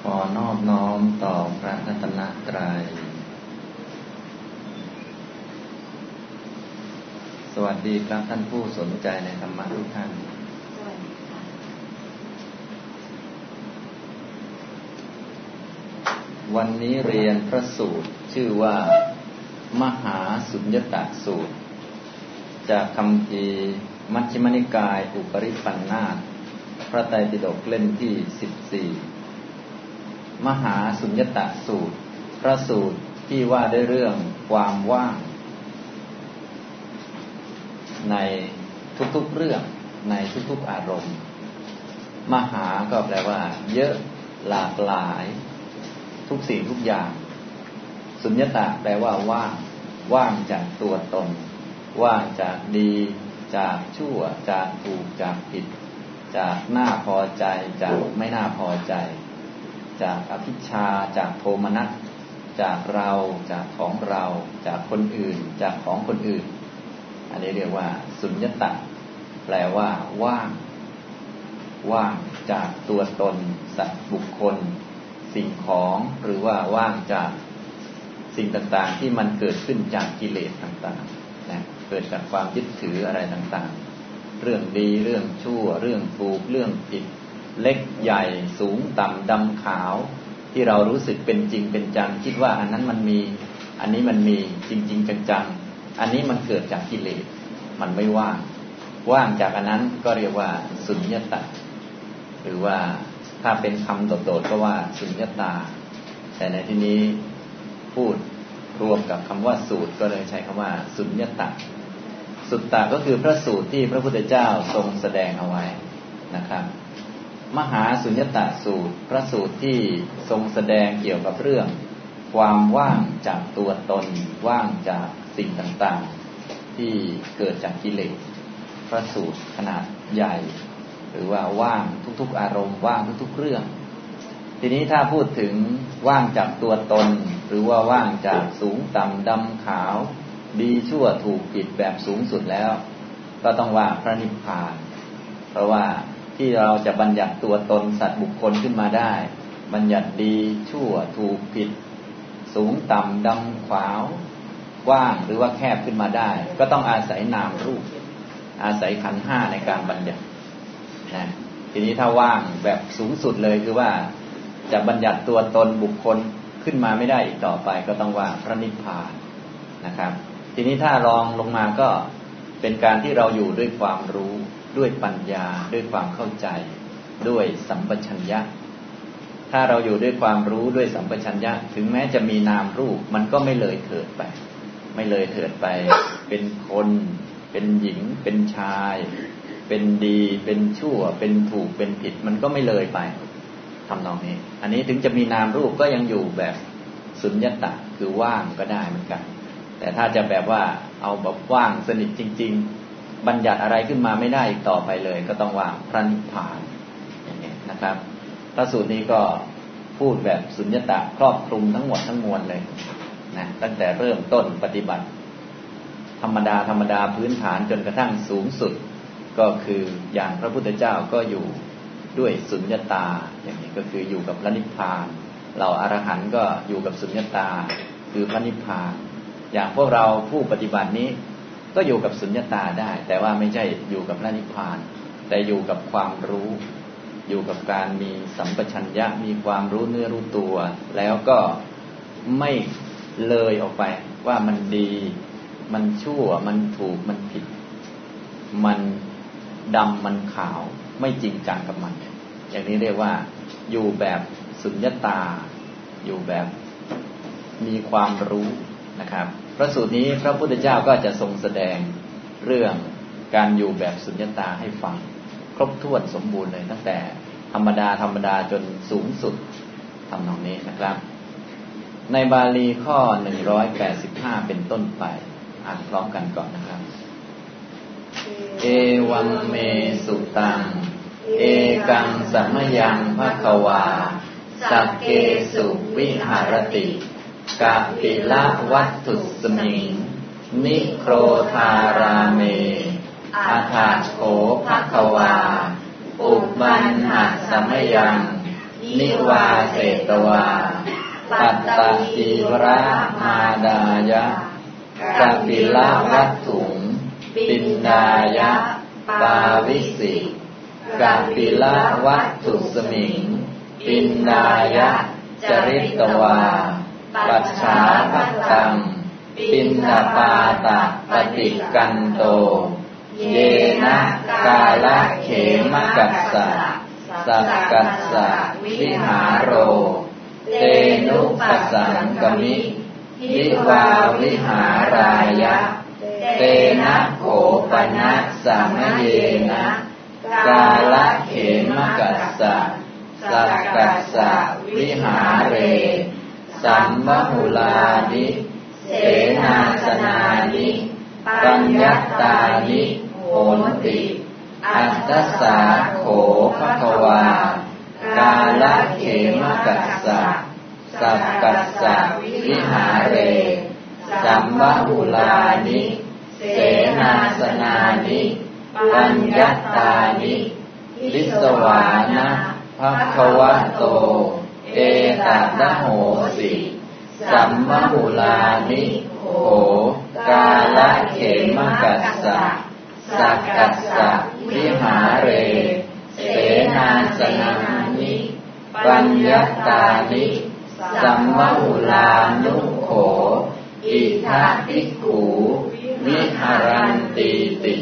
ขอนอบน้อมต่อพระรัตนตรัยสวัสดีครับท่านผู้สนใจในธรรมะทุกท่านวันนี้เรียนพระสูตรชื่อว่ามหาสุญญตสูตรจากคัมภีร์มัชฌิมนิกายอุปริปันธาสพระไตรปิฎกเล่มที่14มหาสุญญตสูตรพระสูตรที่ว่าด้วยเรื่องความว่างในทุกๆเรื่องในทุกๆอารมณ์มหาก็แปลว่าเยอะหลากหลายทุกสิ่งทุกอย่างสุญญตแปลว่าว่างจากตัวตนว่างจากดีจากชั่วจากถูกจากผิดจากน่าพอใจจากไม่น่าพอใจจากอภิชฌาจากโทมนัสจากเราจากของเราจากคนอื่นจากของคนอื่นอันนี้เรียกว่าสุญญตแปลว่าว่างจากตัวตนสัตว์บุคคลสิ่งของหรือว่าว่างจากสิ่งต่างๆที่มันเกิดขึ้นจากกิเลสต่างๆนะเกิดจากความยึดถืออะไรต่างๆเรื่องดีเรื่องชั่วเรื่องถูกเรื่องผิดเล็กใหญ่สูงต่ำดำขาวที่เรารู้สึกเป็นจริงเป็นจังคิดว่าอันนั้นมันมีอันนี้มันมีจริงๆจังๆอันนี้มันเกิดจากกิเลสมันไม่ว่างจากอันนั้นก็เรียกว่าสุญญตาหรือว่าถ้าเป็นคำโดดๆก็ว่าสุญญตาแต่ในที่นี้พูดรวมกับคำว่าสูตรก็เลยใช้คำว่าสุญญตาสุตตะก็คือพระสูตรที่พระพุทธเจ้าทรงแสดงเอาไว้นะครับมหาสุญญตสูตรพระสูตรที่ทรงแสดงเกี่ยวกับเรื่องความว่างจากตัวตนว่างจากสิ่งต่างๆที่เกิดจากกิเลสพระสูตรขนาดใหญ่หรือว่าว่างทุกๆอารมณ์ว่างทุกๆเรื่องทีนี้ถ้าพูดถึงว่างจากตัวตนหรือว่าว่างจากสูงต่ำดำขาวดีชั่วถูกผิดแบบสูงสุดแล้วก็ต้องว่าพระนิพพานเพราะว่าที่เราจะบัญญัติตัวตนสัตว์บุคคลขึ้นมาได้บัญญัติดีชั่วถูกผิดสูงต่ำดำขาวกว้างหรือว่าแคบขึ้นมาได้ก็ต้องอาศัยนามรูปอาศัยขันธ์ห้าในการบัญญัตินะทีนี้ถ้าว่างแบบสูงสุดเลยคือว่าจะบัญญัติตัวตนบุคคลขึ้นมาไม่ได้อีกต่อไปก็ต้องว่าพระนิพพานนะครับทีนี้ถ้ารองลงมาก็เป็นการที่เราอยู่ด้วยความรู้ด้วยปัญญาด้วยความเข้าใจด้วยสัมปชัญญะถ้าเราอยู่ด้วยความรู้ด้วยสัมปชัญญะถึงแม้จะมีนามรูปมันก็ไม่เลยเถิดไปเป็นคนเป็นหญิงเป็นชายเป็นดีเป็นชั่วเป็นถูกเป็นผิดมันก็ไม่เลยไปทำนองนี้อันนี้ถึงจะมีนามรูปก็ยังอยู่แบบสุญญตาคือว่างก็ได้เหมือนกันแต่ถ้าจะแบบว่าเอาแบบว่างสนิทจริงๆบัญญัติอะไรขึ้นมาไม่ได้อีกต่อไปเลยก็ต้องว่าพระนิพพานอย่างนี้นะครับพระสูตรนี้ก็พูดแบบสุญญตาครอบคลุมทั้งหมดทั้งมวลเลยนะตั้งแต่เริ่มต้นปฏิบัติธรรมดาพื้นฐานจนกระทั่งสูงสุดก็คืออย่างพระพุทธเจ้าก็อยู่ด้วยสุญญตาอย่างนี้ก็คืออยู่กับพระนิพพานเราอรหันต์ก็อยู่กับสุญญตาคือพระนิพพานอย่างพวกเราผู้ปฏิบัตินี้ก็อยู่กับสุญญตาได้แต่ว่าไม่ใช่อยู่กับพระนิพพานแต่อยู่กับความรู้อยู่กับการมีสัมปชัญญะมีความรู้เนื้อรู้ตัวแล้วก็ไม่เลยออกไปว่ามันดีมันชั่วมันถูกมันผิดมันดำมันขาวไม่จริงจังกับมันอย่างนี้เรียกว่าอยู่แบบสุญญตาอยู่แบบมีความรู้นะครับพระสูตรนี้พระพุทธเจ้าก็จะทรงแสดงเรื่องการอยู่แบบสุญญตาให้ฟังครบถ้วนสมบูรณ์เลยตั้งแต่ธรรมดาจนสูงสุดทำนองนี้นะครับในบาลีข้อ185เป็นต้นไปอ่านพร้อมกันก่อนนะครับเอวังเมสุตังเอกังสัมมยังภควาสักเกสุวิหารติกะปิละวัตถุสมิงนิโครธาราเมอาถาโขภควาอุปบันหะสัมมยัง ยินิวาเสตวาปัตตจีวระมาดายะกัปปิละวัตถุงปินดายะปาวิสิกัปปิละวัตถุสมิงปินดายะจริตวาปัจฉาภัตตังปินดาปาตะปฏิกันโตเยนะกาลเขมกัสสะสักกัสสะวิหารโรเตนุปสังกมิวิวาวิหารายะเตนะโขปนะสัมเยนะกาลเขมกัสสะสักกัสสะวิหาเรสัมมหุลานิเสนาสนานิปัญญตานิโหนติอัตตสาโขภควากาลเขมกัสสะสักกัสสะวิหาเรสัมมหุลานิเสนาสนานิปัญญตานิลิสวานะภควโตเอตัสสะโหสิสัมมหุลานิโขกาลเขมกัสสะสักกัสสะวิหาเรเสนาสนานิปัญญตานิสัมมหุลานุโขอิทัปภิกขุวิหารันติติ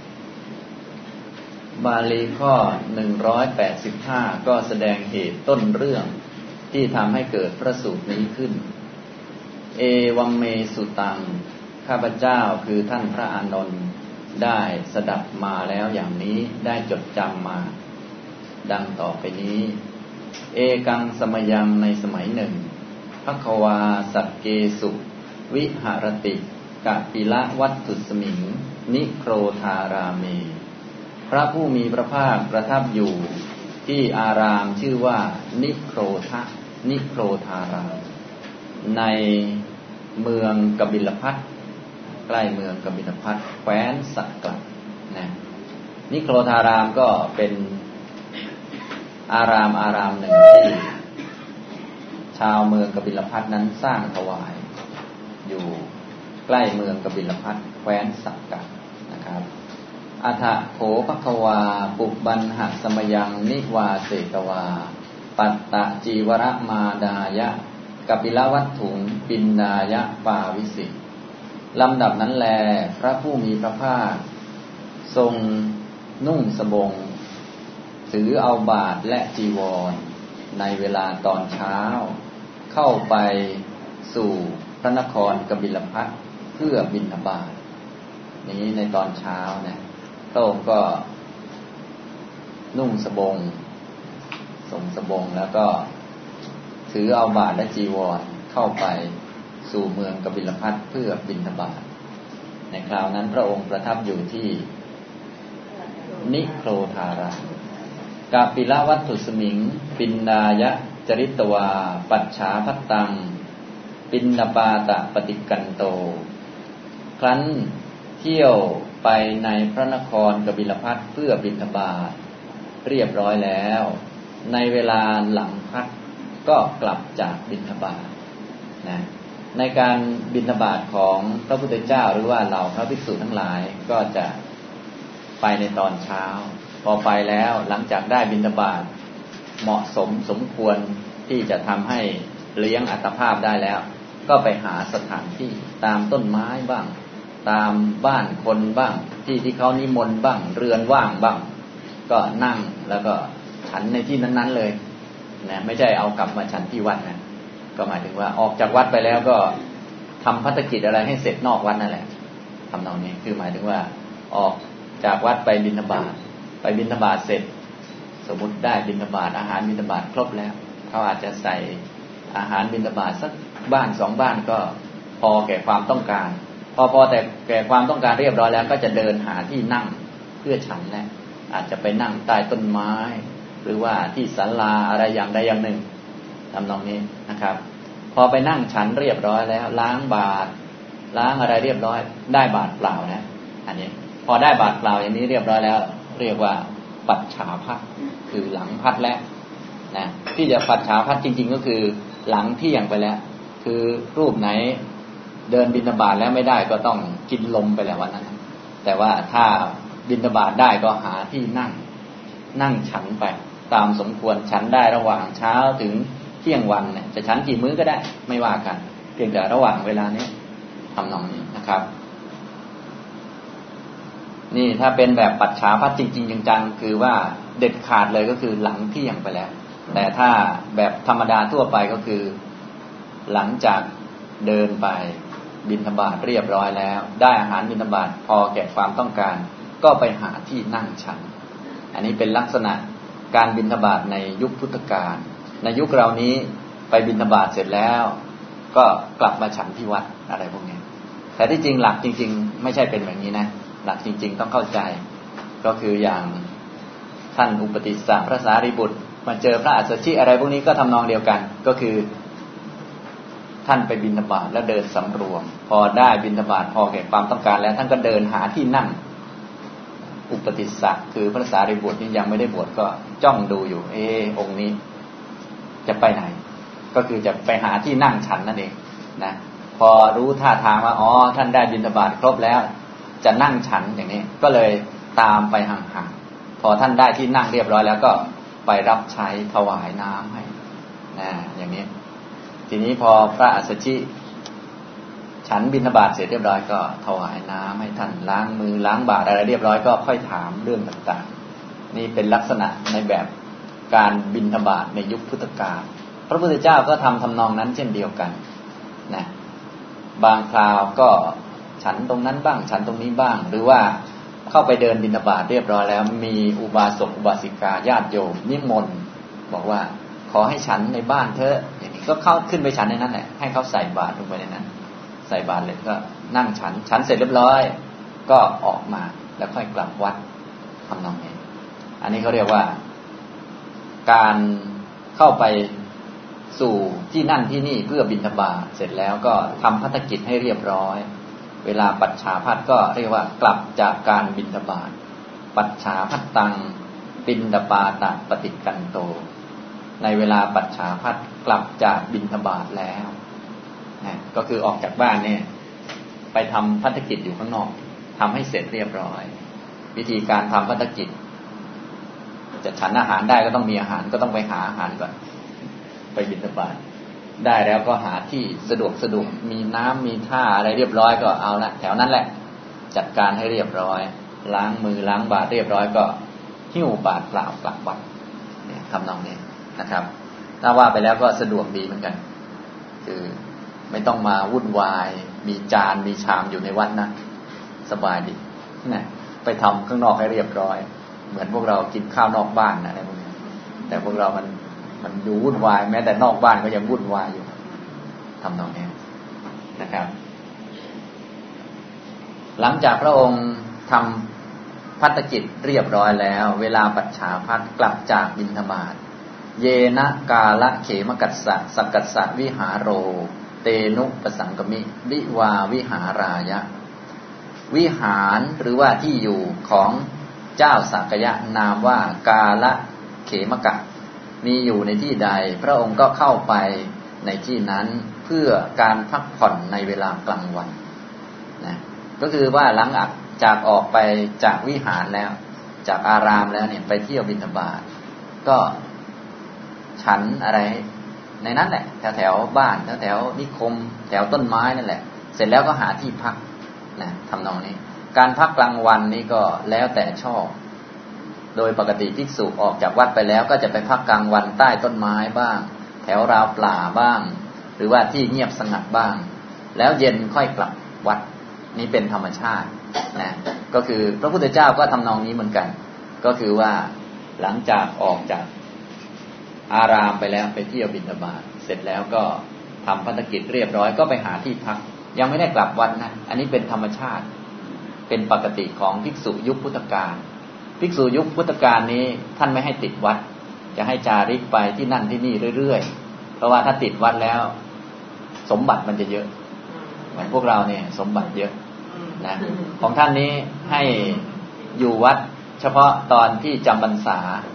บาลีข้อ185ก็แสดงเหตุต้นเรื่องที่ทำให้เกิดพระสูตรนี้ขึ้นเอวัมเมสุตังข้าพเจ้าคือท่านพระอานนท์ได้สดับมาแล้วอย่างนี้ได้จดจำมาดังต่อไปนี้เอกังสมยังในสมัยหนึ่งภควาสักเกสุวิหารติกัปปิละวัตถุสมิงนิโครธารามีพระผู้มีพระภาคประทับอยู่ที่อารามชื่อว่านิโครธารามในเมืองกบิลพัสใกล้เมืองกบิลพัสแคว้นสักกะนะนิโครธารามก็เป็นอารามหนึ่งที่ชาวเมืองกบิลพัสนั้นสร้างถวายอยู่ใกล้เมืองกบิลพัสแคว้นสักกะนะครับอัฏฐโขภควาปุบบันหสมยังนิวาเสตวาปัตตจีวระมาดายะกัปปิละวัตถุงปินดายะปาวิสิลำดับนั้นแลพระผู้มีพระภาคทรงนุ่งสบงถือเอาบาตรและจีวรในเวลาตอนเช้าเข้าไปสู่พระนครกบิลพัสเพื่อบิณฑบาตนี้ในตอนเช้านะพระองค์ก็นุ่งสบงส่งสบงแล้วก็ถือเอาบาตรและจีวรเข้าไปสู่เมืองกบิลพัสเพื่อบิณฑบาตในคราวนั้นพระองค์ประทับอยู่ที่นิโครธารามกัปปิละวัตถุสมิงปินดายะจริตวาปัจฉาภัตตังปินดาปาตะปฏิกันโตครั้นเที่ยวไปในพระนครกบิลพัสเพื่อบิณฑบาตเรียบร้อยแล้วในเวลาหลังพัสก็กลับจากบิณฑบาตนะในการบิณฑบาตของพระพุทธเจ้าหรือว่าเหล่าพระภิกษุทั้งหลายก็จะไปในตอนเช้าพอไปแล้วหลังจากได้บิณฑบาตเหมาะสมสมควรที่จะทำให้เลี้ยงอัตภาพได้แล้วก็ไปหาสถานที่ตามต้นไม้บ้างตามบ้านคนบ้างที่เขานิมนต์บ้างเรือนว่างบ้างก็นั่งแล้วก็ฉันในที่นั้นๆเลยนะไม่ใช่เอากลับมาฉันที่วัดนะก็หมายถึงว่าออกจากวัดไปแล้วก็ทำภารกิจอะไรให้เสร็จนอกวัดนั่นแหละทำนองนี้คือหมายถึงว่าออกจากวัดไปบิณฑบาตเสร็จสมมุติได้บิณฑบาตอาหารบิณฑบาตครบแล้วเขาอาจจะใส่อาหารบิณฑบาตสักบ้าน2บ้านก็พอแก่ความต้องการพอแต่แก่ความต้องการเรียบร้อยแล้วก็จะเดินหาที่นั่งเพื่อฉันแล้วอาจจะไปนั่งใต้ต้นไม้หรือว่าที่ศาลาอะไรอย่างใดอย่างหนึ่งทำนองนี้นะครับพอไปนั่งฉันเรียบร้อยแล้วล้างบาตรล้างอะไรเรียบร้อยได้บาตรเปล่านะอันนี้พอได้บาตรเปล่าอย่างนี้เรียบร้อยแล้วเรียกว่าปัจฉาภัตคือหลังพัดแล้วนะที่จะปัจฉาภัตจริงๆก็คือหลังเที่ยงไปแล้วคือรูปไหนเดินบิณฑบาตแล้วไม่ได้ก็ต้องกินลมไปแล้ววันนั้นแต่ว่าถ้าบิณฑบาตได้ก็หาที่นั่งฉันไปตามสมควรฉันได้ระหว่างเช้าถึงเที่ยงวันเนี่ยจะฉันกี่มื้อก็ได้ไม่ว่ากันเพียงแต่ระหว่างเวลานี้ทำนองนี้นะครับนี่ถ้าเป็นแบบปัจฉาภัตจริงๆจังๆคือว่าเด็ดขาดเลยก็คือหลังเที่ยงไปแล้วแต่ถ้าแบบธรรมดาทั่วไปก็คือหลังจากเดินไปบิณฑบาตเรียบร้อยแล้วได้อาหารบิณฑบาตพอแก่ความต้องการก็ไปหาที่นั่งฉันอันนี้เป็นลักษณะการบิณฑบาตในยุคพุทธกาลในยุคเรานี้ไปบิณฑบาตเสร็จแล้วก็กลับมาฉันที่วัดอะไรพวกนี้แต่ที่จริงหลักจริงๆไม่ใช่เป็นแบบนี้นะหลักจริงๆต้องเข้าใจก็คืออย่างท่านอุปติสสะพระสารีบุตรมาเจอพระอัสสชิอะไรพวกนี้ก็ทำนองเดียวกันก็คือท่านไปบิณฑบาตแล้วเดินสำรวมพอได้บิณฑบาตพอแก่ความต้องการแล้วท่านก็เดินหาที่นั่งอุปติสสะคือพระสารีบุตรนี่ยังไม่ได้บวชก็จ้องดูอยู่องค์นี้จะไปไหนก็คือจะไปหาที่นั่งฉันนั่นเองนะพอรู้ท่าทางว่าอ๋อท่านได้บิณฑบาตครบแล้วจะนั่งฉันอย่างนี้ก็เลยตามไปห่างๆพอท่านได้ที่นั่งเรียบร้อยแล้วก็ไปรับใช้ถวายน้ำให้นะอย่างนี้ทีนี้พอพระอัสสชิฉันบิณฑบาตเสร็จเรียบร้อยก็ถวายน้ำให้ท่านล้างมือล้างบาตรอะไรเรียบร้อยก็ค่อยถามเรื่องต่างๆนี่เป็นลักษณะในแบบการบิณฑบาตในยุคพุทธกาลพระพุทธเจ้าก็ทำนองนั้นเช่นเดียวกันนะบางคราวก็ฉันตรงนั้นบ้างฉันตรงนี้บ้างหรือว่าเข้าไปเดินบิณฑบาตเรียบร้อยแล้วมีอุบาสกอุบาสิกาญาติโยมนิมนต์บอกว่าขอให้ฉันในบ้านเถอะอย่างนี้ก็เข้าขึ้นไปฉันในนั้นแหละให้เขาใส่บาตรลงไปในนั้นใส่บาตรเลยก็นั่งฉันเสร็จเรียบร้อยก็ออกมาแล้วค่อยกลับวัดทำนองนี้อันนี้เขาเรียกว่าการเข้าไปสู่ที่นั่นที่นี่เพื่อบิณฑบาตเสร็จแล้วก็ทำภัตกิจให้เรียบร้อยเวลาปัจฉาภัตก็เรียกว่ากลับจากการบิณฑบาตปัจฉาภัตตังบิณฑบาตปฏิกันโตในเวลาปัจฉาภัตกลับจากบิณฑบาตแล้วก็คือออกจากบ้านเนี่ยไปทำภัตกิจอยู่ข้างนอกทำให้เสร็จเรียบร้อยวิธีการทำภัตกิจจะฉันอาหารได้ก็ต้องมีอาหารก็ต้องไปหาอาหารก่อนไปบิณฑบาตได้แล้วก็หาที่สะดวกมีน้ำมีท่าอะไรเรียบร้อยก็เอาละแถวนั้นแหละจัดการให้เรียบร้อยล้างมือล้างบาตรเรียบร้อยก็หิ้วบาตรเปล่ากลับวัดทำนองนี้นะครับถ้าว่าไปแล้วก็สะดวกดีเหมือนกันคือไม่ต้องมาวุ่นวายมีจานมีชามอยู่ในวัดนะสบายดีนะไปทำข้างนอกให้เรียบร้อยเหมือนพวกเรากินข้าวนอกบ้านนะอะไรพวกนี้แต่พวกเรามันดูวุ่นวายแม้แต่นอกบ้านก็ยังวุ่นวายอยู่ทำนองนี้นะครับหลังจากพระองค์ทำภัตกิจเรียบร้อยแล้วเวลาปัจฉาภัตกลับจากบิณฑบาตเยนะกาละเขมกัสสะสักกัสสะวิหารโรเตนุปสังกมิวิวาวิหารายะวิหารหรือว่าที่อยู่ของเจ้าสักยะนามว่ากาละเขมกะมีอยู่ในที่ใดพระองค์ก็เข้าไปในที่นั้นเพื่อการพักผ่อนในเวลากลางวันนะก็คือว่าหลังจากออกไปจากวิหารแล้วจากอารามแล้วเนี่ยไปเที่ยวบิณฑบาตก็ฉันอะไรในนั้นแหละแถวบ้านแถวนิคมแถวต้นไม้นั่นแหละเสร็จแล้วก็หาที่พักนะทำนองนี้การพักกลางวันนี้ก็แล้วแต่ชอบโดยปกติภิกษุออกจากวัดไปแล้วก็จะไปพักกลางวันใต้ต้นไม้บ้างแถวราวป่าบ้างหรือว่าที่เงียบสงัดบ้างแล้วเย็นค่อยกลับวัดนี้เป็นธรรมชาตินะก็คือพระพุทธเจ้าก็ทำนองนี้เหมือนกันก็คือว่าหลังจากออกจากอารามไปแล้วไปเที่ยวบิณฑบาตเสร็จแล้วก็ทำภัตกิจเรียบร้อยก็ไปหาที่พักยังไม่ได้กลับวัดนะอันนี้เป็นธรรมชาติเป็นปกติของภิกษุยุคพุทธกาลภิกษุยุคพุทธกาลนี้ท่านไม่ให้ติดวัดจะให้จาริกไปที่นั่นที่นี่เรื่อยๆเพราะว่าถ้าติดวัดแล้วสมบัติมันจะเยอะเหมือนพวกเราเนี่ยสมบัติเยอะนะของท่านนี้ให้อยู่วัดเฉพาะตอนที่จำพรรษา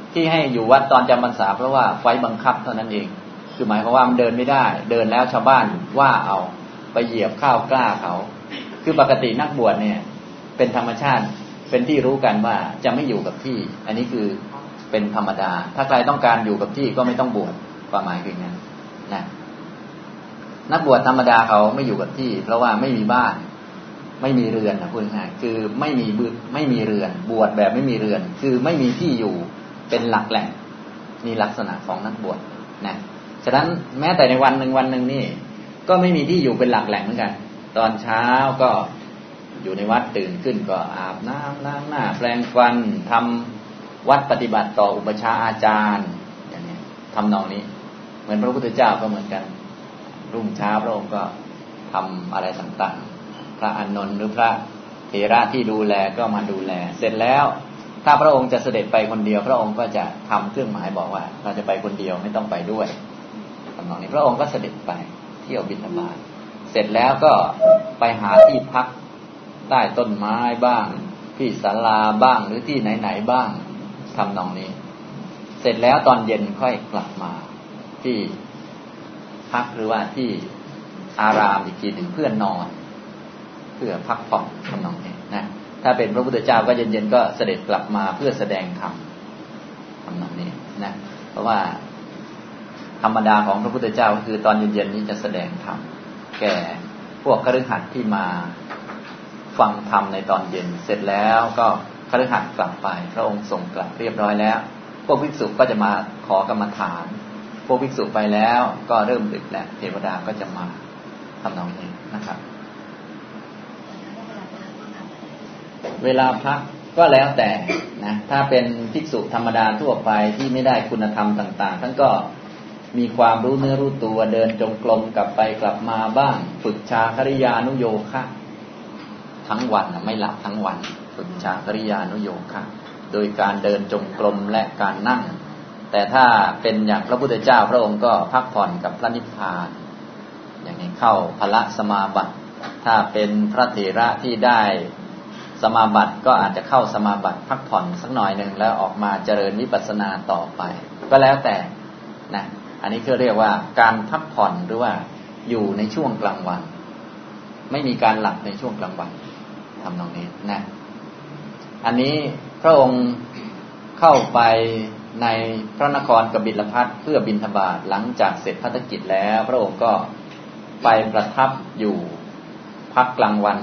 ที่ให้อยู่วัดตอนจำพรรษาเพราะว่าไฟบังคับเท่านั้นเองคือหมายความว่ามันเดินไม่ได้เดินแล้วชาวบ้านว่าเอาไปเหยียบข้าวกล้าเขาคือปกตินักบวชเนี่ยเป็นธรรมชาติเป็นที่รู้กันว่าจะไม่อยู่กับที่อันนี้คือเป็นธรรมดาถ้าใครต้องการอยู่กับที่ก็ไม่ต้องบวชความหมายคืออย่างนั้นนะนักบวชธรรมดาเขาไม่อยู่กับที่เพราะว่าไม่มีบ้านไม่มีเรือนนะพูดง่ายๆคือไม่มีเรือนบวชแบบไม่มีเรือนคือไม่มีที่อยู่เป็นหลักแหล่งนี่ลักษณะของนักบวชนะฉะนั้นแม้แต่ในวันหนึ่งนี่ก็ไม่มีที่อยู่เป็นหลักแหล่งเหมือนกันตอนเช้าก็อยู่ในวัดตื่นขึ้นก็อาบน้ำล้างหน้าแปรงฟันทำวัดปฏิบัติต่ออุปชาอาจารย์อย่างนี้ทำนองนี้เหมือนพระพุทธเจ้าก็เหมือนกันรุ่งเช้าพระองค์ก็ทำอะไรต่างๆพระอานนท์หรือพระเถระที่ดูแลก็มาดูแลเสร็จแล้วถ้าพระองค์จะเสด็จไปคนเดียวพระองค์ก็จะทำเครื่องหมายบอกว่าเราจะไปคนเดียวไม่ต้องไปด้วยทำนองนี้พระองค์ก็เสด็จไปเที่ยวบิณฑบาตเสร็จแล้วก็ไปหาที่พักใต้ต้นไม้บ้างที่ศาลาบ้างหรือที่ไหนๆบ้างทำนองนี้เสร็จแล้วตอนเย็นค่อยกลับมาที่พักหรือว่าที่อารามอีกทีหนึ่งเพื่อนอนเพื่อพักผ่อนทำนองนี้นะถ้าเป็นพระพุทธเจ้าก็เย็นๆก็เสด็จกลับมาเพื่อแสดงธรรมทำนองนี้นะเพราะว่าธรรมดาของพระพุทธเจ้าก็คือตอนเย็นๆนี้จะแสดงธรรมแก่พวกคฤหัสถ์ที่มาฟังธรรมในตอนเย็นเสร็จแล้วก็คฤหัสถ์กลับไปพระองค์ส่งกลับเรียบร้อยแล้วพวกภิกษุก็จะมาขอกรรมฐานพวกภิกษุไปแล้วก็เริ่มดึกแล้วเทวดาก็จะมาทำนองนี้นะครับเวลาพักก็แล้วแต่นะถ้าเป็นภิกษุธรรมดาทั่วไปที่ไม่ได้คุณธรรมต่างๆท่านก็มีความรู้เนื้อรู้ตัวเดินจงกรมกลับไปกลับมาบ้างฝึกฌาคริยานุโยคะทั้งวันไม่หลับทั้งวันฝึกฌาคริยานุโยคะโดยการเดินจงกรมและการนั่งแต่ถ้าเป็นอย่างพระพุทธเจ้าพระองค์ก็พักผ่อนกับพระนิพพานอย่างนี้เข้าพละสมาบัติถ้าเป็นพระเถระที่ได้สมาบัติก็อาจจะเข้าสมาบัติพักผ่อนสักหน่อยหนึ่งแล้วออกมาเจริญวิปัสสนาต่อไปก็แล้วแต่นะอันนี้คือเรียกว่าการพักผ่อนหรือว่าอยู่ในช่วงกลางวันไม่มีการหลับในช่วงกลางวันทำตรงนี้นะอันนี้พระองค์เข้าไปในพระนครกบิลพัสเพื่อบิณฑบาตหลังจากเสร็จภารกิจแล้วพระองค์ก็ไปประทับอยู่พักกลางวัน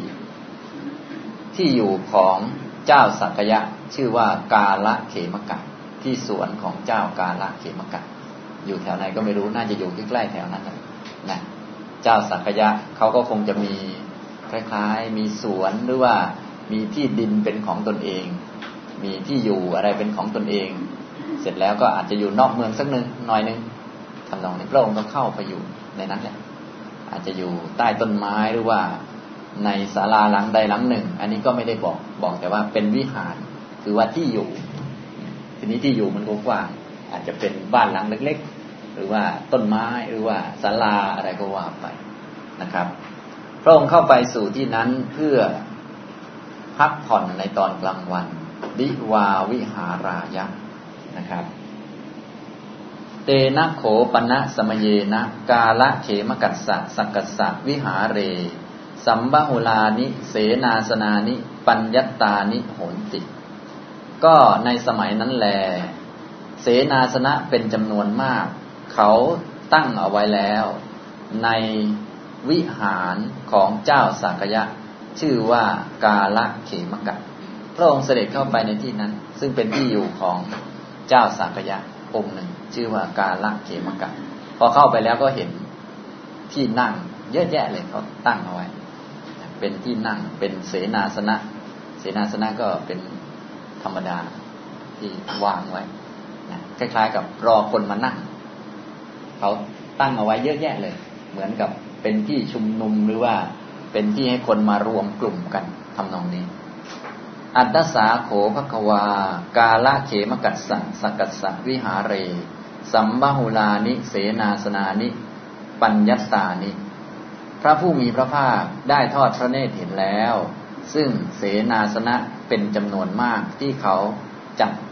ที่อยู่ของเจ้าสักยะชื่อว่ากาละเขมกะที่สวนของเจ้ากาละเขมกะอยู่แถวไหนก็ไม่รู้น่าจะอยู่ใกล้ๆแถวนั้นนะเจ้าสักยะเขาก็คงจะมีคล้ายๆมีสวนหรือว่ามีที่ดินเป็นของตนเองมีที่อยู่อะไรเป็นของตนเองเสร็จแล้วก็อาจจะอยู่นอกเมืองสักหน่อยนึงทำนองนี้พระองค์ก็เข้าไปอยู่ในนั้นแหละอาจจะอยู่ใต้ต้นไม้หรือว่าในศาลาหลังใดหลังหนึ่งอันนี้ก็ไม่ได้บอกแต่ว่าเป็นวิหารคือว่าที่อยู่ทีนี้ที่อยู่มันกว้างอาจจะเป็นบ้านหลังเล็กๆหรือว่าต้นไม้หรือว่าศาลาอะไรก็ว่าไปนะครับพระองค์เข้าไปสู่ที่นั้นเพื่อพักผ่อนในตอนกลางวันดิวาวิหารายะนะครับเตนะโขปนะสมเยนะกาละเขมกัสสะสักกัสสะวิหาเรสัมบหุลานิเสนาสนานิปัญญัตตานิโหนติก็ในสมัยนั้นแลเสนาสนะเป็นจำนวนมากเขาตั้งเอาไว้แล้วในวิหารของเจ้าสักยะชื่อว่ากาละเขมกะพระองค์เสด็จเข้าไปในที่นั้นซึ่งเป็นที่อยู่ของเจ้าสักยะองค์หนึ่งชื่อว่ากาละเขมกะพอเข้าไปแล้วก็เห็นที่นั่งเยอะแยะเลยเขาตั้งเอาไว้เป็นที่นั่งเป็นเสนาสนะเสนาสนะก็เป็นธรรมดาที่วางไว้นะคล้ายๆกับรอคนมานั่งเขาตั้งเอาไว้เยอะแยะเลยเหมือนกับเป็นที่ชุมนุมหรือว่าเป็นที่ให้คนมารวมกลุ่มกันทำนองนี้อัตตสาโขภควากาละเขมกัสสะสักกัสสะวิหาเรสัมบหุลานิเสนาสนานิปัญญัตตานิพระผู้มีพระภาคได้ทอดพระเนตรเห็นแล้วซึ่งเสนาสนะเป็นจำนวนมากที่เขาจัด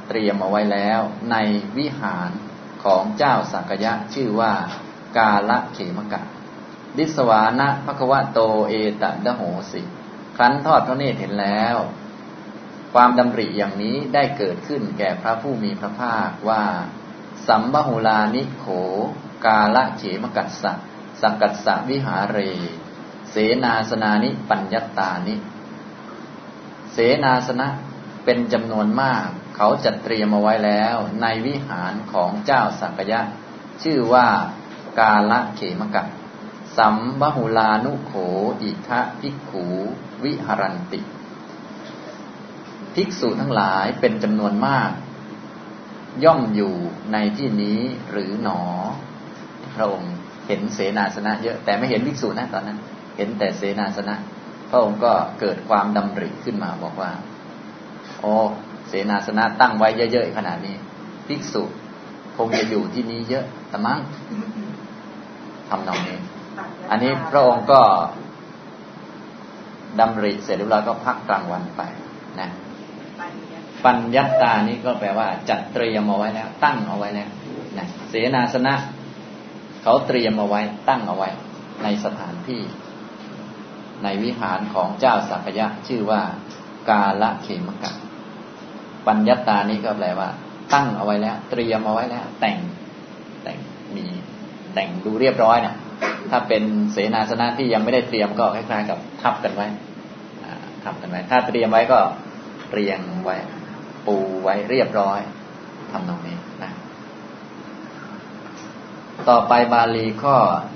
เตรียมเอาไว้แล้วในวิหารของเจ้าสักกยะชื่อว่ากาละเขมกะดิสวานะภควโตเอตดโหสิครั้นทอดพระเนตรเห็นแล้วความดำริอย่างนี้ได้เกิดขึ้นแก่พระผู้มีพระภาคว่าสัมบหุลานิโขกาละเขมกัสสะสักกัสสะวิหาเรเสนาสนานิปัญญตตานิเสนาสนะเป็นจำนวนมากเขาจัดเตรียมเอาไว้แล้วในวิหารของเจ้าสักกยะชื่อว่ากาละเขมกะสัมบหุลานุโขอิทะภิกขูวิหรันติภิกษุทั้งหลายเป็นจำนวนมากย่อมอยู่ในที่นี้หรือหนอพระองค์เห็นเสนาสนะเยอะแต่ไม่เห็นภิกษุนะตอนนั้นเห็นแต่เสนาสนะพระองค์ก็เกิดความดำริขึ้นมาบอกว่าโอ้เสนาสนะตั้งไว้เยอะๆขนาดนี้ภิกษุคงจะอยู่ที่นี้เยอะแต่มั้งทำนองนี้อันนี้พระองค์ก็ดำริเสร็จเรียบร้อยก็พักกลางวันไปนะปัญญัตตานี้ก็แปลว่าจัดเตรียมเอาไว้แล้วตั้งเอาไว้แล้วนะเสนาสนะเขาเตรียมเอาไว้ตั้งเอาไว้ในสถานที่ในวิหารของเจ้าสักกยะชื่อว่ากาละเขมกะปัญญัตตานี้ก็แปลว่าตั้งเอาไว้แล้วเตรียมเอาไว้แล้วแต่งมีแต่งดูเรียบร้อยนะถ้าเป็นเสนาสนะที่ยังไม่ได้เตรียมก็คล้ายๆกับทับกันไว้ถ้าเตรียมไว้ก็เรียงไว้ปูไว้เรียบร้อยทำตรงนี้นะต่อไปบาลีข้อ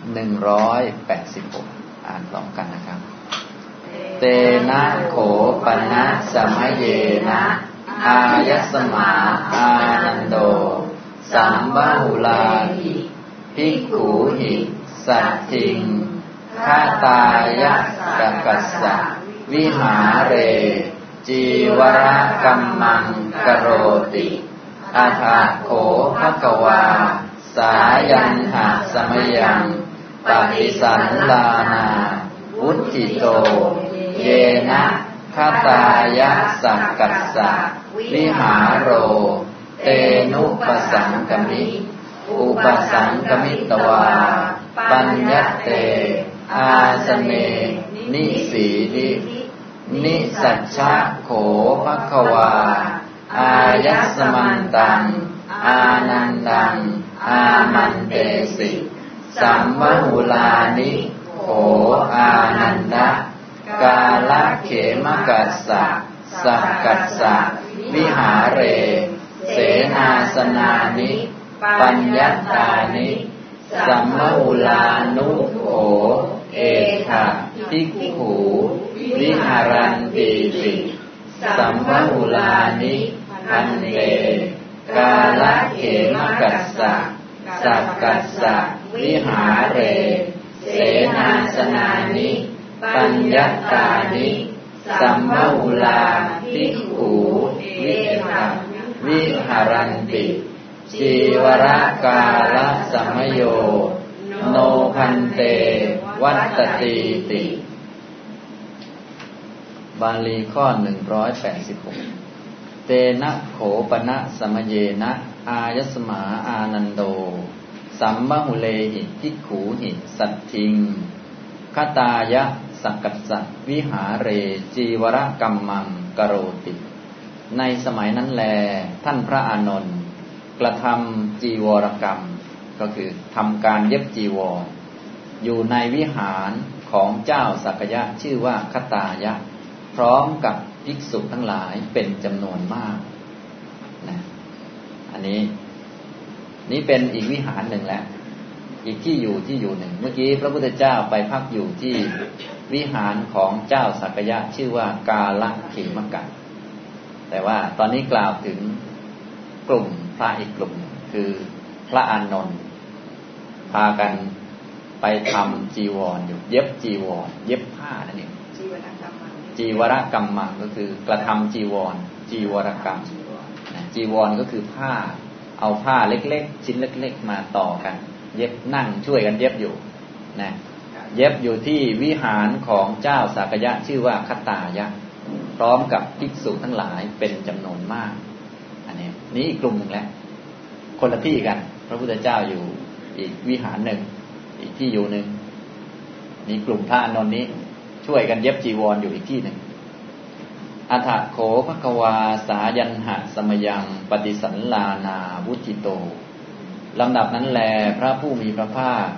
186อ่านพร้อมกันนะครับเตนะโขปนะสมะเยนะอายสมาอานันโดสัมบหุลาหิภิกขุหิสัตถิงฆาตายะกัสกัสสะวิหาเรจีวรกัมมังกโรติอาทาโขภควาสายันหะสมยังปฏิสันลานาวุฒิโตเยนะฆาตายะสักกัสสะวิหาโรเตนุปสังกมิอุปสังกมิตวาปัญญเตอาสเนนิสีนินิสัจฉะโขภควาอายัสมันตังอานันดังอามันเตสิสัมมหุลานิโขอานันดะกาละเขมกัสสะสักกัสสะวิหาเรเสนาสนานิปัญญัตตานิสัมมหุลานุโขเอทะภิกขุวิหารันติติสัมมหุลานิพันเตกาละเขมกัสสะสักกัสสะวิหาเรเสนาสนานิปัญญัตตานิสัมมหุลาภิกขุวิหาวิหารันติชีวรกาละสัมโยโนพันเตวัตติติบาลีข้อ186เตนะโขปนะสมเยนะอายสมาอานันโดสัมมหุเลหิภิกขุหิสัตถิงฆตายะสักกัสสะวิหาเรจีวรกัมมังกโรติในสมัยนั้นแลท่านพระอานนท์กระทำจีวรกรรมก็คือทำการเย็บจีวรอยู่ในวิหารของเจ้าสักกยะชื่อว่าคตายะพร้อมกับภิกษุทั้งหลายเป็นจำนวนมากนะอันนี้เป็นอีกวิหารหนึ่งแหละอีกที่อยู่หนึ่งเมื่อกี้พระพุทธเจ้าไปพักอยู่ที่วิหารของเจ้าสักกยะชื่อว่ากาละเขมกะแต่ว่าตอนนี้กล่าวถึงกลุ่มพระอีกกลุ่มคือพระอานนท์พากันไปทำจีวรอยู่เย็บจีวรเย็บผ้านั่นเองจีวรกรรมมังก็คือกระทำจีวรจีวรกรรมจีวรก็คือผ้าเอาผ้าเล็กๆชิ้นเล็กๆมาต่อกันเย็บนั่งช่วยกันเย็บอยู่นะเย็บอยู่ที่วิหารของเจ้าสักกยะชื่อว่าคตายะพร้อมกับภิกษุทั้งหลายเป็นจำนวนมากอันนี้นี้อีกกลุ่มหนึ่งแล้วคนละที่กันพระพุทธเจ้าอยู่อีกวิหารหนึ่งอีกที่อยู่หนึ่งนี่กลุ่มพระอานนท์นี้ช่วยกันเย็บจีวรอยู่อีกที่หนึ่งอัฏฐโขภควาสายันหะสมยังปฏิสันลานาวุจิโตลำดับนั้นแลพระผู้มีพระภาค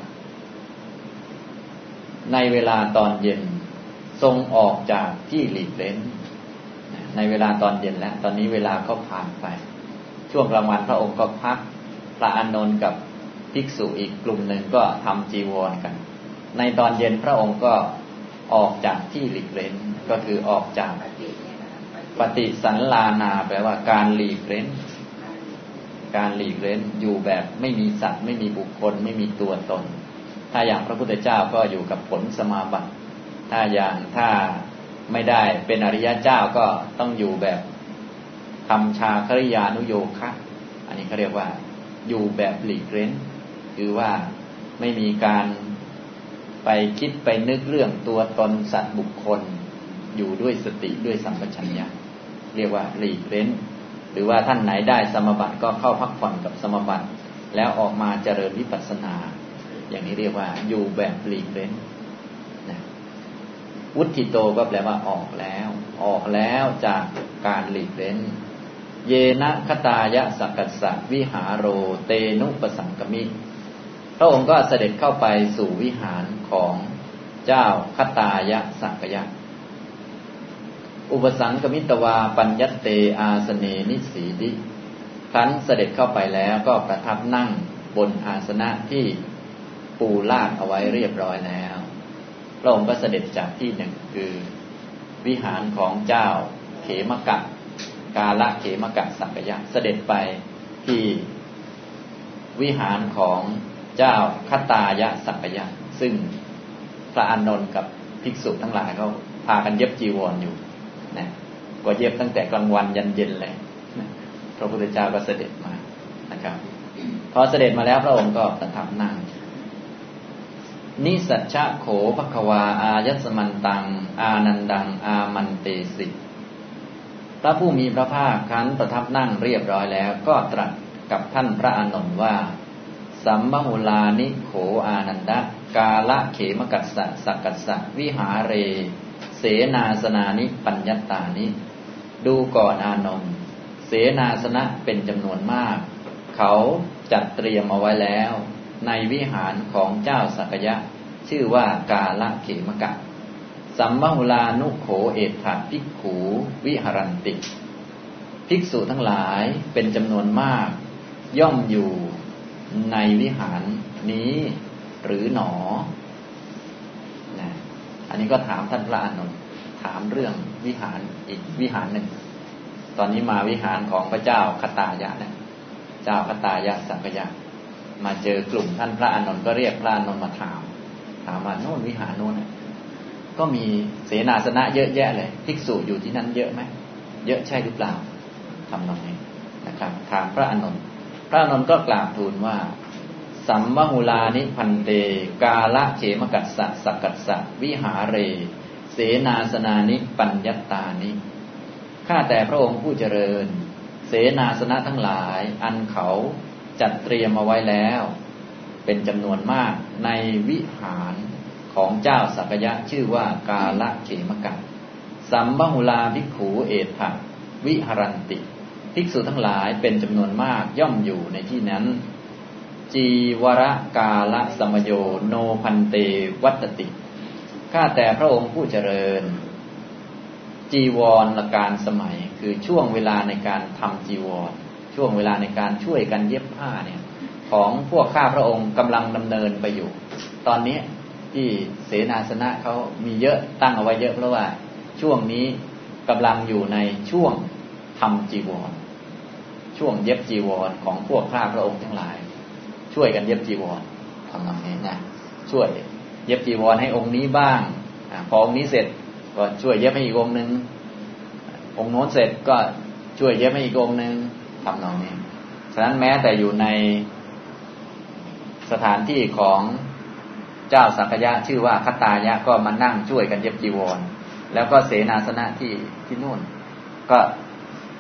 ในเวลาตอนเย็นทรงออกจากที่หลีกเล้นในเวลาตอนเย็นแล้วตอนนี้เวลาก็ผ่านไปช่วงกลางวันพระองค์ก็พักพระอานนท์กับภิกษุอีกกลุ่มหนึ่งก็ทำจีวรกันในตอนเย็นพระองค์ก็ออกจากที่หลีกเล้นก็คือออกจากปฏิสันลานาแปลว่าการหลีกเล้นการหลีกเล้นอยู่แบบไม่มีสัตว์ไม่มีบุคคลไม่มีตัวตนถ้าอย่างพระพุทธเจ้าก็อยู่กับผลสมาบัติถ้าไม่ได้เป็นอริยเจ้าก็ต้องอยู่แบบทำชาคริยานุโยคะอันนี้เขาเรียกว่าอยู่แบบหลีกเล้นคือว่าไม่มีการไปคิดไปนึกเรื่องตัวตนสัตว์บุคคลอยู่ด้วยสติด้วยสัมปชัญญะเรียกว่าหลีกเล้นหรือว่าท่านไหนได้สมบัติก็เข้าพักผ่อนกับสมบัติแล้วออกมาเจริญวิปัสสนาอย่างนี้เรียกว่าอยู่แบบหลีกเล้นนะวุฒิโตก็แปลว่าออกแล้วจากการหลีกเล้นเยนะคตายะสักกัสสะวิหารโรเตนุปสังกมิพระองค์ก็เสด็จเข้าไปสู่วิหารของเจ้าคตายะสักกยะอุปสังกมิตวาปัญญเตอาสเนนิสีดิครั้นเสด็จเข้าไปแล้วก็ประทับนั่งบนอาสนะที่ปูลาดเอาไว้เรียบร้อยแล้วพระองค์ก็เสด็จจากที่หนึ่งคือวิหารของเจ้าเขมกะกาละเขมกะสักกยะเสด็จไปที่วิหารของเจ้าคตายะสักกยะซึ่งพระอานนท์กับภิกษุทั้งหลายเขาพากันเย็บจีวรอยู่นะก็เย็บตั้งแต่กลางวันยันเย็นเลยนะพระพุทธเจ้าก็เสด็จมานะครับพอเสด็จมาแล้วพระองค์ก็ประทับนั่งนิสัชชะโขภควาอายัสมันตังอานันดังอามันเตสิพระผู้มีพระภาคครั้นประทับนั่งเรียบร้อยแล้วก็ตรัสกับท่านพระอานนท์ว่าสัมมหุลานิโขอานันดะกาละเขมกัสสะสักกัสสะวิหาเรเสนาสนานิปัญญตานิดูก่อนอานนท์เสนาสนะเป็นจำนวนมากเขาจัดเตรียมเอาไว้แล้วในวิหารของเจ้าสักยะชื่อว่ากาละเขมกะสัมมหุลานุโขเอถะภิกขูวิหรันติภิกษุทั้งหลายเป็นจำนวนมากย่อมอยู่ในวิหารนี้หรือหนอนะอันนี้ก็ถามท่านพระอานนท์ถามเรื่องวิหารอีกวิหารหนึ่งตอนนี้มาวิหารของพระเจ้าคตายะนะเจ้าคตายะสักกยะมาเจอกลุ่มท่านพระอานนท์ก็เรียกพระอานนท์มาถามว่าโน่นวิหารโน่นก็มีเสนาสนะเยอะแยะเลยภิกษุอยู่ที่นั้นเยอะไหมเยอะใช่หรือเปล่าทำนองนี้นะครับถามพระอานนท์พระอานนท์ก็กราบทูลว่าสัมมหุลานิพันเตกาละเขมกัสสะสักกัสสะวิหาเรเสนาสนานิปัญญตานิข้าแต่พระองค์ผู้เจริญเสนาสนะทั้งหลายอันเขาจัดเตรียมเอาไว้แล้วเป็นจำนวนมากในวิหารของเจ้าสักยะชื่อว่ากาละเขมกะสัมมหุลาภิกขูเอถะวิหรันติภิกษุทั้งหลายเป็นจำนวนมากย่อมอยู่ในที่นั้นจีวรกาละสมโยโนพันเตวัตติข้าแต่พระองค์ผู้เจริญจีวรละการสมัยคือช่วงเวลาในการทำจีวรช่วงเวลาในการช่วยกันเย็บผ้าเนี่ยของพวกข้าพระองค์กำลังดำเนินไปอยู่ตอนนี้ที่เสนาสนะเขามีเยอะตั้งเอาไว้เยอะเพราะว่าช่วงนี้กำลังอยู่ในช่วงทำจีวรช่วงเย็บจีวรของพวกข้าพระองค์ทั้งหลายช่วยกันเย็บจีวรทำแบบนี้นะช่วยเย็บจีวรให้องค์นี้บ้างพอองค์นี้เสร็จก็ช่วยเย็บให้อีกองค์นึงองค์โน้นเสร็จก็ช่วยเย็บให้อีกองค์นึงทำนองนี้ฉะนั้นแม้แต่อยู่ในสถานที่ของเจ้าสักยะชื่อว่าคตายะก็มานั่งช่วยกันเย็บจีวรแล้วก็เสนาสนะที่นู่นก็ท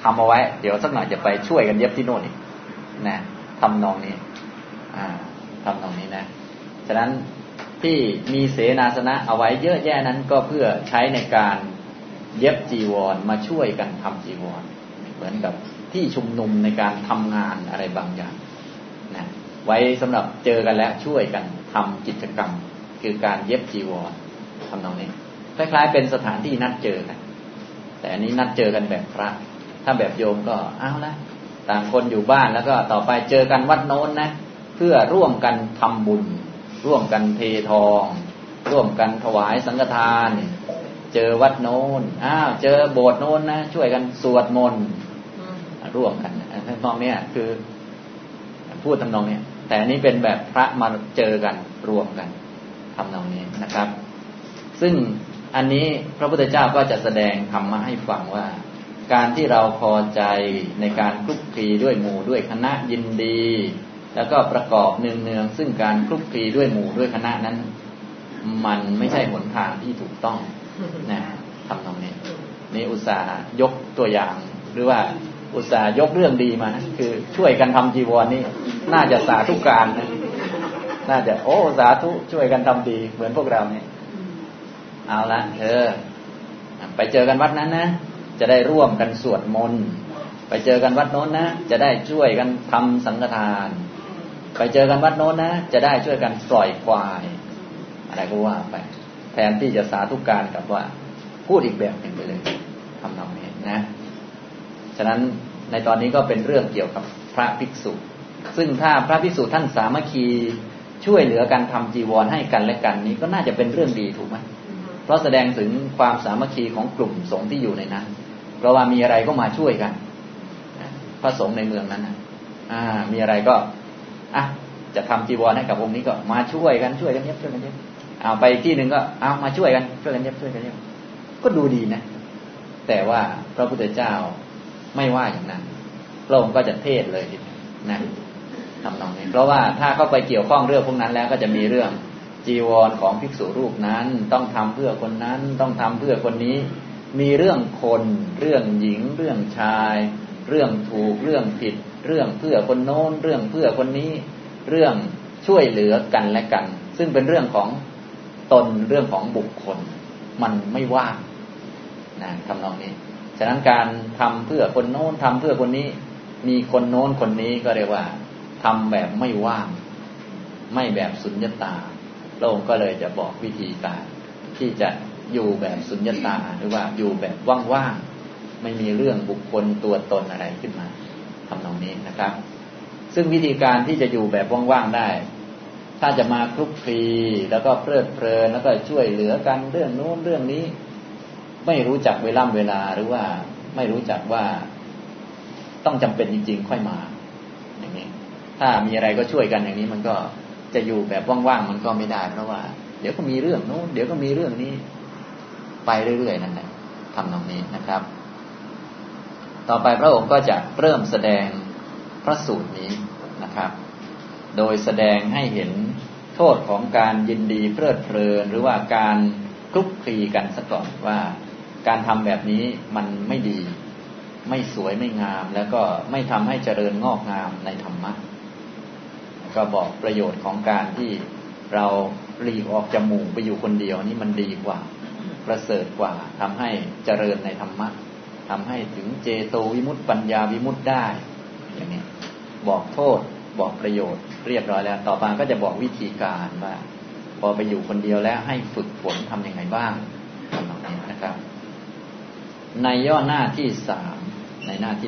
ำเอาไว้เดี๋ยวสักหน่อยจะไปช่วยกันเย็บที่โน่นอีกนะทำนองนี้ทำนองนี้นะฉะนั้นที่มีเสนาสนะเอาไว้เยอะแยะนั้นก็เพื่อใช้ในการเย็บจีวรมาช่วยกันทำจีวรเหมือนกับที่ชุมนุมในการทำงานอะไรบางอย่างนะไว้สำหรับเจอกันแล้วช่วยกันทำกิจกรรมคือการเย็บจีวรทำนองนี้คล้ายๆเป็นสถานที่นัดเจอกันแต่อันนี้นัดเจอกันแบบพระถ้าแบบโยมก็เอาละต่างคนอยู่บ้านแล้วก็ต่อไปเจอกันวัดโน้นนะเพื่อร่วมกันทำบุญร่วมกันเททองร่วมกันถวายสังฆทานเจอวัดโน้นเจอโบสถ์โน้นนะช่วยกันสวดมนต์ร่วมกันทำนองนี้คือพูดทำนองนี้แต่อันนี้เป็นแบบพระมาเจอกันรวมกันทำนองนี้นะครับซึ่งอันนี้พระพุทธเจ้าก็จะแสดงธรรมะให้ฟังว่าการที่เราพอใจในการคลุกคลีด้วยหมู่ด้วยคณะยินดีแล้วก็ประกอบเนืองๆซึ่งการคลุกคลีด้วยหมู่ด้วยคณะนั้นมันไม่ใช่หนทางที่ถูกต้องนะทำตรงนี้นี่อุตส่าห์ยกตัวอย่างหรือว่าอุตส่าห์ยกเรื่องดีมานะคือช่วยกันทำจีวรนี่น่าจะสาธุการนะน่าจะโอ้สาธุช่วยกันทำดีเหมือนพวกเราเนี่ยเอาละไปเจอกันวัดนั้นนะจะได้ร่วมกันสวดมนต์ไปเจอกันวัดโน้นนะจะได้ช่วยกันทำสังฆทานไปเจอกันวัดโน้นนะจะได้ช่วยกันปล่อยควายอะไรก็ว่าไปแทนที่จะสาธุการกับว่าพูดอีกแบบหนึ่งไปเลยทำนองนี้นะฉะนั้นในตอนนี้ก็เป็นเรื่องเกี่ยวกับพระภิกษุซึ่งถ้าพระภิกษุท่านสามัคคีช่วยเหลือกันทำจีวรให้กันและกันนี้ก็น่าจะเป็นเรื่องดีถูกไหมเพราะแสดงถึงความสามัคคีของกลุ่มสงฆ์ที่อยู่ในนั้นเพราะว่ามีอะไรก็มาช่วยกันพระสงฆ์ในเมืองนั้นมีอะไรก็จะทำจีวรให้กับองค์นี้ก็มาช่วยกันเย็บไปที่หนึ่งก็มาช่วยกันเย็บก็ดูดีนะแต่ว่าพระพุทธเจ้าไม่ว่าอย่างนั้นพระองค์ก็จะเทศเลยนะทำนองนี้เพราะว่าถ้าเข้าไปเกี่ยวข้องเรื่องพวกนั้นแล้วก็จะมีเรื่องจีวรของภิกษุรูปนั้นต้องทำเพื่อคนนั้นต้องทำเพื่อคนนี้มีเรื่องคนเรื่องหญิงเรื่องชายเรื่องถูกเรื่องผิดเรื่องเพื่อคนโน้นเรื่องเพื่อคนนี้เรื่องช่วยเหลือกันและกันซึ่งเป็นเรื่องของตนเรื่องของบุคคลมันไม่ว่างนะทำนองนี้ฉะนั้นการทำเพื่อคนโน้นทำเพื่อคนนี้มีคนโน้นคนนี้ก็เรียกว่าทำแบบไม่ว่างไม่แบบสุญญตาพระองค์ก็เลยจะบอกวิธีการที่จะอยู่แบบสุญญตาหรือว่าอยู่แบบว่างๆไม่มีเรื่องบุคคลตัวตนอะไรขึ้นมาทำนองนี้นะครับซึ่งวิธีการที่จะอยู่แบบว่างๆได้ถ้าจะมาคลุกคลีแล้วก็เพลิดเพลินแล้วก็ช่วยเหลือกันเรื่องโน้นเรื่องนี้ไม่รู้จักเวลาหรือว่าไม่รู้จักว่าต้องจำเป็นจริงๆค่อยมาอย่างนี้ถ้ามีอะไรก็ช่วยกันอย่างนี้มันก็จะอยู่แบบว่างๆมันก็ไม่ได้เพราะว่าเดี๋ยวก็มีเรื่องโน้นเดี๋ยวก็มีเรื่องนี้ไปเรื่อยๆนั่นแหละทำตรงนี้นะครับต่อไปพระองค์ก็จะเริ่มแสดงพระสูตรนี้นะครับโดยแสดงให้เห็นโทษของการยินดีเพลิดเพลินหรือว่าการคลุกคลีกันซะก่อนว่าการทำแบบนี้มันไม่ดีไม่สวยไม่งามแล้วก็ไม่ทำให้เจริญงอกงามในธรรมะก็บอกประโยชน์ของการที่เราหลีกออกจากหมู่ไปอยู่คนเดียวนี่มันดีกว่าประเสริฐกว่าทำให้เจริญในธรรมะทำให้ถึงเจโตวิมุตติปัญญาวิมุตติได้อย่างนี้บอกโทษบอกประโยชน์เรียบร้อยแล้วต่อมาก็จะบอกวิธีการว่าพอไปอยู่คนเดียวแล้วให้ฝึกฝนทำยังไงบ้างทำอย่างนี้นะครับในย่อหน้าที่3ในหน้าที่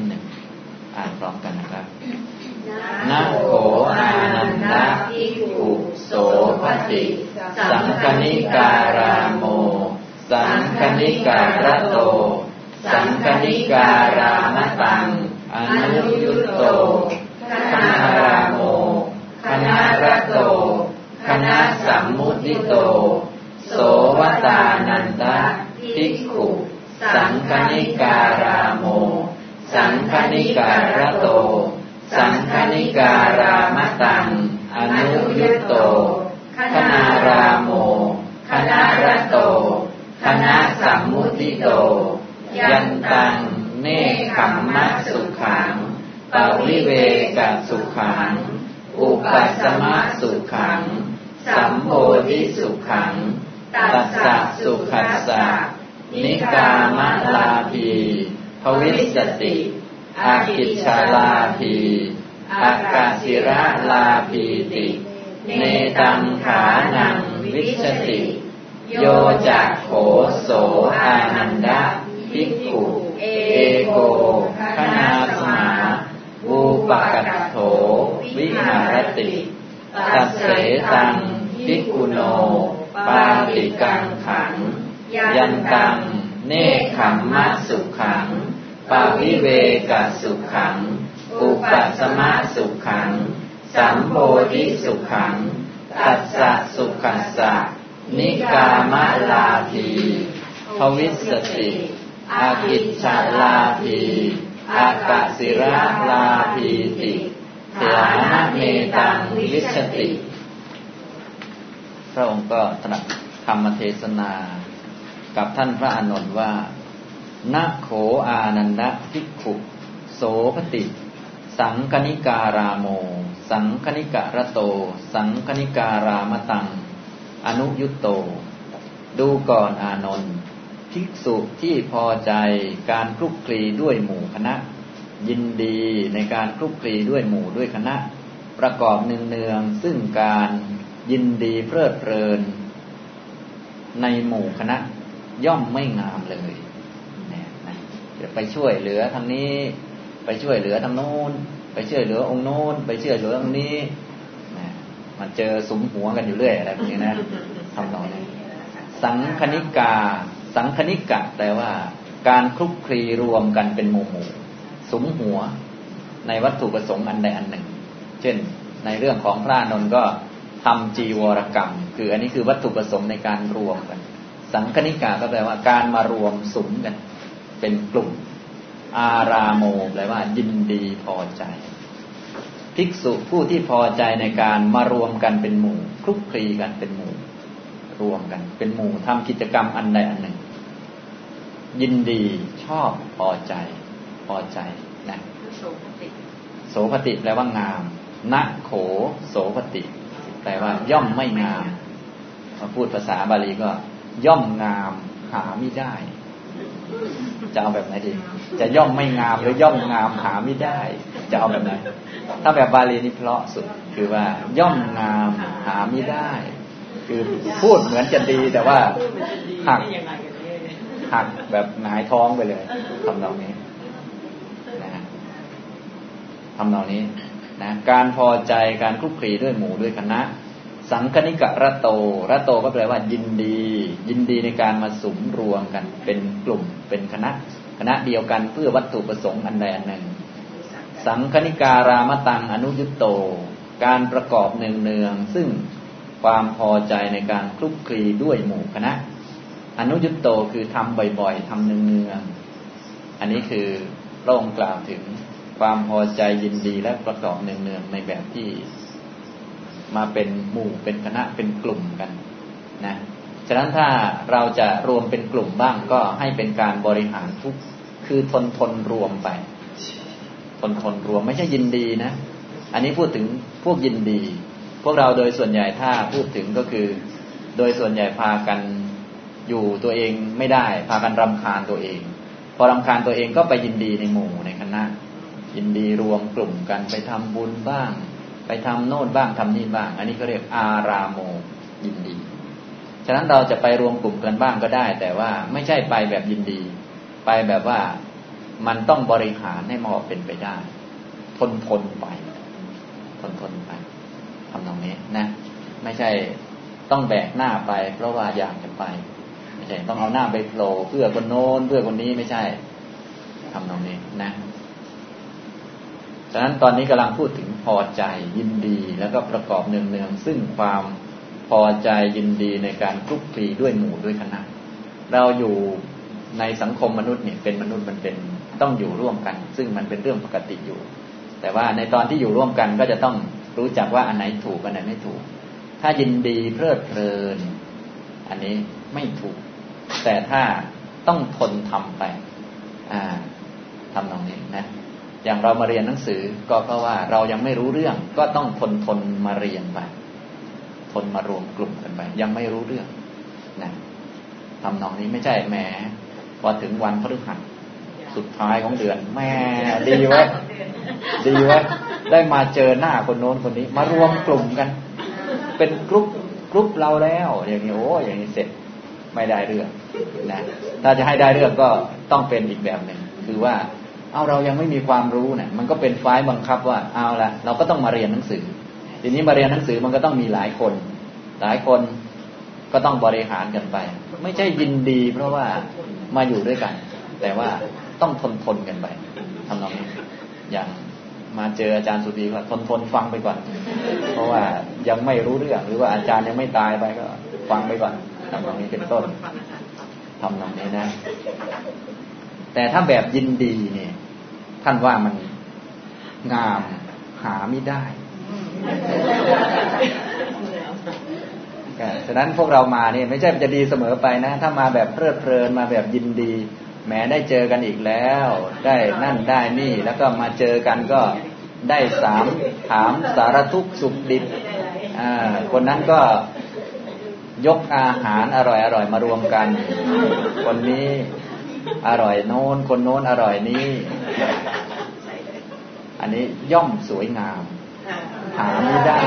1อ่านพร้อมกันนะครับนะโขอานันทะภิกขุโสภติสังคณิการามโมสังคณิการโตสังคณิการามตังอนุยุตโตคณารามโมคณารโตคณสัมมุติโตโสวตานันทะภิกขุสังคณิการามโมสังคณิการโตสังคณิการามตังอนุยุตโตคณารามโมคณารโตคณสัมมุติโตยันตังเนคขขัมมะสุขังปวิเวกสุขังอุปัสสมะสุขังสัมโพธิสุขังตัสสะสุขัสสะนิกามะลาภีภวิสสติอากิจฉาลาภีอากาศิระลาภีติเนตังขานังวิชติโยจักโขโสอานันดะภิกขุเอโกคณาสมาวูปกัตโถวิหารติตัสเสตังภิกขุโนปาติกังขังยันตังเนคขัมมะสุขังปวิเวกสุขังอุปัสสมะสุขังสัมโพธิสุขังตัสสะสุขัสสะนิกามะลาภีภวิสสติอากิจฉาลาภีอากาศิระลาภีติเถนะเมตังวิชติพระองค์ก็ตรัสธรรมเทศนากับท่านพระอานนท์ว่านะโขอานันดะภิกขุโสภติสังคณิการามโมสังคณิกะระโตสังคณิการามตังอนุยุตโตดูก่อนอานนท์ภิกษุที่พอใจการคลุกคลีด้วยหมู่คณะยินดีในการคลุกคลีด้วยหมู่ด้วยคณะประกอบเนืองๆซึ่งการยินดีเพลิดเพลินในหมู่คณะย่อมไม่งามเลยเดี๋ยวไปช่วยเหลือทางนี้ไปช่วยเหลือทางโน้นไปช่วยเหลือองค์โน้นไปช่วยเหลือองค์นี้มันเจอสุมหัวกันอยู่เรื่อยอะไรแบบนี้นะทำนองนี้สังคณิกาสังคณิกะแปลว่าการคลุกคลีรวมกันเป็นหมู่ๆสุมหัวในวัตถุประสงค์อันใดอันหนึ่งเช่นในเรื่องของพระอานนท์ก็ทำจีวรกรรมคืออันนี้คือวัตถุประสงค์ในการรวมกันสังคณิกาก็แปลว่าการมารวมสุมกันเป็นกลุ่มอารามโมแปลว่ายินดีพอใจภิกษุผู้ที่พอใจในการมารวมกันเป็นหมู่คลุกคลีกันเป็นหมู่รวมกันเป็นหมู่ทำกิจกรรมอันใดอันหนึ่งยินดีชอบพอใจนะโสภติแปลว่างามนะโขโสภติแปลว่าย่อมไม่งามมาพูดภาษาบาลีก็ย่อมงามหาไม่ได้จะเอาแบบไหนดีจะย่อมไม่งามหรือย่อมงามหาไม่ได้จะเอาแบบไหนถ้าแบบบาลีนี่เพราะสุดคือว่าย่อมงามหาไม่ได้คือพูดเหมือนจะดีแต่ว่าหักแบบหงายท้องไปเลยทำนองนี้นะทำนองนี้นะการพอใจการคลุกคลีด้วยหมู่ด้วยคณะสังคณิกะระโตก็แปลว่ายินดีในการมาสุมรวมกันเป็นกลุ่มเป็นคณะเดียวกันเพื่อวัตถุประสงค์อันใดอันหนึ่งสังคณิการามตังอนุยุตโตการประกอบเนืองซึ่งความพอใจในการคลุกคลีด้วยหมู่คณะอนุยุตโตคือทำบ่อยๆทำเนืองอันนี้คือพระองค์กล่าวถึงความพอใจยินดีและประกอบเนืองในแบบที่มาเป็นหมู่เป็นคณะเป็นกลุ่มกันนะฉะนั้นถ้าเราจะรวมเป็นกลุ่มบ้างก็ให้เป็นการบริหารทุกคือทนรวมไปทนรวมไม่ใช่ยินดีนะอันนี้พูดถึงพวกยินดีพวกเราโดยส่วนใหญ่ถ้าพูดถึงก็คือโดยส่วนใหญ่พากันอยู่ตัวเองไม่ได้พากันรำคาญตัวเองพอรำคาญตัวเองก็ไปยินดีในหมู่ในคณะยินดีรวมกลุ่มกันไปทำบุญบ้างไปทำโน่นบ้างทำนี่บ้างอันนี้ก็เรียกอารามโมยินดีฉะนั้นเราจะไปรวมกลุ่มกันบ้างก็ได้แต่ว่าไม่ใช่ไปแบบยินดีไปแบบว่ามันต้องบริหารให้เหมาะเป็นไปได้ทนไปทำตรงนี้นะไม่ใช่ต้องแบกหน้าไปเพราะว่าอยากจะไปไม่ใช่ต้องเอาหน้าไปโผล่เพื่อคนโน้นเพื่อคนนี้ไม่ใช่ทำตรงนี้นะฉะนั้นตอนนี้กำลังพูดถึงพอใจยินดีแล้วก็ประกอบเนืองซึ่งความพอใจยินดีในการคลุกคลีด้วยหมู่ด้วยคณะเราอยู่ในสังคมมนุษย์เนี่ยเป็นมนุษย์มันเป็นต้องอยู่ร่วมกันซึ่งมันเป็นเรื่องปกติอยู่แต่ว่าในตอนที่อยู่ร่วมกันก็จะต้องรู้จักว่าอันไหนถูกอันไหนไม่ถูกถ้ายินดีเพลิดเพลินอันนี้ไม่ถูกแต่ถ้าต้องทนทำไปทำตรงนี้นะอย่างเรามาเรียนหนังสือก็เพราะว่าเรายังไม่รู้เรื่องก็ต้องทนมาเรียนไปทนมารวมกลุ่มกันไปยังไม่รู้เรื่องนะทำนองนี้ไม่ใช่แหมพอถึงวันพฤหัสสุดท้ายของเดือนแม่ดีไว้ดีไว้ได้มาเจอหน้าคนโน้นคนนี้มารวมกลุ่มกันเป็นกรุ๊ปเราแล้วอย่างนี้โอ้อย่างนี้เสร็จไม่ได้เรื่องนะถ้าจะให้ได้เรื่องก็ต้องเป็นอีกแบบหนึ่งคือว่าเอาเรายังไม่มีความรู้เนี่ยมันก็เป็นฝ่ายบังคับว่าเอาละเราก็ต้องมาเรียนหนังสือทีนี้มาเรียนหนังสือมันก็ต้องมีหลายคนก็ต้องบริหารกันไปไม่ใช่ยินดีเพราะว่ามาอยู่ด้วยกันแต่ว่าต้องทนกันไปทำนองนี้อย่างมาเจออาจารย์สุธีก็ทนฟังไปก่อนเพราะว่ายังไม่รู้เรื่องหรือว่าอาจารย์ยังไม่ตายไปก็ฟังไปก่อนทำนองนี้เป็นต้นทำนองนี้นะแต่ถ้าแบบยินดีเนี่ยท่านว่ามันงามหาไม่ได้ฉะนั้นพวกเรามาเนี่ยไม่ใช่จะดีเสมอไปนะถ้ามาแบบเพลิดเพลินมาแบบยินดีแม้ได้เจอกันอีกแล้วได้นั่นได้นี่แล้วก็มาเจอกันก็ได้ถามสารทุกข์สุขดิบคนนั้นก็ยกอาหารอร่อยมารวมกันคนนี้อร่อยโน้นคนโน้นอร่อยนี้อันนี้ย่อมสวยงามหาไม่ได้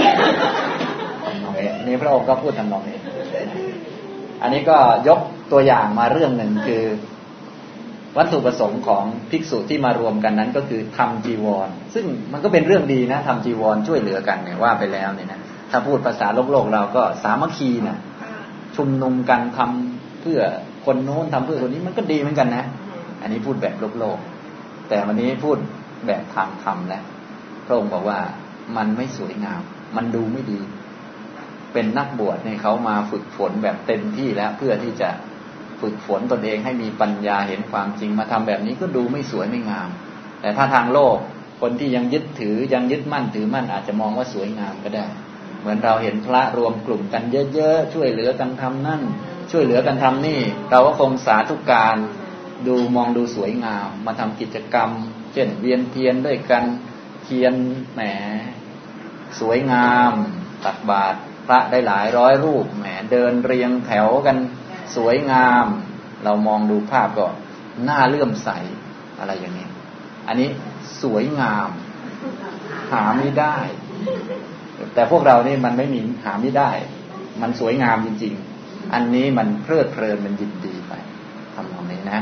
นี่พระองค์ก็พูดทำนองนี้อันนี้ก็ยกตัวอย่างมาเรื่องหนึ่งคือวัตถุประสงค์ของภิกษุที่มารวมกันนั้นก็คือทำจีวรซึ่งมันก็เป็นเรื่องดีนะทำจีวรช่วยเหลือกันเนี่ยว่าไปแล้วเนี่ยนะถ้าพูดภาษาโลกเราก็สามัคคีนะชุมนุมกันทำเพื่อคนโน้นทำเพื่อคนนี้มันก็ดีเหมือนกันนะอันนี้พูดแบบโลกแต่วันนี้พูดแบบทางธรรมแล้วพระองค์บอกว่ามันไม่สวยงามมันดูไม่ดีเป็นนักบวชเนี่ยเขามาฝึกฝนแบบเต็มที่แล้วเพื่อที่จะฝึกฝนตนเองให้มีปัญญาเห็นความจริงมาทำแบบนี้ก็ดูไม่สวยไม่งามแต่ถ้าทางโลกคนที่ยังยึดถือยังยึดมั่นถือมั่นอาจจะมองว่าสวยงามก็ได้เหมือนเราเห็นพระรวมกลุ่มกันเยอะๆช่วยเหลือกันทำนั่นช่วยเหลือกันทำนี่เราก็คงสาธุการดูมองดูสวยงามมาทำกิจกรรมเช่นเวียนเทียนด้วยกันเทียนแหมสวยงามตักบาตรพระได้หลายร้อยรูปแหมเดินเรียงแถวกันสวยงามเรามองดูภาพก็น่าเลื่อมใสอะไรอย่างนี้อันนี้สวยงามหาไม่ได้แต่พวกเรานี่มันไม่มีหาไม่ได้มันสวยงามจริงๆอันนี้มันเพลิดเพลินมันยินดีไปทำตรงนี้นะ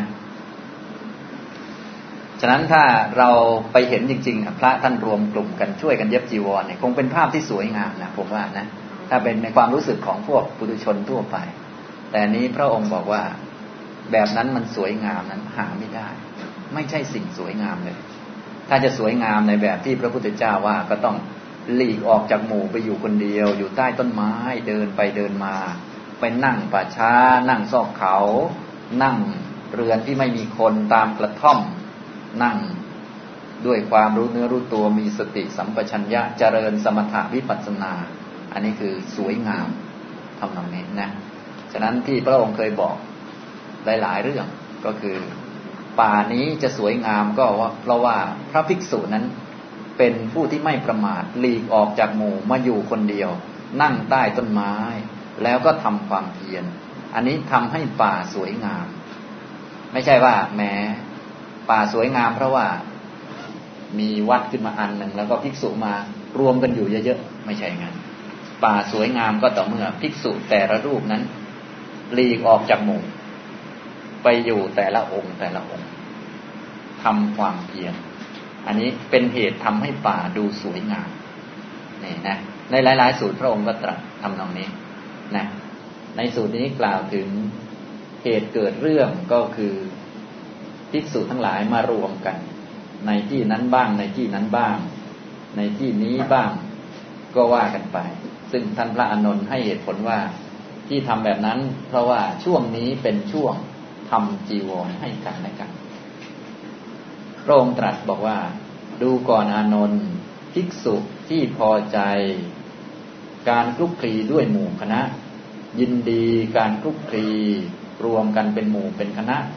ฉะนั้นถ้าเราไปเห็นจริงๆพระท่านรวมกลุ่มกันช่วยกันเย็บจีวรเนี่ยคงเป็นภาพที่สวยงามนะผมว่านะถ้าเป็นในความรู้สึกของพวกปุถุชนทั่วไปแต่นี้พระองค์บอกว่าแบบนั้นมันสวยงามนั้นหาไม่ได้ไม่ใช่สิ่งสวยงามเลยถ้าจะสวยงามในแบบที่พระพุทธเจ้าว่าก็ต้องหลีกออกจากหมู่ไปอยู่คนเดียวอยู่ใต้ต้นไม้เดินไปเดินมาไปนั่งป่าช้านั่งซอกเขานั่งเรือนที่ไม่มีคนตามกระท่อมนั่งด้วยความรู้เนื้อรู้ตัวมีสติสัมปชัญญะเจริญสมถะวิปัสสนาอันนี้คือสวยงามทำนองนี้นะฉะนั้นที่พระองค์เคยบอกหลายๆเรื่องก็คือป่านี้จะสวยงามก็เพราะว่าพระภิกษุนั้นเป็นผู้ที่ไม่ประมาทหลีกออกจากหมู่มาอยู่คนเดียวนั่งใต้ต้นไม้แล้วก็ทำความเพียรอันนี้ทำให้ป่าสวยงามไม่ใช่ว่าแหมป่าสวยงามเพราะว่ามีวัดขึ้นมาอันหนึ่งแล้วก็ภิกษุมารวมกันอยู่เยอะๆไม่ใช่งั้นป่าสวยงามก็ต่อเมื่อภิกษุแต่ละรูปนั้นหลีกออกจากหมู่ไปอยู่แต่ละองค์ทำความเพียรอันนี้เป็นเหตุทำให้ป่าดูสวยงามนี่นะในหลายๆสูตรพระองค์ก็ตรัสทำนองนี้นะในสูตรนี้กล่าวถึงเหตุเกิดเรื่องก็คือภิกษุทั้งหลายมารวมกันในที่นั้นบ้างในที่นั้นบ้างในที่นี้บ้างก็ว่ากันไปซึ่งท่านพระอานนท์ให้เหตุผลว่าที่ทำแบบนั้นเพราะว่าช่วงนี้เป็นช่วงทำจีวรให้กันและกันพระองค์ตรัสบอกว่าดูก่อนอานนท์ภิกษุที่พอใจการคลุกคลีด้วยหมู่คณะยินดีการคลุกคลีรวมกันเป็นหมู่เป็นคณะ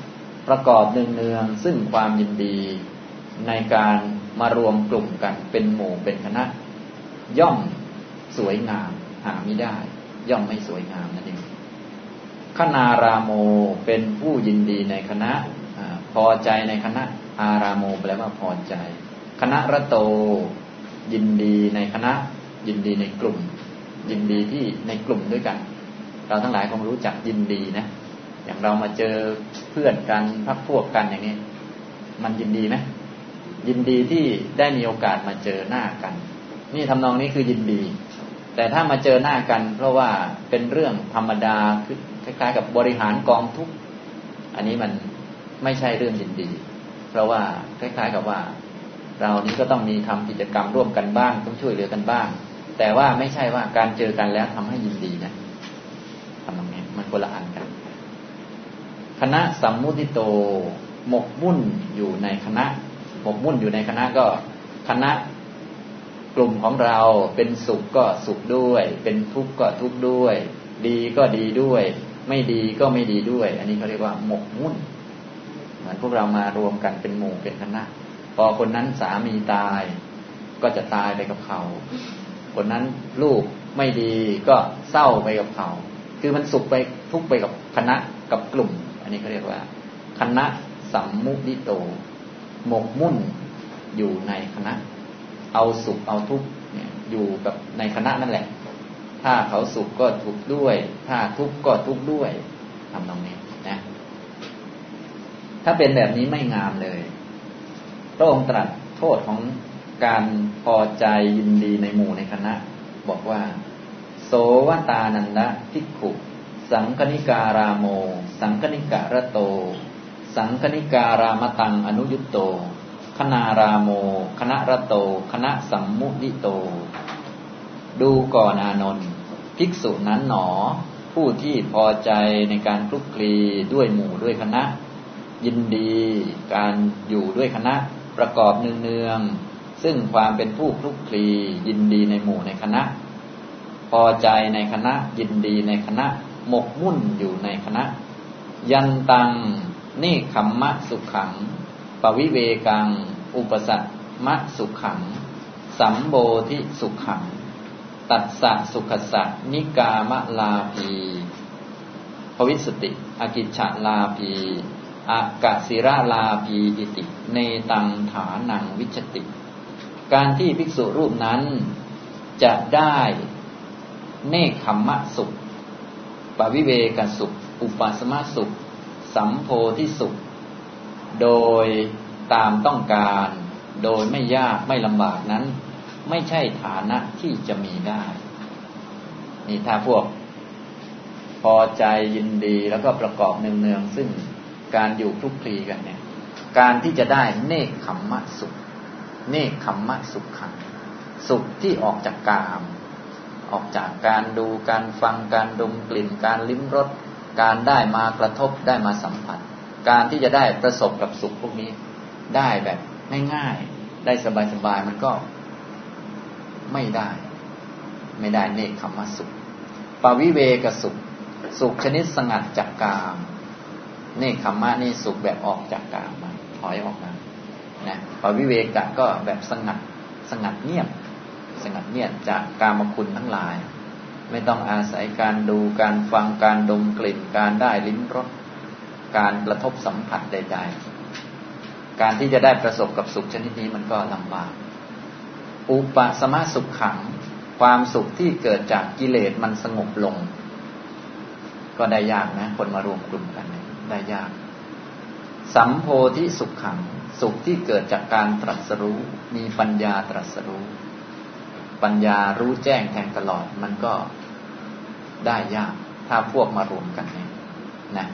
ประกอบเนืองๆซึ่งความยินดีในการมารวมกลุ่มกันเป็นหมู่เป็นคณะย่อมสวยงามหาไม่ได้ย่อมไม่สวยงามนั่นเองคณารามโมเป็นผู้ยินดีในคณะพอใจในคณะอารามโมแปลว่าพอใจคณะระโตยินดีในคณะยินดีในกลุ่มยินดีที่ในกลุ่มด้วยกันเราทั้งหลายคงรู้จักยินดีนะอย่างเรามาเจอเพื่อนกันพักพวกกันอย่างนี้มันยินดีไหมยินดีที่ได้มีโอกาสมาเจอหน้ากันนี่ทำนองนี้คือยินดีแต่ถ้ามาเจอหน้ากันเพราะว่าเป็นเรื่องธรรมดาคือคล้ายๆกับบริหารกองทุกข์อันนี้มันไม่ใช่เรื่องยินดีเพราะว่าคล้ายๆกับว่าเรานี้ก็ต้องมีทำกิจกรรมร่วมกันบ้างต้องช่วยเหลือกันบ้างแต่ว่าไม่ใช่ว่าการเจอกันแล้วทำให้ยินดีนะทำตรงนี้มันคนละอันกันคณะสัมมุติโตหมกมุ่นอยู่ในคณะหมกมุ่นอยู่ในคณะก็คณะกลุ่มของเราเป็นสุขก็สุขด้วยเป็นทุกข์ก็ทุกข์ด้วยดีก็ดีด้วยไม่ดีก็ไม่ดีด้วยอันนี้เขาเรียกว่าหมกมุ่นเหมือนพวกเรามารวมกันเป็นหมู่เป็นคณะพอคนนั้นสามีตายก็จะตายไปกับเขาคนนั้นลูกไม่ดีก็เศร้าไปกับเขาคือมันสุขไปทุกข์ไปกับคณะกับกลุ่มอันนี้เขาเรียกว่าคณะสัมมุติโตหมกมุ่นอยู่ในคณะเอาสุขเอาทุกข์เนี่ยอยู่กับในคณะนั่นแหละถ้าเขาสุขก็ทุกข์ด้วยถ้าทุกข์ก็ทุกข์ด้วยทำตรงนี้นะถ้าเป็นแบบนี้ไม่งามเลยพระองค์ตรัสโทษของการพอใจยินดีในหมู่ในคณะบอกว่าโสวตานันดะภิกขุสังคณิการามโมสังคณิการะโตสังคณิการามตังอนุยุตโตคณารามโมคณะระโตคณะสัมมุติโตดูก่อนอานนท์ภิกษุนั้นหนอผู้ที่พอใจในการคลุกคลีด้วยหมู่ด้วยคณะยินดีการอยู่ด้วยคณะประกอบเนืองๆซึ่งความเป็นผู้คลุกคลียินดีในหมู่ในคณะพอใจในคณะยินดีในคณะหมกมุ่นอยู่ในคณะยันตังนิคัมมะสุขังปวิเวกังอุปสัตมะสุขังสัมโบธิสุขังตัสสะสุขสัตนิกามะลาภีภวิสติอกิจฉลาภีอากสิราลาภีอิติเนตังฐานังวิชติการที่ภิกษุรูปนั้นจะได้เนคขัมมะสุขปวิเวกสุขอุปสมะสุขสัมโพธิสุขโดยตามต้องการโดยไม่ยากไม่ลำบากนั้นไม่ใช่ฐานะที่จะมีได้นี่ถ้าพวกพอใจยินดีแล้วก็ประกอบเนืองๆซึ่งการอยู่คลุกคลีกันเนี่ยการที่จะได้เนคขัมมะสุขเนคขัมมะสุขขังสุขที่ออกจากกามออกจากการดูการฟังการดมกลิ่นการลิ้มรสการได้มากระทบได้มาสัมผัสการที่จะได้ประสบกับสุขพวกนี้ได้แบบง่ายๆได้สบายๆมันก็ไม่ได้เนคขัมมะสุขปวิเวกสุขสุขชนิดสงัดจากกามเนคขัมมะนี่สุขแบบออกจากกามมาถอยออกมานะปวิเวกะก็แบบสงัดเงียบจากกามคุณทั้งหลายไม่ต้องอาศัยการดูการฟังการดมกลิ่นการได้ลิ้มรสการกระทบสัมผัสใดๆการที่จะได้ประสบกับสุขชนิดนี้มันก็ลำบากอุปสมะสุขขังความสุขที่เกิดจากกิเลสมันสงบลงก็ได้ยากนะคนมารวมกลุ่มกันได้ยากสัมโพธิสุขขังสุขที่เกิดจากการตรัสรู้มีปัญญาตรัสรู้ปัญญารู้แจ้งแทงตลอดมันก็ได้ยากถ้าพวกมารวมกันเนี่ยนะ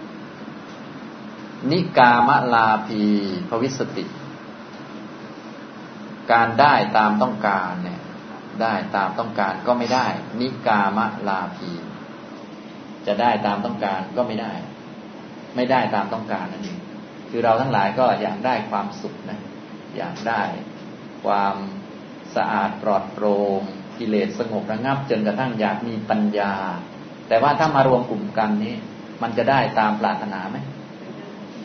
นิกามะลาภีภวิสติการได้ตามต้องการเนี่ยได้ตามต้องการก็ไม่ได้นิกามะลาภีจะได้ตามต้องการก็ไม่ได้ตามต้องการนั่นเองคือเราทั้งหลายก็อยากได้ความสุขนะอยากได้ความสะอาดปลอดโปร่งกิเลสสงบระงับจนกระทั่งอยากมีปัญญาแต่ว่าถ้ามารวมกลุ่มกันนี้มันจะได้ตามปรารถนาไหม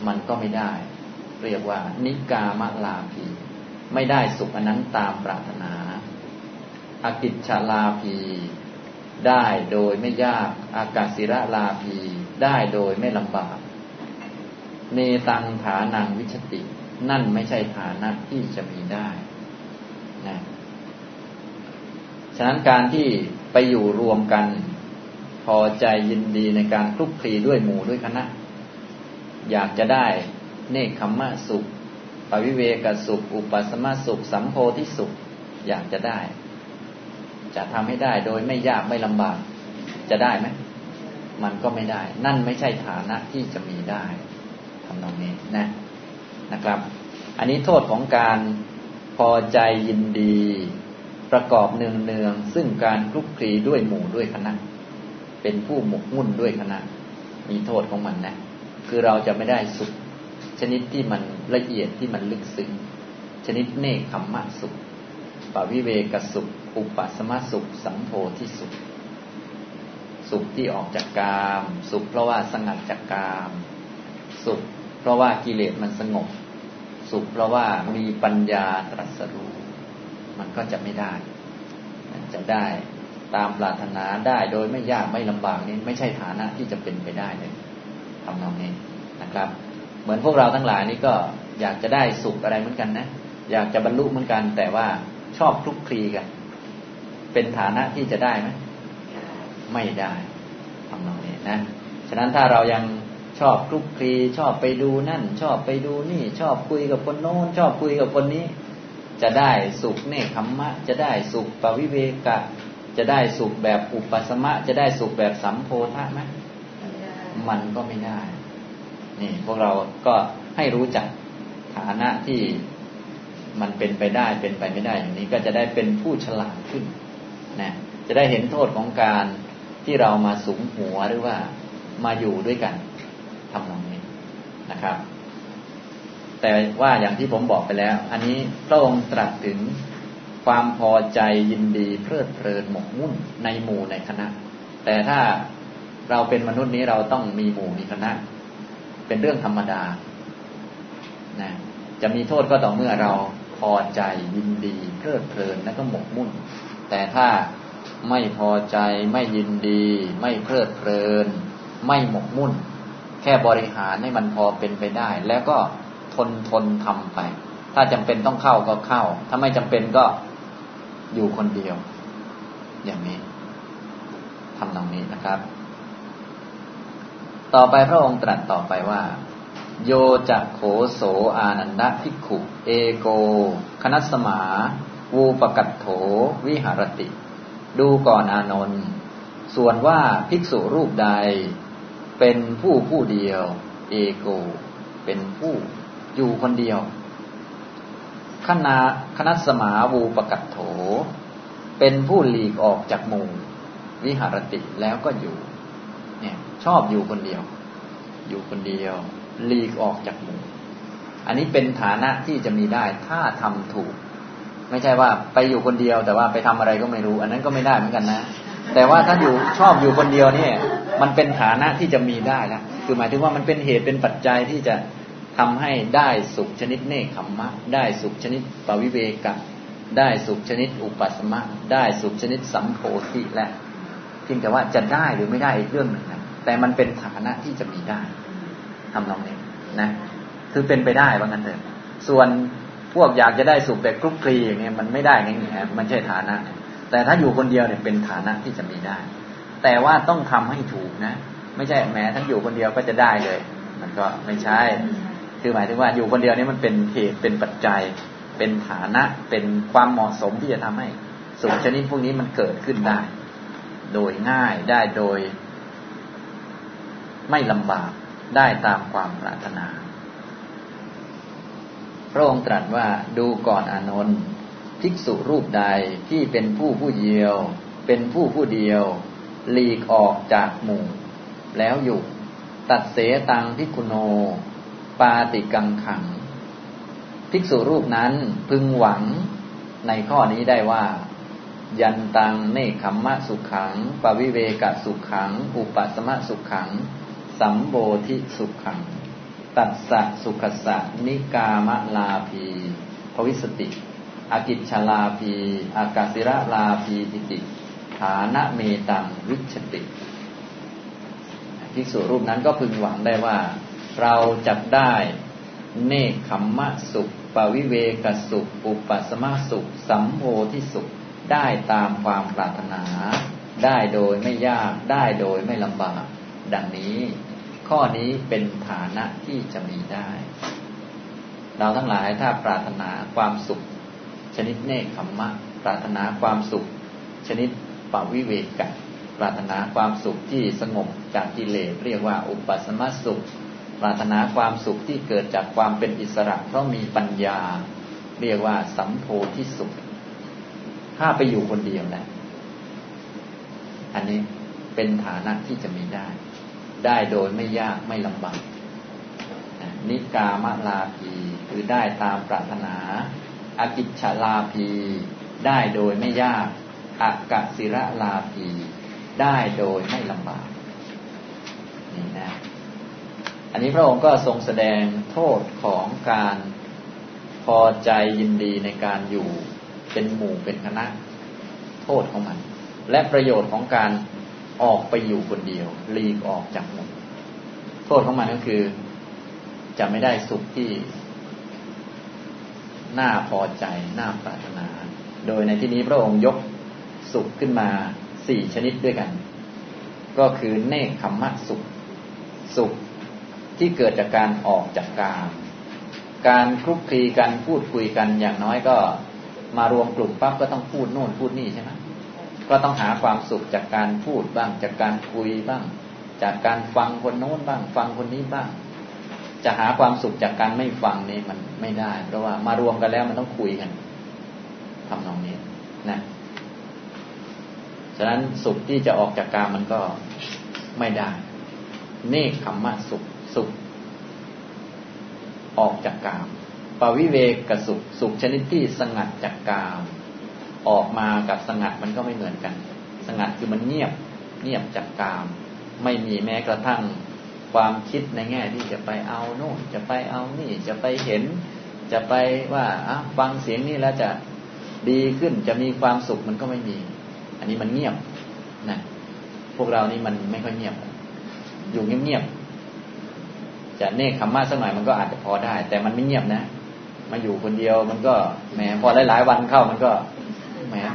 มันก็ไม่ได้เรียกว่านิกามลาภีไม่ได้สุขอันนั้นตามปรารถนาอกิจฉลาภีได้โดยไม่ยากอากาศิรลาภีได้โดยไม่ลำบากเนตังฐานังวิชตินั่นไม่ใช่ฐานะที่จะมีได้นะฉะนั้นการที่ไปอยู่รวมกันพอใจยินดีในการคลุกคลีด้วยหมู่ด้วยคณะอยากจะได้เนกขัมมะสุขปวิเวกสุขอุปสัมมสุขสัมโพธิสุขอยากจะได้จะทำให้ได้โดยไม่ยากไม่ลำบากจะได้ไหมมันก็ไม่ได้นั่นไม่ใช่ฐานะที่จะมีได้ทำตรงนี้นะครับอันนี้โทษของการพอใจยินดีประกอบเนืองๆซึ่งการคลุกคลีด้วยหมู่ด้วยคณะเป็นผู้หมกมุ่นด้วยคณะมีโทษของมันนะคือเราจะไม่ได้สุขชนิดที่มันละเอียดที่มันลึกซึ้งชนิดเนกขัมมะสุขปวิเวกสุขอุปสัมมสุขสัมโพธิสุขสุขที่ออกจากกามสุขเพราะว่าสงัดจากกามสุขเพราะว่ากิเลสมันสงบสุขเพราะว่ามีปัญญาตรัสรู้มันก็จะไม่ได้จะได้ตามปรารถนาได้โดยไม่ยากไม่ลำบากนี้ไม่ใช่ฐานะที่จะเป็นไปได้เลยทำนองนี้นะครับเหมือนพวกเราทั้งหลายนี่ก็อยากจะได้สุขอะไรเหมือนกันนะอยากจะบรรลุเหมือนกันแต่ว่าชอบคลุกคลีกันเป็นฐานะที่จะได้ไหมไม่ได้ทำนองนี้นะฉะนั้นถ้าเรายังชอบคลุกคลีชอบไปดูนั่นชอบไปดูนี่ชอบคุยกับคนโน้นชอบคุยกับคนนี้จะได้สุขเนกขัมมะจะได้สุขปวิเวกะจะได้สุขแบบอุปสัมมะจะได้สุขแบบสัมโพธะไหมมันก็ไม่ได้นี่พวกเราก็ให้รู้จักฐานะที่มันเป็นไปได้เป็นไปไม่ได้อย่างนี้ก็จะได้เป็นผู้ฉลาดขึ้นนะจะได้เห็นโทษของการที่เรามาสุมหัวหรือว่ามาอยู่ด้วยกันทำตรงนี้นะครับแต่ว่าอย่างที่ผมบอกไปแล้วอันนี้พระองค์ตรัสถึงความพอใจยินดีเพลิดเพลินหมกมุ่นในหมู่ในคณะแต่ถ้าเราเป็นมนุษย์นี้เราต้องมีหมู่มีคณะเป็นเรื่องธรรมดานะจะมีโทษก็ต่อเมื่อเราพอใจยินดีเพลิดเพลินแล้วก็หมกมุ่นแต่ถ้าไม่พอใจไม่ยินดีไม่เพลิดเพลินไม่หมกมุ่นแค่บริหารให้มันพอเป็นไปได้แล้วก็ทนทำไปถ้าจำเป็นต้องเข้าก็เข้าถ้าไม่จำเป็นก็อยู่คนเดียวอย่างนี้ทำตรงนี้นะครับต่อไปพระองค์ตรัสต่อไปว่าโยจะโขโสอานันดภิกขุเอโกคณัสสมาวูปกัตโถวิหารติดูก่อนอานนท์ส่วนว่าภิกษุรูปใดเป็นผู้เดียวเอโกเป็นผู้อยู่คนเดียวคณัสสมาวูปกัตโถเป็นผู้หลีกออกจากหมู่วิหารติแล้วก็อยู่เนี่ยชอบอยู่คนเดียวอยู่คนเดียวหลีกออกจากหมู่อันนี้เป็นฐานะที่จะมีได้ถ้าทำถูกไม่ใช่ว่าไปอยู่คนเดียวแต่ว่าไปทำอะไรก็ไม่รู้อันนั้นก็ไม่ได้เหมือนกันนะแต่ว่าถ้าอยู่ชอบอยู่คนเดียวเนี่ยมันเป็นฐานะที่จะมีได้แล้วคือหมายถึงว่ามันเป็นเหตุเป็นปัจจัยที่จะทำให้ได้สุขชนิดเนกขัมมะได้สุขชนิดปวิเวกะได้สุขชนิดอุปสัมมะได้สุขชนิดสัมโพธิและเพียงแต่ว่าจะได้หรือไม่ได้อีกเรื่องหนึ่งนะแต่มันเป็นฐานะที่จะมีได้ทำนองนี้นะคือเป็นไปได้ว่างั้นเถอะส่วนพวกอยากจะได้สุขแบบคลุกคลีอย่างเงี้ยมันไม่ได้ง่ายๆมันใช่ฐานะแต่ถ้าอยู่คนเดียวเนี่ยเป็นฐานะที่จะมีได้แต่ว่าต้องทำให้ถูกนะไม่ใช่แม้ทั้งอยู่คนเดียวก็จะได้เลยมันก็ไม่ใช่คือหมายถึงว่าอยู่คนเดียวนี่มันเป็นเหตุเป็นปัจจัยเป็นฐานะเป็นความเหมาะสมที่จะทำให้สุขชนิดพวกนี้มันเกิดขึ้นได้โดยง่ายได้โดยไม่ลำบากได้ตามความปรารถนาพระองค์ตรัสว่าดูก่อนอานนท์ภิกษุรูปใดที่เป็นผู้เดียวเป็นผู้เดียวหลีกออกจากหมู่แล้วอยู่ตัดเสตังภิกขุโนปาติกังขังภิกษุรูปนั้นพึงหวังในข้อนี้ได้ว่ายันตังเนกขัมมะสุขังปวิเวกะสุขังอุปสัมมะสุขังสัมโบธิสุขังตัสสะสุขสะนิกามะลาภีภวิสติอากิจฉลาภีอากาศิระลาภีติติฐานะเมตังวิชติภิกษุรูปนั้นก็พึงหวังได้ว่าเราจักได้เนกขัมมะสุขปวิเวกสุขอุปัสสมสุขสัมโพธิสุขได้ตามความปรารถนาได้โดยไม่ยากได้โดยไม่ลำบากดังนี้ข้อนี้เป็นฐานะที่จะมีได้เราทั้งหลายถ้าปรารถนาความสุขชนิดเนกขัมมะปรารถนาความสุขชนิดปวิเวกะปรารถนาความสุขที่สงบจากกิเลสเรียกว่าอุปัสสมสุขปรารถนาความสุขที่เกิดจากความเป็นอิสระเพราะมีปัญญาเรียกว่าสัมโพธิสุขถ้าไปอยู่คนเดียวแหละอันนี้เป็นฐานะที่จะมีได้โดยไม่ยากไม่ลำบากนิกามลาภีคือได้ตามปรารถนาอากิจฉลาภีได้โดยไม่ยากอากศิระลาภีได้โดยไม่ลำบากนี่นะอันนี้พระองค์ก็ทรงแสดงโทษของการพอใจยินดีในการอยู่เป็นหมู่เป็นคณะโทษของมันและประโยชน์ของการออกไปอยู่คนเดียวหลีกออกจากหมู่โทษของมันก็คือจะไม่ได้สุขที่น่าพอใจน่าปรารถนาโดยในที่นี้พระองค์ยกสุขขึ้นมา4ชนิดด้วยกันก็คือเนกขัมมะสุขที่เกิดจากการออกจากการคลุกคลีกันพูดคุยกันอย่างน้อยก็มารวมกลุ่มปั๊บก็ต้องพูดโน่นพูดนี่ใช่ไหมก็ต้องหาความสุขจากการพูดบ้างจากการคุยบ้างจากการฟังคนโน้นบ้างฟังคนนี้บ้างจะหาความสุขจากการไม่ฟังนี่มันไม่ได้เพราะว่ามารวมกันแล้วมันต้องคุยกันทำนองนี้นะฉะนั้นสุขที่จะออกจากกามมันก็ไม่ได้เนกขัมมะสุขออกจากกามปวิเวกสุขชนิดที่สงัดจากกามออกมากับสงัดมันก็ไม่เหมือนกันสงัดคือมันเงียบจากกามไม่มีแม้กระทั่งความคิดในแง่ที่จะไปเอาโน่นจะไปเอานี่จะไปเห็นจะไปว่าฟังเสียงนี้แล้วจะดีขึ้นจะมีความสุขมันก็ไม่มีอันนี้มันเงียบนะพวกเรานี่มันไม่ค่อยเงียบอยู่เงียบๆจะเนกขัมมะสักหน่อยมันก็อาจจะพอได้แต่มันไม่เงียบนะมาอยู่คนเดียวมันก็แหมพอหลายๆวันเข้ามันก็แหมไป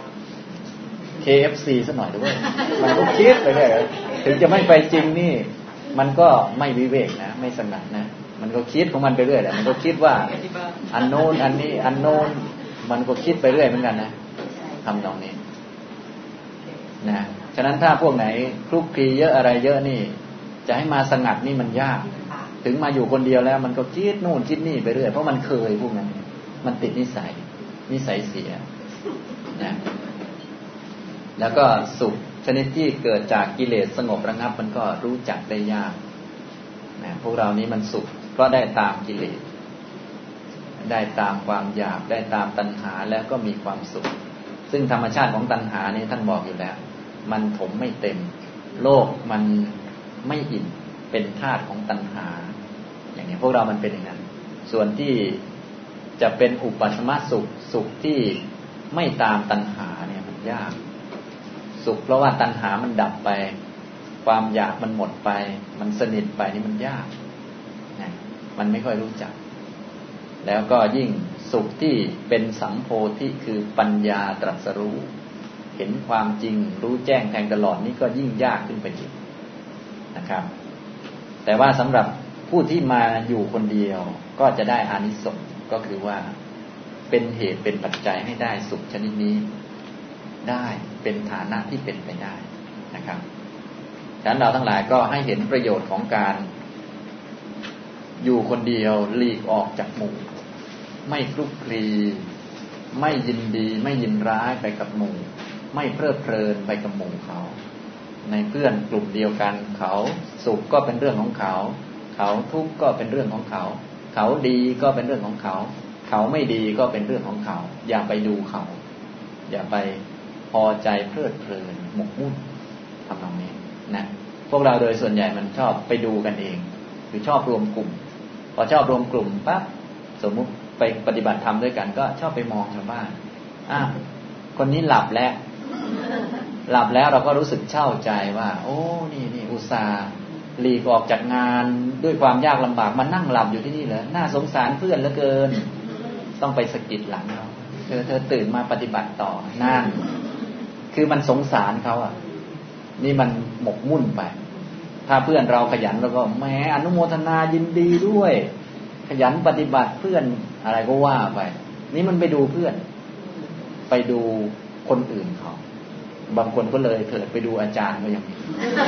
KFC สักหน่อยด้วยมันก็คิดไปเรื่อยถึงจะไม่ไปจริงนี่มันก็ไม่วิเวกนะไม่สงัดนะมันก็คิดของมันไปเรื่อยแหละมันก็คิดว่าอันโน้นอันนี้อันโน้นมันก็คิดไปเรื่อยเหมือนกันนะทำตรงนี้นะฉะนั้นถ้าพวกไหนคลุกคลีเยอะอะไรเยอะนี่จะให้มาสงัดนี่มันยากถึงมาอยู่คนเดียวแล้วมันก็คิดนู่นคิดนี่ไปเรื่อยเพราะมันเคยพวกนั้นมันติดนิสัยเสียนะแล้วก็สุขชนิดที่เกิดจากกิเลสสงบระงับมันก็รู้จักได้ยากนะพวกเรานี้มันสุขก็ได้ตามกิเลสได้ตามความอยากได้ตามตัณหาแล้วก็มีความสุขซึ่งธรรมชาติของตัณหานี่ท่านบอกอยู่แล้วมันถมไม่เต็มโลกมันไม่อิ่มเป็นธาตุของตัณหาอย่างนี้พวกเรามันเป็นอย่างนั้นส่วนที่จะเป็นอุปัสสมสุขที่ไม่ตามตัณหาเนี่ยมันยากสุขเพราะว่าตัณหามันดับไปความอยากมันหมดไปมันสนิทไปนี่มันยากนะมันไม่ค่อยรู้จักแล้วก็ยิ่งสุขที่เป็นสัมโพธิคือปัญญาตรัสรู้เห็นความจริงรู้แจ้งแทงตลอดนี่ก็ยิ่งยากขึ้นไปอีกนะครับแต่ว่าสำหรับผู้ที่มาอยู่คนเดียวก็จะได้อานิสงส์ก็คือว่าเป็นเหตุเป็นปัจจัยให้ได้สุขชนิดนี้ได้เป็นฐานะที่เป็นไปได้นะครับฉะนั้นเราทั้งหลายก็ให้เห็นประโยชน์ของการอยู่คนเดียวหลีกออกจากหมู่ไม่คลุกคลีไม่ยินดีไม่ยินร้ายไปกับหมู่ไม่เพลิดเพลินไปกับหมู่เขาในเพื่อนกลุ่มเดียวกันเขาสุขก็เป็นเรื่องของเขาเขาทุกข์ก็เป็นเรื่องของเขาเขาดีก็เป็นเรื่องของเขาเขาไม่ดีก็เป็นเรื่องของเขาอย่าไปดูเขาอย่าไปพอใจเพลิดเพลินหมกมุ่นทำตรงนี้นะพวกเราโดยส่วนใหญ่มันชอบไปดูกันเองหรือชอบรวมกลุ่มพอชอบรวมกลุ่มปั๊บสมมุติไปปฏิบัติธรรมด้วยกันก็ชอบไปมองชาวบ้านคนนี้หลับแล้วเราก็รู้สึกเช่าใจว่าโอ้นี่อุตส่าห์หลีกออกจากงานด้วยความยากลำบากมานั่งหลับอยู่ที่นี่เหรอน่าสงสารเพื่อนเหลือเกินต้องไปสะกิดหลังเขาเธอตื่นมาปฏิบัติต่อนั่นคือมันสงสารเขาอ่ะนี่มันหมกมุ่นไปถ้าเพื่อนเราขยันแล้วก็แหมอนุโมทนายินดีด้วยขยันปฏิบัติเพื่อนอะไรก็ว่าไปนี่มันไปดูเพื่อนไปดูคนอื่นเขาบางคนก็เลยเถิดไปดูอาจารย์ก็ยังมี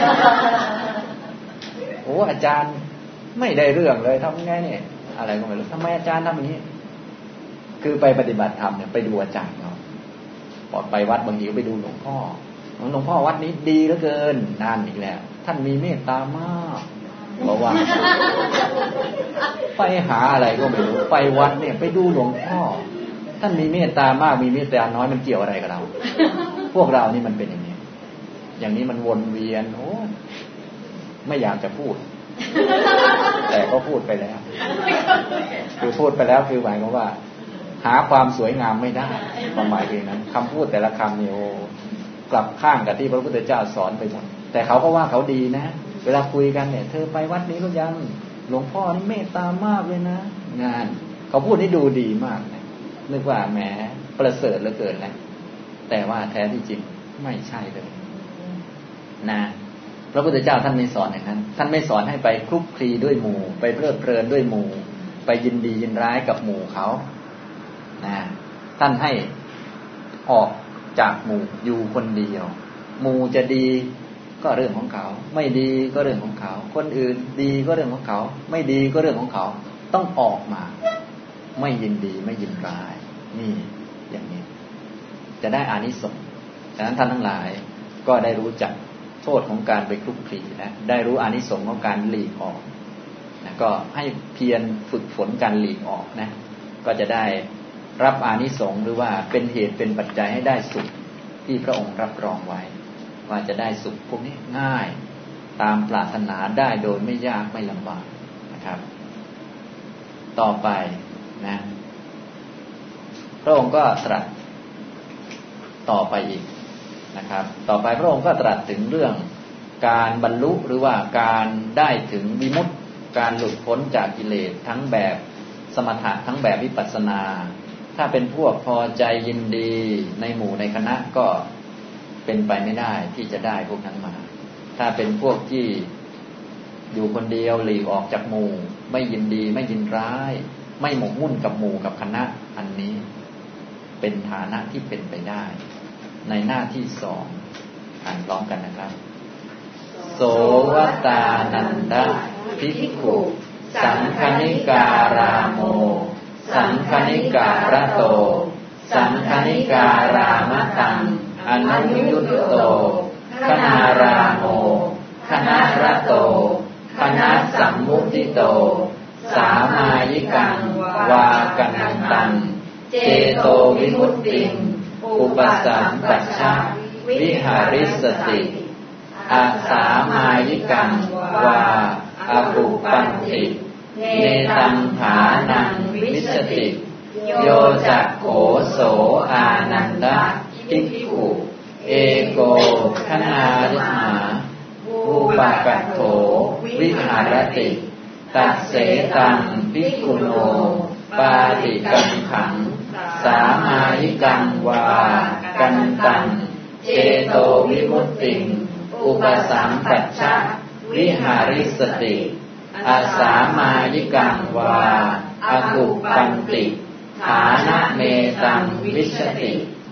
โอ้อาจารย์ไม่ได้เรื่องเลยทำไงเนี่ยอะไรก็ไม่รู้ทำไมอาจารย์ทำอย่างนี้คือไปปฏิบัติธรรมเนี่ยไปดูอาจารย์เขาพอไปวัดบางทีก็ไปดูหลวงพ่อวัดนี้ดีเหลือเกินนานอีกแล้วท่านมีเมตตามากบอกว่าไปหาอะไรก็ไม่รู้ไปวัดเนี่ยไปดูหลวงพ่อท่านมีเมตตามากมีเมตตาน้อยมันเกี่ยวอะไรกับเราพวกเรานี่มันเป็นอย่างนี้มันวนเวียนโอ้ไม่อยากจะพูดแต่ก็พูดไปแล้วคือพูดไปแล้วคือหมายความว่าหาความสวยงามไม่ได้ความหมายคือนั้นคำพูดแต่ละคำนี่โอ้กลับข้างกับที่พระพุทธเจ้าสอนไปหมดแต่เขาก็ว่าเขาดีนะเวลาคุยกันเนี่ยเธอไปวัดนี้หรือยังหลวงพ่อนี่เมตตามากเลยนะงานเขาพูดนี่ดูดีมากนะนึกว่าแหมประเสริฐเหลือเกินนะแต่ว่าแท้ที่จริงไม่ใช่เลยนะพระพุทธเจ้าท่านไม่สอนอย่างนั้นท่านไม่สอนให้ไปคลุกคลีด้วยหมู่ไปเพลิดเพลินด้วยหมู่ไปยินดียินร้ายกับหมู่เขานะท่านให้ออกจากหมู่อยู่คนเดียวหมู่จะดีก็เรื่องของเขาไม่ดีก็เรื่องของเขาคนอื่นดีก็เรื่องของเขาไม่ดีก็เรื่องของเขาต้องออกมาไม่ยินดีไม่ยินร้ายนี่อย่างนี้จะได้อานิสงส์ฉะนั้นท่านทั้งหลายก็ได้รู้จักโทษของการไปคลุกคลีนะได้รู้อานิสงส์ของการหลีกออกนะก็ให้เพียรฝึกฝนการหลีกออกนะก็จะได้รับอานิสงส์หรือว่าเป็นเหตุเป็นปัจจัยให้ได้สุขที่พระองค์รับรองไว้ว่าจะได้สุขพวกนี้ง่ายตามปรารถนาได้โดยไม่ยากไม่ลำบากนะครับต่อไปนะพระองค์ก็ตรัสต่อไปอีกนะครับต่อไปพระองค์ก็ตรัสถึงเรื่องการบรรลุหรือว่าการได้ถึงวิมุตติการหลุดพ้นจากกิเลสทั้งแบบสมถะทั้งแบบวิปัสสนาถ้าเป็นพวกพอใจยินดีในหมู่ในคณะก็เป็นไปไม่ได้ที่จะได้พวกนั้นมาถ้าเป็นพวกที่อยู่คนเดียวหลีกออกจากหมู่ไม่ยินดีไม่ยินร้ายไม่หมกมุ่นกับหมู่กับคณะอันนี้เป็นฐานะที่เป็นไปได้ในหน้าที่สองอ่านพร้อมกันนะครับโสวตานันดะภิกขุสังฆนิการาโมสังฆนิการะโตสังฆนิการามตังอนุยุตโตคณารามโมคณารโตคณะสัมมุติโตสามายิกังวากันตังเจโตวิมุตติงอุปสัมปัชชะวิหาริสติอาสามายิกังวาอปุปันติเนตังฐานังวิสติโยจักโขโสอานันดะภิกขุเอโกคณาริหาภูปากัตโถวิหารติตัสเสตังภิกขุโนปาติกังขังสามายิกังวากันตังเจโตวิมุตติงอุปสัมปัชชะวิหาริสติอาสามายิกังวาอกุปันติฐานะเมตังวิชติ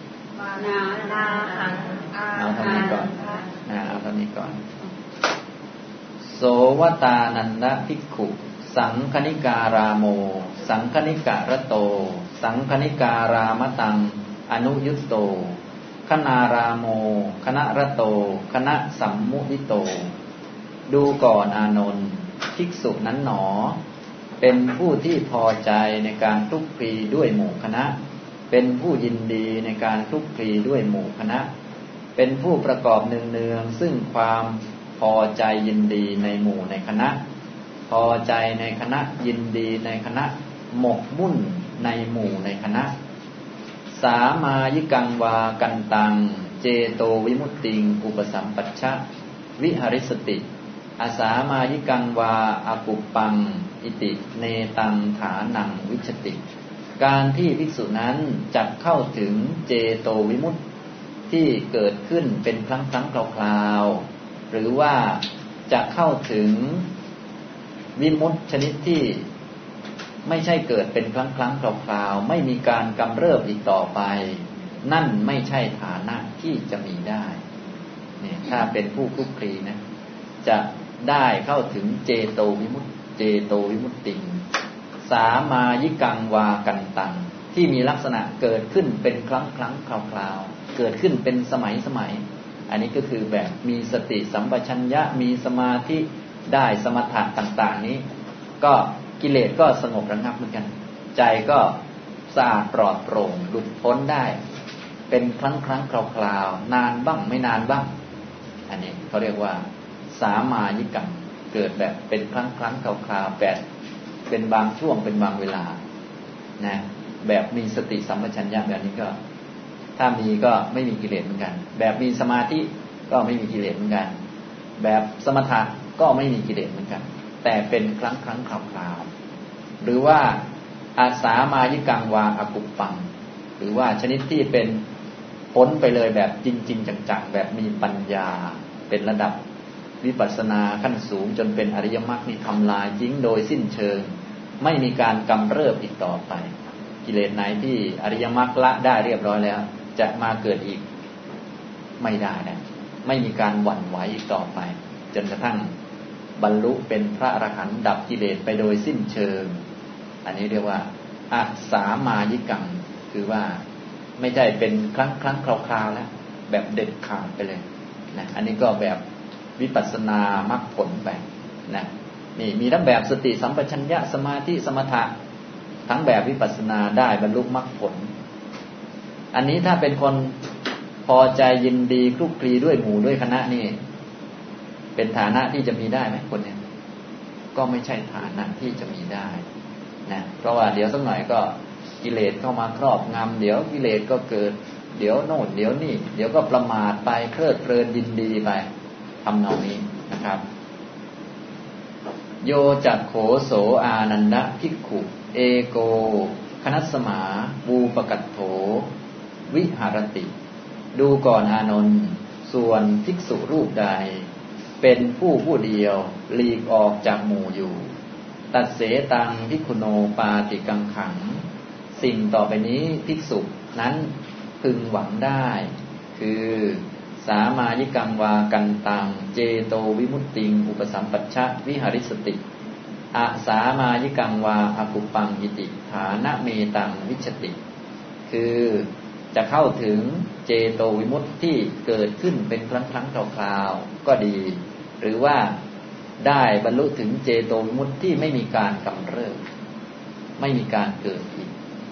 เอาเท่านี้ก่อนเอาเท่านี้ก่อนโสวตานันดะภิกขุสังฆนิการาโมสังฆนิการะโตสังฆนิการามตังอนุยุตโตคณารามโมคณรโตคณะสัมมุติโตดูก่อนอานนท์ภิกษุนั้นหนอเป็นผู้ที่พอใจในการคลุกคลีด้วยหมู่คณะเป็นผู้ยินดีในการคลุกคลีด้วยหมู่คณะเป็นผู้ประกอบเนืองๆซึ่งความพอใจยินดีในหมู่ในคณะพอใจในคณะยินดีในคณะหมกมุ่นในหมู่ในคณะสามายิกังวากันตังเจโตวิมุตติงอุปสัมปัชชะวิหริสติอาสามายิกังวาอากุปปังอิติเนตังฐานังวิชติการที่ภิกษุนั้นจักเข้าถึงเจโตวิมุตติที่เกิดขึ้นเป็นครั้งคราวๆหรือว่าจะเข้าถึงวิมุตติชนิดที่ไม่ใช่เกิดเป็นครั้งคราวๆไม่มีการกำเริบอีกต่อไปนั่นไม่ใช่ฐานะที่จะมีได้เนี่ยถ้าเป็นผู้คลุกคลีนะจะได้เข้าถึงเจโตวิมุตติเจโตวิมุตติสามายิกังวากันตังที่มีลักษณะเกิดขึ้นเป็นครั้งคราวๆเกิดขึ้นเป็นสมัยอันนี้ก็คือแบบมีสติสัมปชัญญะมีสมาธิได้สมถะต่างๆนี้ก็กิเลสก็สงบระงับเหมือนกันใจก็สะอาดปลอดโปร่งหลุดพ้นได้เป็นครั้งคราวๆนานบ้างไม่นานบ้างอันนี้เขาเรียกว่าสามายิกังเกิดแบบเป็นครั้งคราวๆแบบเป็นบางช่วงเป็นบางเวลานะแบบมีสติสัมปชัญญะแบบนี้ก็ถ้ามีก็ไม่มีกิเลสเหมือนกันแบบมีสมาธิก็ไม่มีกิเลสเหมือนกันแบบสมถะก็ไม่มีกิเลสเหมือนกันแต่เป็นครั้งคราวๆหรือว่าอาสามายิกังวาอากุปปังหรือว่าชนิดที่เป็นพ้นไปเลยแบบจริงๆจังๆแบบมีปัญญาเป็นระดับวิปัสสนาขั้นสูงจนเป็นอริยมรรคนี่ทำลายทิ้งโดยสิ้นเชิงไม่มีการกำเริบอีกต่อไปกิเลสไหนที่อริยมรรคละได้เรียบร้อยแล้วจะมาเกิดอีกไม่ได้นะไม่มีการหวั่นไหวอีกต่อไปจนกระทั่งบรรลุเป็นพระอรหันต์ดับกิเลสไปโดยสิ้นเชิงอันนี้เรียกว่าอาสามายิกังคือว่าไม่ใช่เป็นครั้งคราวๆแล้วแบบเด็ดขาดไปเลยนะอันนี้ก็แบบวิปัสสนามรรคผลไปนะนี่มีทั้งแบบสติสัมปชัญญะสมาธิสมถะทั้งแบบวิปัสสนาได้บรรลุมรรคผลอันนี้ถ้าเป็นคนพอใจยินดีคลุกคลีด้วยหมู่ด้วยคณะนี่เป็นฐานะที่จะมีได้ไหมคนนี้ก็ไม่ใช่ฐานะที่จะมีได้นะเพราะว่าเดี๋ยวสักหน่อยก็กิเลสเข้ามาครอบงำเดี๋ยวกิเลสก็เกิดเดี๋ยวโน่นเดี๋ยวนี่เดี๋ยวก็ประมาทไปเพลิดเพลินยินดีไปทำนองนี้นะครับโยจักโขโสอานันดะภิกขุเอโกคณัสสมาบูปกัตโถวิหารติดูก่อนอานนท์ส่วนภิกษุรูปใดเป็นผู้เดียวหลีกออกจากหมู่อยู่ตัดเสตังภิกขุโนปาติกังขังสิ่งต่อไปนี้ภิกษุนั้นพึงหวังได้คือสามายิกังวากันตังเจโตวิมุตติงอุปสัมปัชชะวิหริสติอาสามายิกังวาอากุปปังอิติฐานะเมตังวิชติคือจะเข้าถึงเจโตวิมุตติที่เกิดขึ้นเป็นครั้งคราวๆก็ดีหรือว่าได้บรรลุถึงเจโตวิมุตติที่ไม่มีการกำเริบไม่มีการเกิดอีก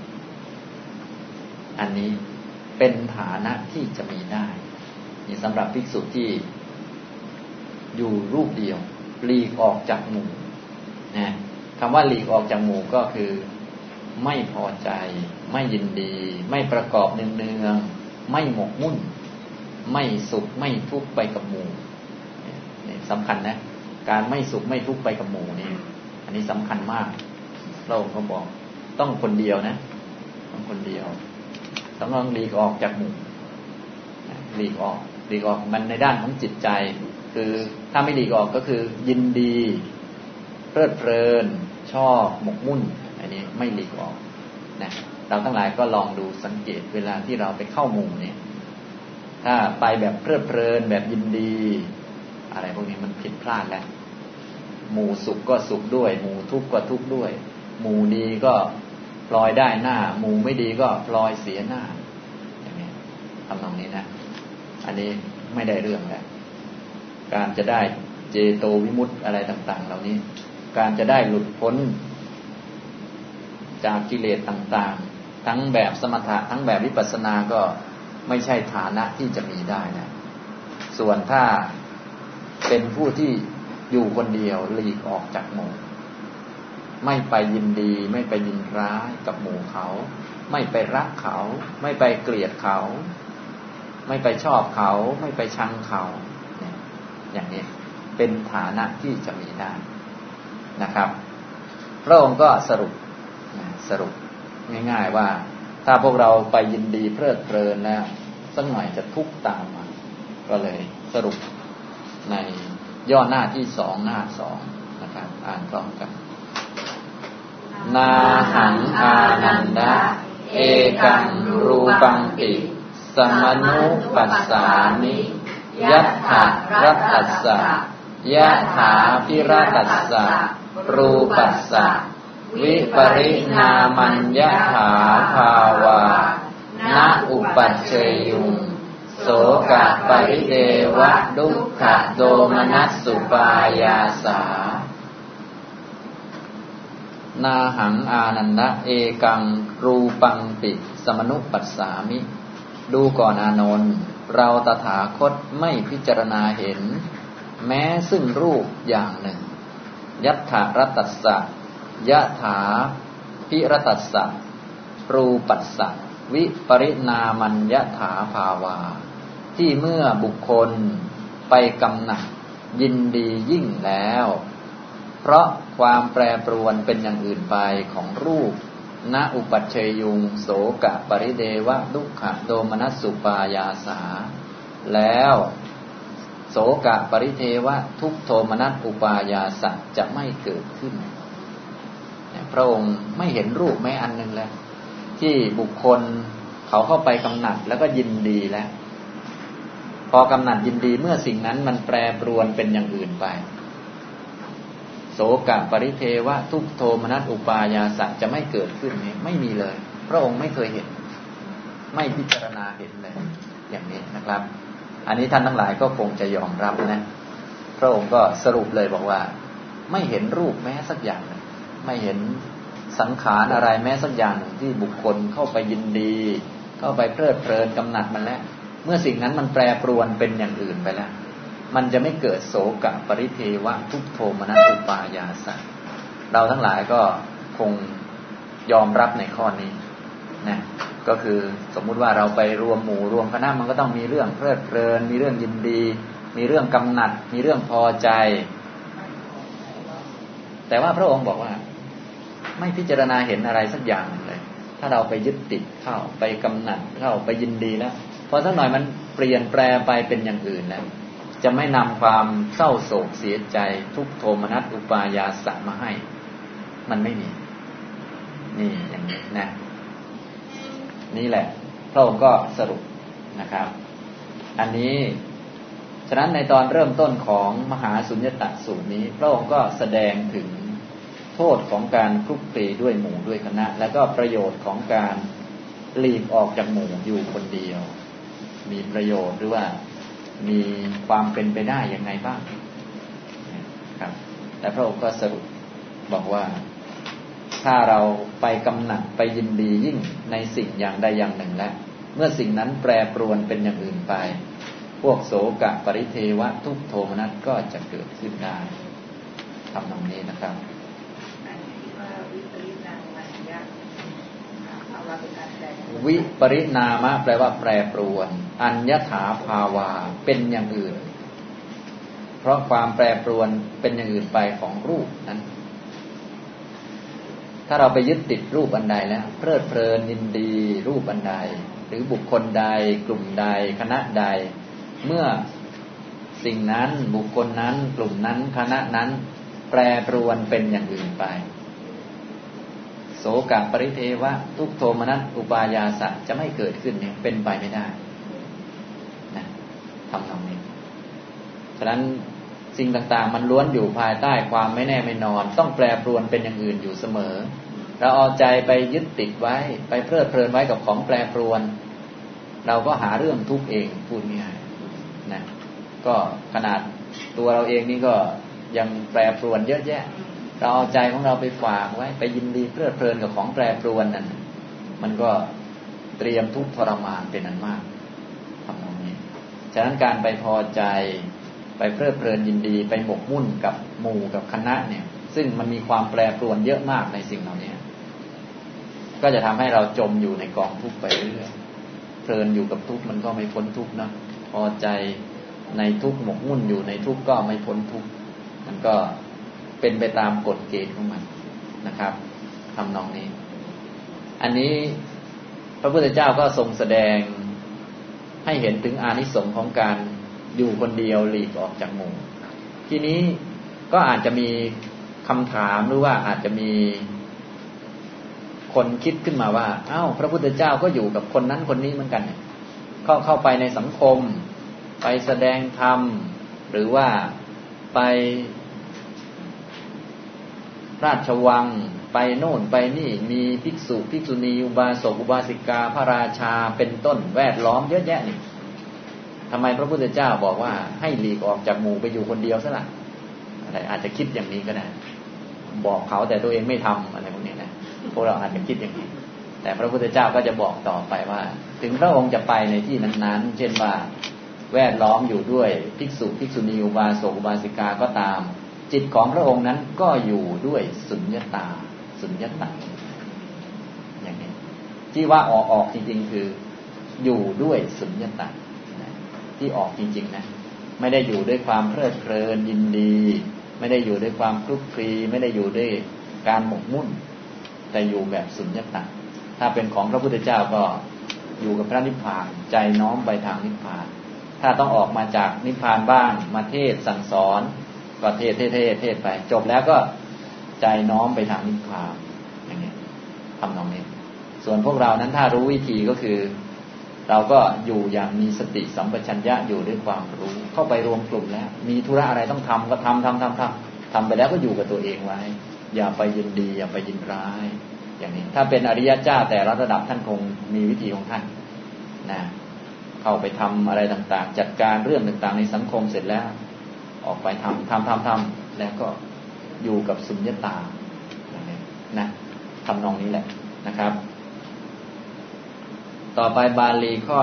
อันนี้เป็นฐานะที่จะมีได้นี่สำหรับภิกษุที่อยู่รูปเดียวหลีกออกจากหมู่นะคำว่าหลีกออกจากหมู่ก็คือไม่พอใจไม่ยินดีไม่ประกอบเนืองๆไม่หมกมุ่นไม่สุขไม่ทุกข์ไปกับหมู่นี่สำคัญนะการไม่สุขไม่ทุกข์ไปกับหมู่นี่อันนี้สำคัญมากเราก็บอกต้องคนเดียวนะต้องคนเดียวต้องหลีกออกจากหมู่หลีกออกมันในด้านของจิตใจคือถ้าไม่หลีกออกก็คือยินดีเพลิดเพลินชอบหมกมุ่นอันนี้ไม่หลีกออกนะเราทั้งหลายก็ลองดูสังเกตเวลาที่เราไปเข้าหมู่เนี่ยถ้าไปแบบเพลิดเพลินแบบยินดีอะไรพวกนี้มันผิดพลาดแล้วหมู่สุขก็สุขด้วยหมู่ทุกข์ก็ทุกข์ด้วยหมู่ดีก็พลอยได้หน้าหมู่ไม่ดีก็พลอยเสียหน้าอย่างนี้ทำตรงนี้นะอันนี้ไม่ได้เรื่องแล้วการจะได้เจโตวิมุตติอะไรต่างๆเหล่านี้การจะได้หลุดพ้นจากกิเลสต่างๆทั้งแบบสมถะทั้งแบบวิปัสสนาก็ไม่ใช่ฐานะที่จะมีได้นะส่วนถ้าเป็นผู้ที่อยู่คนเดียวหลีกออกจากหมู่ไม่ไปยินดีไม่ไปยินร้ายกับหมู่เขาไม่ไปรักเขาไม่ไปเกลียดเขาไม่ไปชอบเขาไม่ไปชังเขาอย่างนี้เป็นฐานะที่จะมีได้นะครับพระองค์ก็สรุปง่ายๆว่าถ้าพวกเราไปยินดีเพลิดเพลินแล้วสักหน่อยจะทุกข์ตามมาก็เลยสรุปในย่อหน้าที่2หน้า2นะครับอ่านพร้อมกันนาหังอานันดะเอกังรูปังติสมนุปัสสามิยัตถะรัตตัสสะยะถาภิรัตตัสสะรูปัสสะวิปริณามัญญถาภาวานะอุปัชเชยุงโสกะปริเดวะดุกขะโดมนัสสุปายาสานาหังอานันดะเอกังรูปังติสมนุปัสสามิดูก่อนอานนท์เราตถาคตไม่พิจารณาเห็นแม้ซึ่งรูปอย่างหนึ่งยัตถะรัตตัสสะยะถาภิรัตตัสสะรูปัสสะวิปริณามัญญถาภาวาที่เมื่อบุคคลไปกำหนัดยินดียิ่งแล้วเพราะความแปรปรวนเป็นอย่างอื่นไปของรูปณอุปัชเชยุงโสกะปริเดวะดุขะโดมนัสสุปายาสาแล้วโสกะปริเทวะทุกโทมนัสอุปายาสะจะไม่เกิดขึ้นพระองค์ไม่เห็นรูปแม้อันหนึ่งแล้วที่บุคคลเขาเข้าไปกำหนัดแล้วก็ยินดีแล้วพอกำหนัดยินดีเมื่อสิ่งนั้นมันแปรปรวนเป็นอย่างอื่นไปโสกะปริเทวะทุกโทมนัสอุปายาสะจะไม่เกิดขึ้นนี้ไม่มีเลยพระองค์ไม่เคยเห็นไม่พิจารณาเห็นเลยอย่างนี้นะครับอันนี้ท่านทั้งหลายก็คงจะยอมรับนะพระองค์ก็สรุปเลยบอกว่าไม่เห็นรูปแม้สักอย่างหนึ่งไม่เห็นสังขารอะไรแม้สักอย่างหนึ่งที่บุคคลเข้าไปยินดีเข้าไปเพลิดเพลินกำหนัดมันแล้วเมื่อสิ่งนั้นมันแปรปรวนเป็นอย่างอื่นไปแล้วมันจะไม่เกิดโสกะปริเทวะทุกโทมนัสอุปายาสะเราทั้งหลายก็คงยอมรับในข้อนี้นะก็คือสมมุติว่าเราไปรวมหมู่รวมคณะมันก็ต้องมีเรื่องเพลิดเพลินมีเรื่องยินดีมีเรื่องกำหนัดมีเรื่องพอใจแต่ว่าพระองค์บอกว่าไม่พิจารณาเห็นอะไรสักอย่างเลยถ้าเราไปยึดติดเข้าไปกำหนัดเข้าไปยินดีแล้วพอสักหน่อยมันเปลี่ยนแปลไปเป็นอย่างอื่นแล้วจะไม่นำความเศร้าโศกเสียใจทุกโทมนัสอุปายาสะมาให้มันไม่มีนี่อย่างนี้นะนี่แหละพระองค์ก็สรุปนะครับอันนี้ฉะนั้นในตอนเริ่มต้นของมหาสุญญตสูตรนี้พระองค์ก็แสดงถึงโทษของการคลุกคลีด้วยหมู่ด้วยคณะและก็ประโยชน์ของการหลีกออกจากหมู่อยู่คนเดียวมีประโยชน์หรือว่ามีความเป็นไปได้ยังไงบ้างครับแต่พระองค์ก็สรุปบอกว่าถ้าเราไปกำหนัดไปยินดียิ่งในสิ่งอย่างใดอย่างหนึ่งแล้วเมื่อสิ่งนั้นแปรปรวนเป็นอย่างอื่นไปพวกโสกะปริเทวะทุกโทมนัสก็จะเกิดขึ้นได้ทำตรงนี้นะครับวิปริณามะแปลว่าแปรปรวนอัญญถาภาวาเป็นอย่างอื่นเพราะความแปรปรวนเป็นอย่างอื่นไปของรูปนั้นถ้าเราไปยึดติดรูปอันใดแล้วเพลิดเพลินยินดีรูปอันใดหรือบุคคลใดกลุ่มใดคณะใดเมื่อสิ่งนั้นบุคคลนั้นกลุ่มนั้นคณะนั้นแปรปรวนเป็นอย่างอื่นไปโสกะปริเทวะทุกโทมนัสอุปายาสะจะไม่เกิดขึ้นเนี่ยเป็นไปไม่ได้นะทำตรงนี้ฉะนั้นสิ่งต่างๆมันล้วนอยู่ภายใต้ความไม่แน่ไม่นอนต้องแปรปรวนเป็นอย่างอื่นอยู่เสมอเราเอาใจไปยึดติดไว้ไปเพลิดเพลินไว้กับของแปรปรวนเราก็หาเรื่องทุกข์เองพูดง่ายๆนะก็ขนาดตัวเราเองนี่ก็ยังแปรปรวนเยอะแยะเราเอาใจของเราไปฝากไว้ไปยินดีเพลิดเพลินกับของแปรปรวนนั่นมันก็เตรียมทุกข์ทรมานเป็นอันมากทำตรงนี้ฉะนั้นการไปพอใจไปเพลิดเพลินยินดีไปหมกมุ่นกับหมู่กับคณะเนี่ยซึ่งมันมีความแปรปรวนเยอะมากในสิ่งเหล่านี้ก็จะทำให้เราจมอยู่ในกองทุกข์ไปเรื่อยเพลินอยู่กับทุกข์มันก็ไม่พ้นทุกข์นะพอใจในทุกข์หมกมุ่นอยู่ในทุกข์ก็ไม่พ้นทุกข์มันก็เป็นไปตามกฎเกณฑ์ของมันนะครับทำนองนี้อันนี้พระพุทธเจ้าก็ทรงแสดงให้เห็นถึงอานิสงส์ของการอยู่คนเดียวหลีกออกจากหมู่ทีนี้ก็อาจจะมีคำถามหรือว่าอาจจะมีคนคิดขึ้นมาว่าอ้าวพระพุทธเจ้าก็อยู่กับคนนั้นคนนี้เหมือนกันเนี่ยเข้าไปในสังคมไปแสดงธรรมหรือว่าไปราชวังไปโน่นไปนี่มีภิกษุภิกษุณีอุบาสกอุบาสิกาพระราชาเป็นต้นแวดล้อมเยอะแยะนี่ทำไมพระพุทธเจ้าบอกว่าให้หลีกออกจากหมู่ไปอยู่คนเดียวซะล่ะอะไรอาจจะคิดอย่างนี้ก็ได้บอกเขาแต่ตัวเองไม่ทำอะไรพวกนี้นะพวกเราอาจจะคิดอย่างนี้แต่พระพุทธเจ้าก็จะบอกต่อไปว่าถึงพระองค์จะไปในที่นั้นๆเช่นว่าแวดล้อมอยู่ด้วยภิกษุภิกษุณีอุบาสกอุบาสิกาก็ตามจิตของพระองค์นั้นก็อยู่ด้วยสุญญตาอย่างนี้ที่ว่าออกจริงๆคืออยู่ด้วยสุญญตาที่ออกจริงๆนะไม่ได้อยู่ด้วยความเพลิดเพลินยินดีไม่ได้อยู่ด้วยความคลุกคลีไม่ได้อยู่ด้วยการหมกมุ่นแต่อยู่แบบสุญญตาถ้าเป็นของพระพุทธเจ้าก็อยู่กับพระนิพพานใจน้อมไปทางนิพพานถ้าต้องออกมาจากนิพพานบ้างมาเทศสั่งสอนก็เทศไปจบแล้วก็ใจน้อมไปทางนิพพานอย่างนี้ทำนองนี้ส่วนพวกเรานั้นถ้ารู้วิธีก็คือเราก็อยู่อย่างมีสติสัมปชัญญะอยู่ด้วยความรู้เข้าไปรวมกลุ่มแล้วมีธุระอะไรต้องทำก็ทำไปแล้วก็อยู่กับตัวเองไว้อย่าไปยินดีอย่าไปยินร้ายอย่างนี้ถ้าเป็นอริยเจ้าแต่ละระดับท่านคงมีวิธีของท่านนะเข้าไปทำอะไรต่างๆจัดการเรื่องต่างๆในสังคมเสร็จแล้วออกไปทำแล้วก็อยู่กับสุญญตานะทำนองนี้แหละนะครับต่อไปบาลีข้อ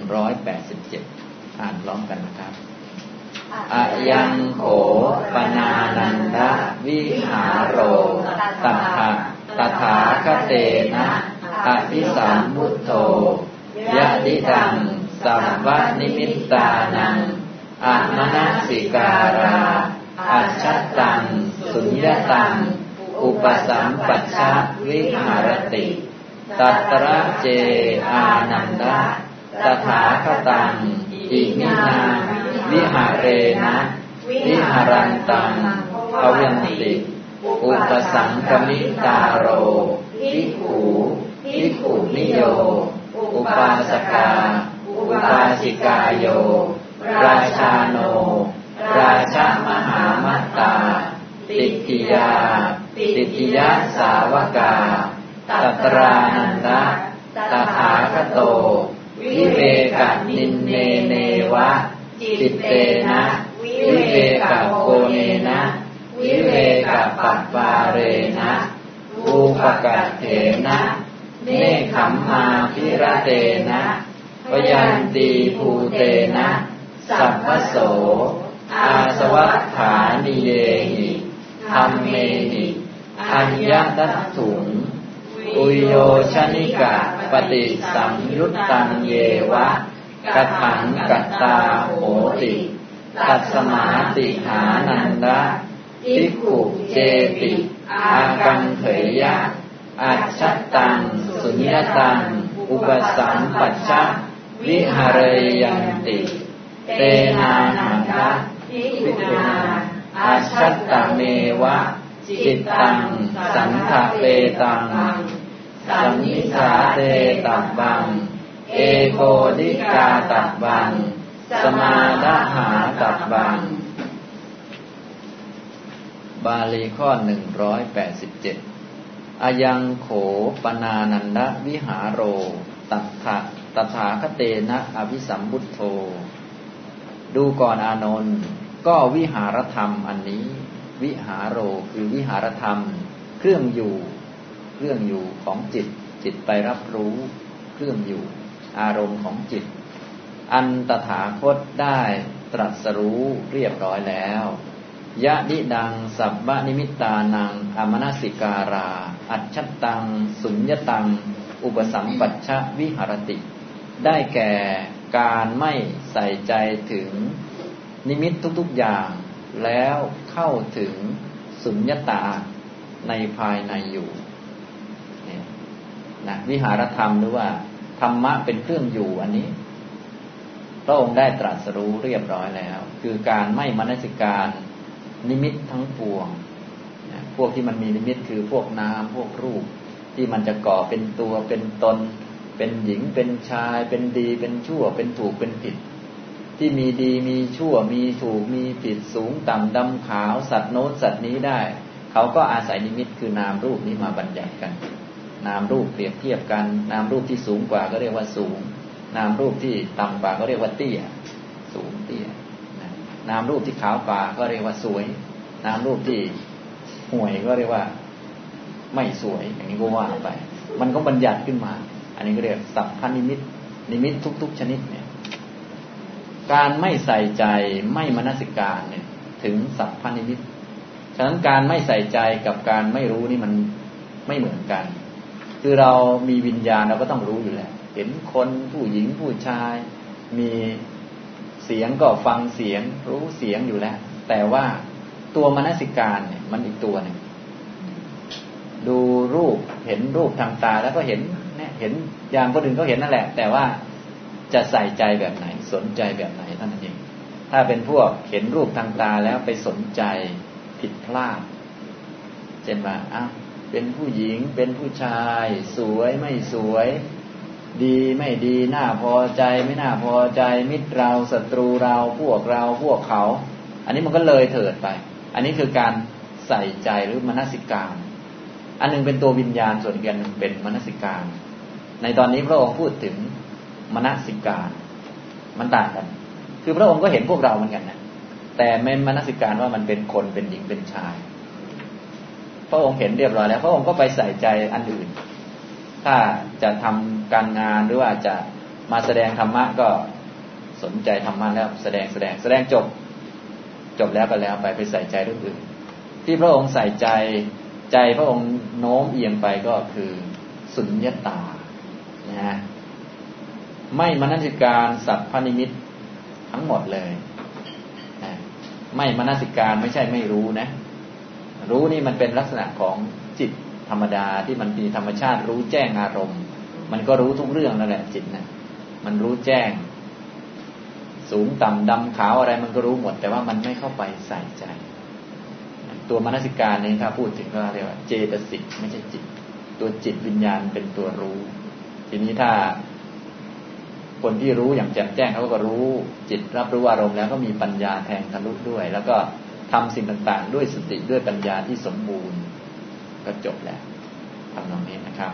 187อ่านพร้อมกันนะครับอะยังโขปนานันทวิหารโรตถาคเตนะอภิสัมพุทโธยะติตังสัพพนิมิตตานังอมนสิการาอัจฉตังสุญญตังอุปสัมปัชชะวิหารติตัตระเจอานันดะตถาคตังอิมินาวิหาเรนะวิหารันตังภวันติอุปสังคมิตาโรภิกขุนิโยอุปาสกาอุปาสิกาโยราชาโนราชมหามัตตาติทิยาสาวกาตัตรานันทะตถาคโตวิเวกนินเนเนวะจิตเตนะวิเวกโกเนนะวิเวกปัปปาเรนะอุปกัตเถนะเนขัมมาภิรเตนะปยันติภูเตนะสัพพโสอาสวัฏฐานิเยหิธัมเมหิอัญญตัสถุงอุโยชนิกะปฏิสัมยุตตังเยวะกัตถังกัตตาโหติตัสสมาติหานันดะภิกขุเจติอากังเถยะอัจฉตังสุญญตังอุปสัมปัชชะวิหารยันติเตนานันทะภิกขุนาอัจฉตเมวะจิตตังสันทะเปตังสัมมิสาเตตับบังเอโกดิกาตับบังสมาดหาตับบังบาลีข้อ187อายังโขปนานันทวิหารโรตถาคเตนะอภิสัมพุทโธดูก่อนอานนท์ก็วิหารธรรมอันนี้วิหารโรคือวิหารธรรมเครื่องอยู่ของจิตไปรับรู้เครื่องอยู่อารมณ์ของจิตอันตถาคตได้ตรัสรู้เรียบร้อยแล้วยะดิดังสัพพนิมิตตานังอมนสิการาอัจฉตังสุญญตังอุปสัมปัชชะวิหรติได้แก่การไม่ใส่ใจถึงนิมิตทุกๆอย่างแล้วเข้าถึงสุญญตาในภายในอยู่เนี่ยนะวิหารธรรมหรือว่าธรรมะเป็นเครื่องอยู่อันนี้พระองค์ได้ตรัสรู้เรียบร้อยแล้วคือการไม่มนสิการนิมิตทั้งปวงนะพวกที่มันมีนิมิตคือพวกนามพวกรูปที่มันจะก่อเป็นตัวเป็นตนเป็นหญิงเป็นชายเป็นดีเป็นชั่วเป็นถูกเป็นผิดที่มีดีมีชั่วมีถูกมีผิดสูงต่ำดำขาวสัตว์โน้นสัตว์นี้ได้เขาก็อาศัยนิมิตคือนามรูปนี้มาบัญญัติกันนามรูปเปรียบเทียบกันนามรูปที่สูงกว่าก็เรียกว่าสูงนามรูปที่ต่ำกว่าก็เรียกว่าเตี้ยสูงเตี้ยนามรูปที่ขาวกว่าก็เรียกว่าสวยนามรูปที่ห่วยก็เรียกว่าไม่สวยอย่างนี้ก็ว่าไปมันก็บัญญัติขึ้นมาอันนี้ก็เรียกสัพพนิมิตนิมิตทุกๆชนิดเนี่ยการไม่ใส่ใจไม่มนสิการเนี่ยถึงสัพพนิมิตฉะนั้นการไม่ใส่ใจกับการไม่รู้นี่มันไม่เหมือนกันคือเรามีวิญญาณเราก็ต้องรู้อยู่แล้วเห็นคนผู้หญิงผู้ชายมีเสียงก็ฟังเสียงรู้เสียงอยู่แล้วแต่ว่าตัวมนสิการเนี่ยมันอีกตัวหนึ่งดูรูปเห็นรูปทางตาแล้วก็เห็นเนี่ยเห็นอย่างคนอื่นก็เห็นนั่นแหละแต่ว่าจะใส่ใจแบบไหนสนใจแบบไหนเท่านั้นเองถ้าเป็นพวกเห็นรูปทางตาแล้วไปสนใจผิดพลาดเช่นว่าเป็นผู้หญิงเป็นผู้ชายสวยไม่สวยดีไม่ดีน่าพอใจไม่น่าพอใจมิตรเราศัตรูเราพวกเราพวกเขาอันนี้มันก็เลยเถิดไปอันนี้คือการใส่ใจหรือมนสิการอันนึงเป็นตัววิญญาณส่วนอีกอันนึงเป็นมนสิการในตอนนี้พระองค์พูดถึงมนสิการมันต่างกันคือพระองค์ก็เห็นพวกเราเหมือนกันนะแต่ไม่มนสิการว่ามันเป็นคนเป็นหญิงเป็นชายพระองค์เห็นเรียบร้อยแล้วพระองค์ก็ไปใส่ใจอันอื่นถ้าจะทำการงานหรือว่าจะมาแสดงธรรมะก็สนใจธรรมะแล้วแสดงจบแล้วก็แล้วไปใส่ใจเรื่องอื่นที่พระองค์ใส่ใจพระองค์โน้มเอียงไปก็คือสุญญตานะไม่มนสิการสัพพนิมิตทั้งหมดเลยนะไม่มนสิการไม่ใช่ไม่รู้นะรู้นี่มันเป็นลักษณะของจิตธรรมดาที่มันมีธรรมชาติรู้แจ้งอารมณ์มันก็รู้ทุกเรื่องนั่นแหละจิตนะมันรู้แจ้งสูงต่ำดำขาวอะไรมันก็รู้หมดแต่ว่ามันไม่เข้าไปใส่ใจตัวมนสิการนี้ถ้าพูดถึงก็เรียกว่าเจตสิกไม่ใช่จิตตัวจิตวิญญาณเป็นตัวรู้ทีนี้ถ้าคนที่รู้อย่างแจ่มแจ้งเขาก็รู้จิตรับรู้อารมณ์แล้วก็มีปัญญาแทงทะลุด้วยแล้วก็ทำสิ่งต่างๆด้วยสติด้วยปัญญาที่สมบูรณ์ก็จบแล้วทำตรงนี้นะครับ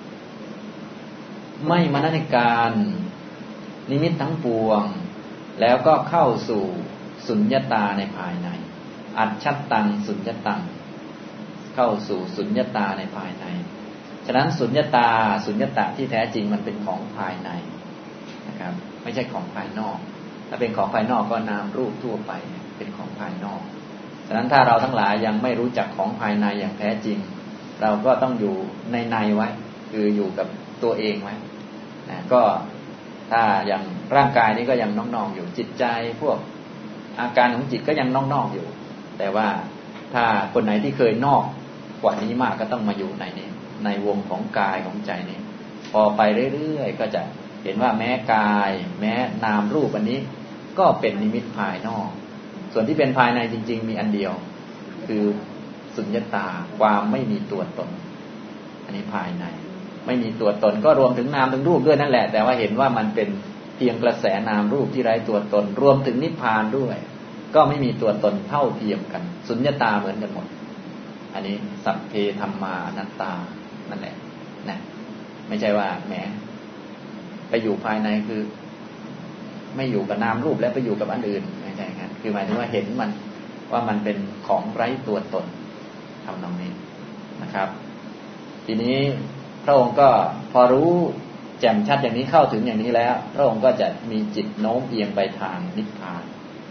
ไม่มนสิการนิมิตทั้งปวงแล้วก็เข้าสู่สุญญตาในภายในอัจฉตังสุญญตังเข้าสู่สุญญตาในภายในฉะนั้นสุญญตาสุญญตาที่แท้จริงมันเป็นของภายในนะครับไม่ใช่ของภายนอกถ้าเป็นของภายนอกก็นามรูปทั่วไปเป็นของภายนอกฉะนั้นถ้าเราทั้งหลายยังไม่รู้จักของภายในอย่างแท้จริงเราก็ต้องอยู่ในไว้คืออยู่กับตัวเองไว้นะก็ถ้าอย่างร่างกายนี้ก็ยังนอกๆอยู่จิตใจพวกอาการของจิตก็ยังนอกๆอยู่แต่ว่าถ้าคนไหนที่เคยนอกกว่านี้มากก็ต้องมาอยู่ในนี้ในวงของกายของใจนี้พอไปเรื่อยๆก็จะเห็นว่าแม้กายแม้นามรูปอันนี้ก็เป็นนิมิตภายนอกส่วนที่เป็นภายในจริงๆมีอันเดียวคือสุญญตาความไม่มีตัวตนอันนี้ภายในไม่มีตัวตนก็รวมถึงนามถึงรูปด้วยนั่นแหละแต่ว่าเห็นว่ามันเป็นเพียงกระแสนามรูปที่ไร้ตัวตนรวมถึงนิพพานด้วยก็ไม่มีตัวตนเท่าเทียมกันสุญญตาเหมือนกันหมดอันนี้สัพเพธัมมาอนัตตานั่นแหละนะไม่ใช่ว่าแหมไปอยู่ภายในคือไม่อยู่กับนามรูปแล้วไปอยู่กับอันอื่นไม่ใช่ครับคือหมายถึงว่าเห็นมันว่ามันเป็นของไร้ตัวตนทำนองนี้นะครับทีนี้พระองค์ก็พอรู้แจ่มชัดอย่างนี้เข้าถึงอย่างนี้แล้วพระองค์ก็จะมีจิตโน้มเอียงไปทางนิพพาน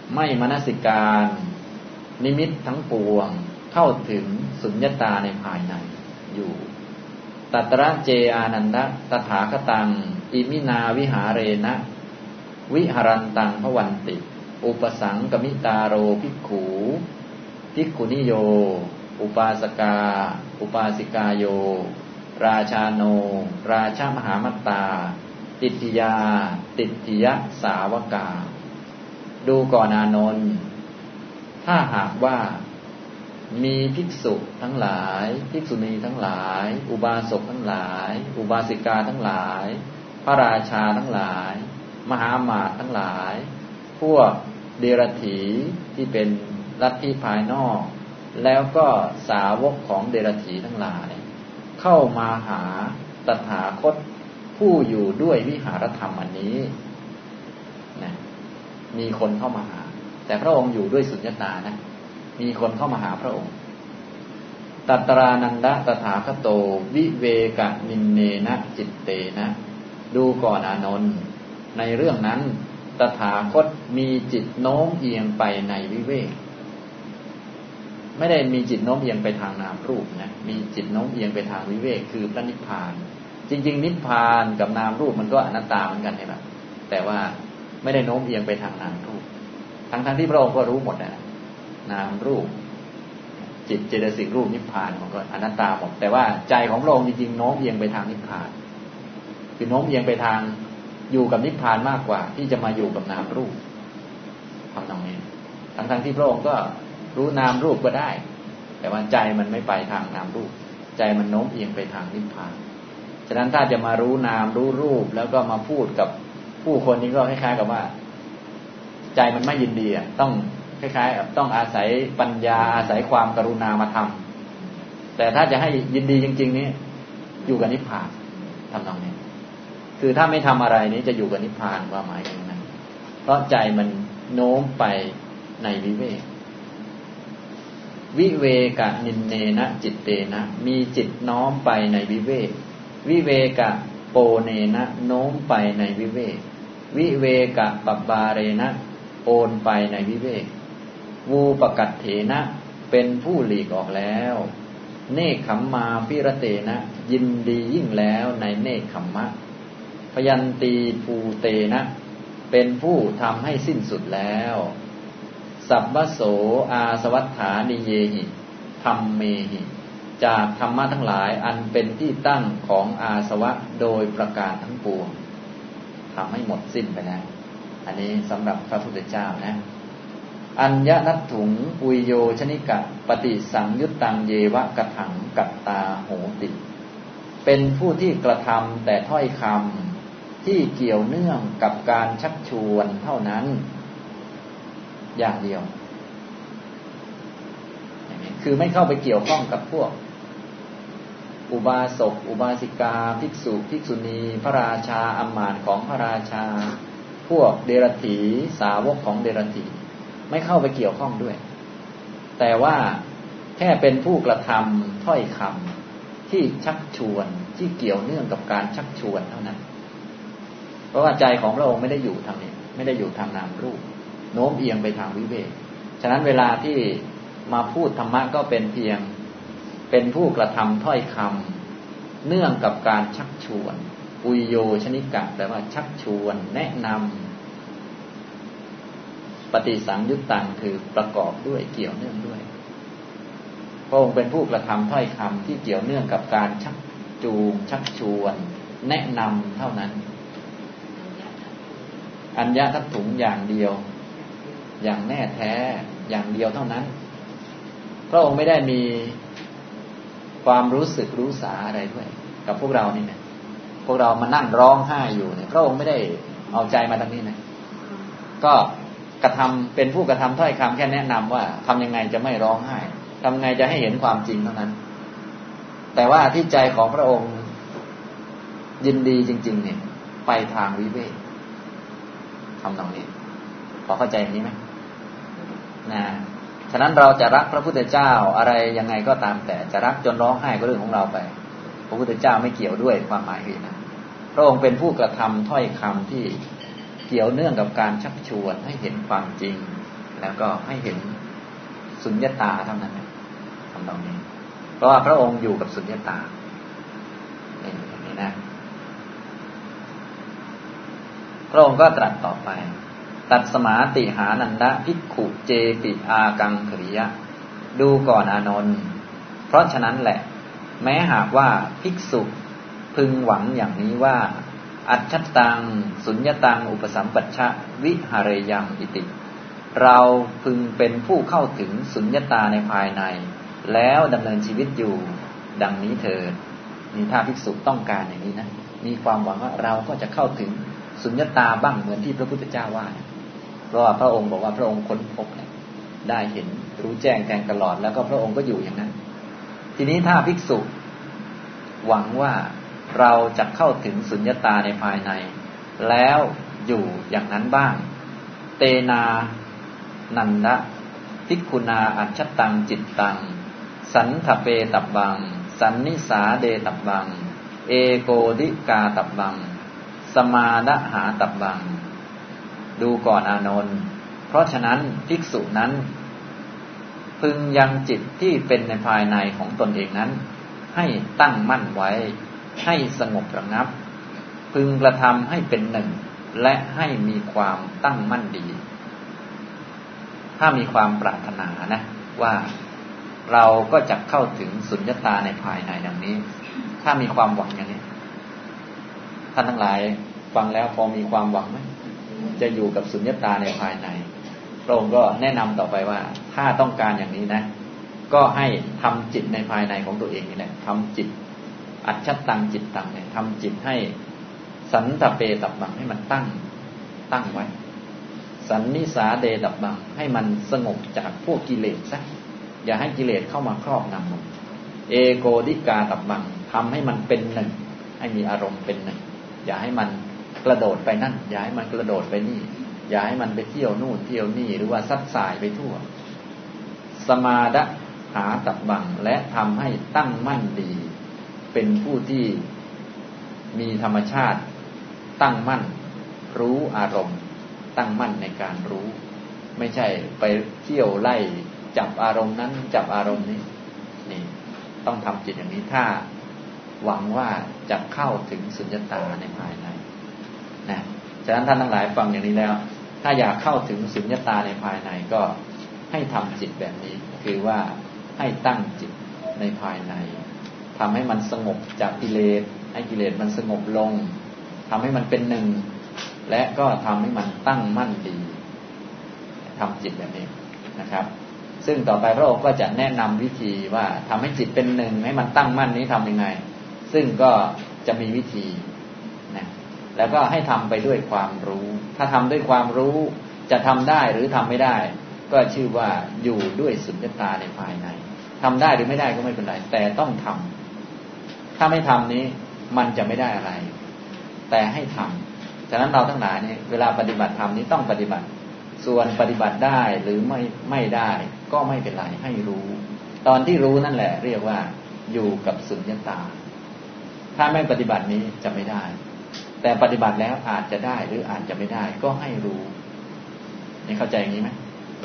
ไม่มนสิการนิมิตทั้งปวงเข้าถึงสุญญตาในภายในอยู่ตัตระเจอานันดะตถาคตังอิมินาวิหาเรนะวิหรันตังภวันติอุปสังกมิตาโรภิกขุภิกขุนิโยอุปาสกาอุปาสิกาโยราชาโนราชามหามัตตาติติยาติติยสาวกาดูก่อนอานนท์ถ้าหากว่ามีภิกษุทั้งหลายภิกษุณีทั้งหลายอุบาสกทั้งหลายอุบาสิกาทั้งหลายพระราชาทั้งหลายมหาอมาตย์ทั้งหลายพวกเดรัจฉีที่เป็นลัทธิภายนอกแล้วก็สาวกของเดรัจฉีทั้งหลายเข้ามาหาตถาคตผู้อยู่ด้วยวิหารธรรมอันนี้นะมีคนเข้ามาหาแต่พระองค์อยู่ด้วยสุญญตานะมีคนเข้ามาหาพระองค์ตัตรานันดะตถาคโตวิเวกนินเนนะจิตเตนะดูก่อนอานนท์ในเรื่องนั้นตถาคตมีจิตโน้มเอียงไปในวิเวกไม่ได้มีจิตโน้มเอียงไปทางนามรูปนะมีจิตโน้มเอียงไปทางวิเวกคือพระนิพพานจริงๆนิพพานกับนามรูปมันก็อนัตตาเหมือนกันนะครับแต่ว่าไม่ได้โน้มเอียงไปทางนามรูปทั้งที่พระองค์ก็รู้หมดนะนามรูปจิตเจตสิกรูปนิพพานของก็อนัตตาหมดแต่ว่าใจของพระองค์จริงๆโน้มเอียงไปทางนิพพานคือโน้มเอียงไปทางอยู่กับนิพพานมากกว่าที่จะมาอยู่กับนามรูปทำตรงนี้ทั้งที่พระองค์ก็รู้นามรูปก็ได้แต่ว่าใจมันไม่ไปทางนามรูปใจมันโน้มเอียงไปทางนิพพานฉะนั้นถ้าจะมารู้นามรู้รูปแล้วก็มาพูดกับผู้คนนี้ก็คล้ายๆกับว่าใจมันไม่ยินดีต้องคล้ายๆต้องอาศัยปัญญาอาศัยความกรุณามาทำแต่ถ้าจะให้ยินดีจริงๆนี่อยู่กับนิพพานทำตรงนี้คือถ้าไม่ทำอะไรนี้จะอยู่กับนิพพานความหมายอย่างนั้นเพราะใจมันโน้มไปในวิเวกวิเวกะนินเนนะจิตเตนะมีจิตน้อมไปในวิเวกวิเวกะโปเนนะโน้มไปในวิเวกวิเวกะปับบาเรนะโอนไปในวิเวกวูปกัตเถนะเป็นผู้หลีกออกแล้วเนคขัมมาพิรเตนะยินดียิ่งแล้วในเนคขัมมะพยันตีภูเตนะเป็นผู้ทำให้สิ้นสุดแล้วสัพพโสอาสวัฏฐานิเยหิธัมเมหิจากธรรมะทั้งหลายอันเป็นที่ตั้งของอาสวะโดยประการทั้งปวงทำให้หมดสิ้นไปแล้วอันนี้สำหรับพระพุทธเจ้านะอัญญนัตถุงอุยโยชนิกะปฏิสังยุตตังเยวะกถังกัตตาโหติเป็นผู้ที่กระทำแต่ถ้อยคำที่เกี่ยวเนื่องกับการชักชวนเท่านั้นอย่างเดียวอย่างนี้คือไม่เข้าไปเกี่ยวข้องกับพวกอุบาสกอุบาสิกาภิกษุภิกษุณีพระราชาอำมาตย์ของพระราชาพวกเดรัจฉีสาวกของเดรัจฉีไม่เข้าไปเกี่ยวข้องด้วยแต่ว่าแค่เป็นผู้กระทำถ้อยคำที่ชักชวนที่เกี่ยวเนื่องกับการชักชวนเท่านั้นเพราะว่าใจของพระองค์ไม่ได้อยู่ทางนี้ไม่ได้อยู่ทางนามรูปโน้มเอียงไปทางวิเวกฉะนั้นเวลาที่มาพูดธรรมะก็เป็นเพียงเป็นผู้กระทำถ้อยคำเนื่องกับการชักชวนอุยโยชนิกะแปลว่าชักชวนแนะนำปฏิสังยุตตังคือประกอบด้วยเกี่ยวเนื่องด้วยพระองค์เป็นผู้กระทำถ้อยคำที่เกี่ยวเนื่องกับการชักจูงชักชวนแนะนำเท่านั้นอัญญทัตถุงอย่างเดียวอย่างแน่แท้อย่างเดียวเท่านั้นพระองค์ไม่ได้มีความรู้สึกรู้สาอะไรด้วยกับพวกเรานี่นะพวกเรามานั่งร้องไห้อยู่เนี่ยพระองค์ไม่ได้เอาใจมาทางนี้นะก็กระทำเป็นผู้กระทำถ้อยคำแค่แนะนำว่าทำยังไงจะไม่ร้องไห้ทำไงจะให้เห็นความจริงเท่านั้นแต่ว่าที่ใจของพระองค์ยินดีจริงๆเนี่ยไปทางวิเวกทำตรงนี้พอเข้าใจอย่างนี้ไหมนะฉะนั้นเราจะรักพระพุทธเจ้าอะไรยังไงก็ตามแต่จะรักจนร้องไห้ก็เรื่องของเราไปพระพุทธเจ้าไม่เกี่ยวด้วยความหมายคือนะพระองค์เป็นผู้กระทำถ้อยคำที่เกี่ยวเนื่องกับการชักชวนให้เห็นความจริงแล้วก็ให้เห็นสุญญตาเท่านั้นทำตรงนี้เพราะว่าพระองค์อยู่กับสุญญตาอย่างนี้นะพระองค์ก็ตรัสต่อไปตัดสมาติหานันดะภิกขุเจปิอากังขริยะดูก่อนอานนท์เพราะฉะนั้นแหละแม้หากว่าภิกษุพึงหวังอย่างนี้ว่าอัจฉตังสุญญตังอุปสัมปัชชะวิหาเรยังอิติเราพึงเป็นผู้เข้าถึงสุญญตาในภายในแล้วดำเนินชีวิตอยู่ดังนี้เถิดนี่ถ้าภิกษุต้องการอย่างนี้นะมีความหวังว่าเราก็จะเข้าถึงสุญญตาบ้างเหมือนที่พระพุทธเจ้าว่าเพราะว่าพระองค์บอกว่าพระองค์ค้นพบได้เห็นรู้แจ้งแทงตลอดแล้วก็พระองค์ก็อยู่อย่างนั้นทีนี้ถ้าภิกษุหวังว่าเราจะเข้าถึงสุญญตาในภายในแล้วอยู่อย่างนั้นบ้างเตนานันดะภิกขุนาอัจฉตังจิตตังสันทเปตับบังสันนิสาเดตับบังเอโกดิกาตับบังสมาดหาตับบังดูก่อนอานนท์เพราะฉะนั้นภิกษุนั้นพึงยังจิตที่เป็นในภายในของตนเองนั้นให้ตั้งมั่นไว้ให้สงบระงับพึงกระทำให้เป็นหนึ่งและให้มีความตั้งมั่นดีถ้ามีความปรารถนานะว่าเราก็จะเข้าถึงสุญญตาในภายในดังนี้ถ้ามีความหวังอย่างนี้ท่านทั้งหลายฟังแล้วพอมีความหวังไหมจะอยู่กับสุญญตาในภายในพระองค์ก็แนะนำต่อไปว่าถ้าต้องการอย่างนี้นะก็ให้ทำจิตในภายในของตัวเองนี่แหละทำจิตอัจฉตังจิตตังเนี่ยทำจิตให้สันตเปตับบังให้มันตั้งไว้สันนิสาเดตับบังให้มันสงบจากพวกกิเลสซะอย่าให้กิเลสเข้ามาครอบงำมันเอโกดิกาตับบังทำให้มันเป็นหนึ่งให้มีอารมณ์เป็นหนึ่งอย่าให้มันกระโดดไปนั่นอย่าให้มันกระโดดไปนี่อย่าให้มันไปเที่ยวนู่นเที่ยวนี่หรือว่าซัดสายไปทั่วสมาดหาตับบังและทำให้ตั้งมั่นดีเป็นผู้ที่มีธรรมชาติตั้งมั่นรู้อารมณ์ตั้งมั่นในการรู้ไม่ใช่ไปเที่ยวไล่จับอารมณ์นั้นจับอารมณ์นี้นี่ต้องทำจิตอย่างนี้ถ้าหวังว่าจะเข้าถึงสุญญตาในภายในนะฉะนั้นท่านทั้งหลายฟังอย่างนี้แล้วถ้าอยากเข้าถึงสุญญตาในภายในก็ให้ทำจิตแบบนี้คือว่าให้ตั้งจิตในภายในทำให้มันสงบจากกิเลสให้กิเลสมันสงบลงทำให้มันเป็นหนึ่งและก็ทำให้มันตั้งมั่นดีทำจิตแบบนี้นะครับซึ่งต่อไปพระองค์ก็จะแนะนำวิธีว่าทำให้จิตเป็นหนึ่งให้มันตั้งมั่นนี้ทำยังไงซึ่งก็จะมีวิธีนะแล้วก็ให้ทำไปด้วยความรู้ถ้าทำด้วยความรู้จะทำได้หรือทำไม่ได้ก็ชื่อว่าอยู่ด้วยสุญญตาในภายในทำได้หรือไม่ได้ก็ไม่เป็นไรแต่ต้องทำถ้าไม่ทำนี้มันจะไม่ได้อะไรแต่ให้ทำฉะนั้นเราทั้งหลายเนี่ยเวลาปฏิบัติธรรมนี้ต้องปฏิบัติส่วนปฏิบัติได้หรือไม่ได้ก็ไม่เป็นไรให้รู้ตอนที่รู้นั่นแหละเรียกว่าอยู่กับสุญญตาถ้าไม่ปฏิบัตินี้จะไม่ได้แต่ปฏิบัติแล้วอาจจะได้หรืออาจจะไม่ได้ก็ให้รู้นี่เข้าใจอย่างนี้ไหม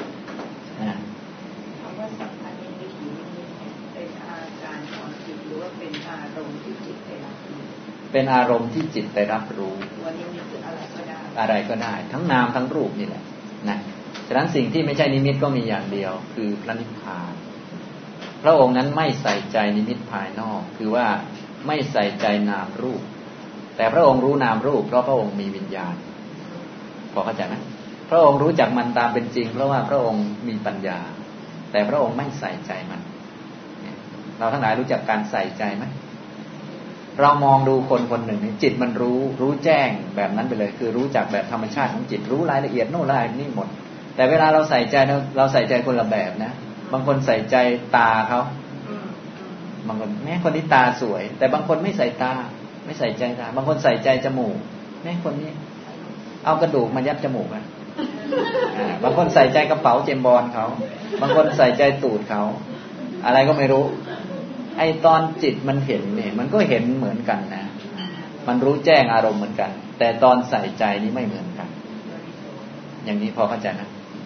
คำว่าสัมผัสนิมิตเป็นอาการของจิตหรือว่าเป็นอารมณ์ที่จิตไปรับรู้เป็นอารมณ์ที่จิตไปรับรู้วันนี้มีอะไรก็ได้อะไรก็ได้ทั้งนามทั้งรูปนี่แหละนะฉะนั้นสิ่งที่ไม่ใช่นิมิตก็มีอย่างเดียวคือพระนิพพานพระองค์นั้นไม่ใส่ใจนิมิตภายนอกคือว่าไม่ใส่ใจนามรูปแต่พระองค์รู้นามรูปเพราะพระองค์มีวิญญาณพอเข้าใจไหมพระองค์รู้จักมันตามเป็นจริงเพราะว่าพระองค์มีปัญญาแต่พระองค์ไม่ใส่ใจมันเราทั้งหลายรู้จักการใส่ใจไหมเรามองดูคนคนหนึ่งจิตมันรู้แจ้งแบบนั้นไปเลยคือรู้จักแบบธรรมชาติของจิตรู้รายละเอียดโน่นรายนี่หมดแต่เวลาเราใส่ใจเราใส่ใจคนละแบบนะบางคนใส่ใจตาเขาบางคนแม้คนนี้ตาสวยแต่บางคนไม่ใส่ตาไม่ใส่ใจตาบางคนใส่ใจจมูกแม้คนนี้เอากระดูกมายัดจมูกนะบางคนใส่ใจกระเป๋าเจมบอลเขาบางคนใส่ใจตูดเขาอะไรก็ไม่รู้ไอตอนจิตมันเห็นเนี่ยมันก็เห็นเหมือนกันนะมันรู้แจ้งอารมณ์เหมือนกันแต่ตอนใส่ใจนี่ไม่เหมือนกันอย่างนี้พอเข้าใจนะ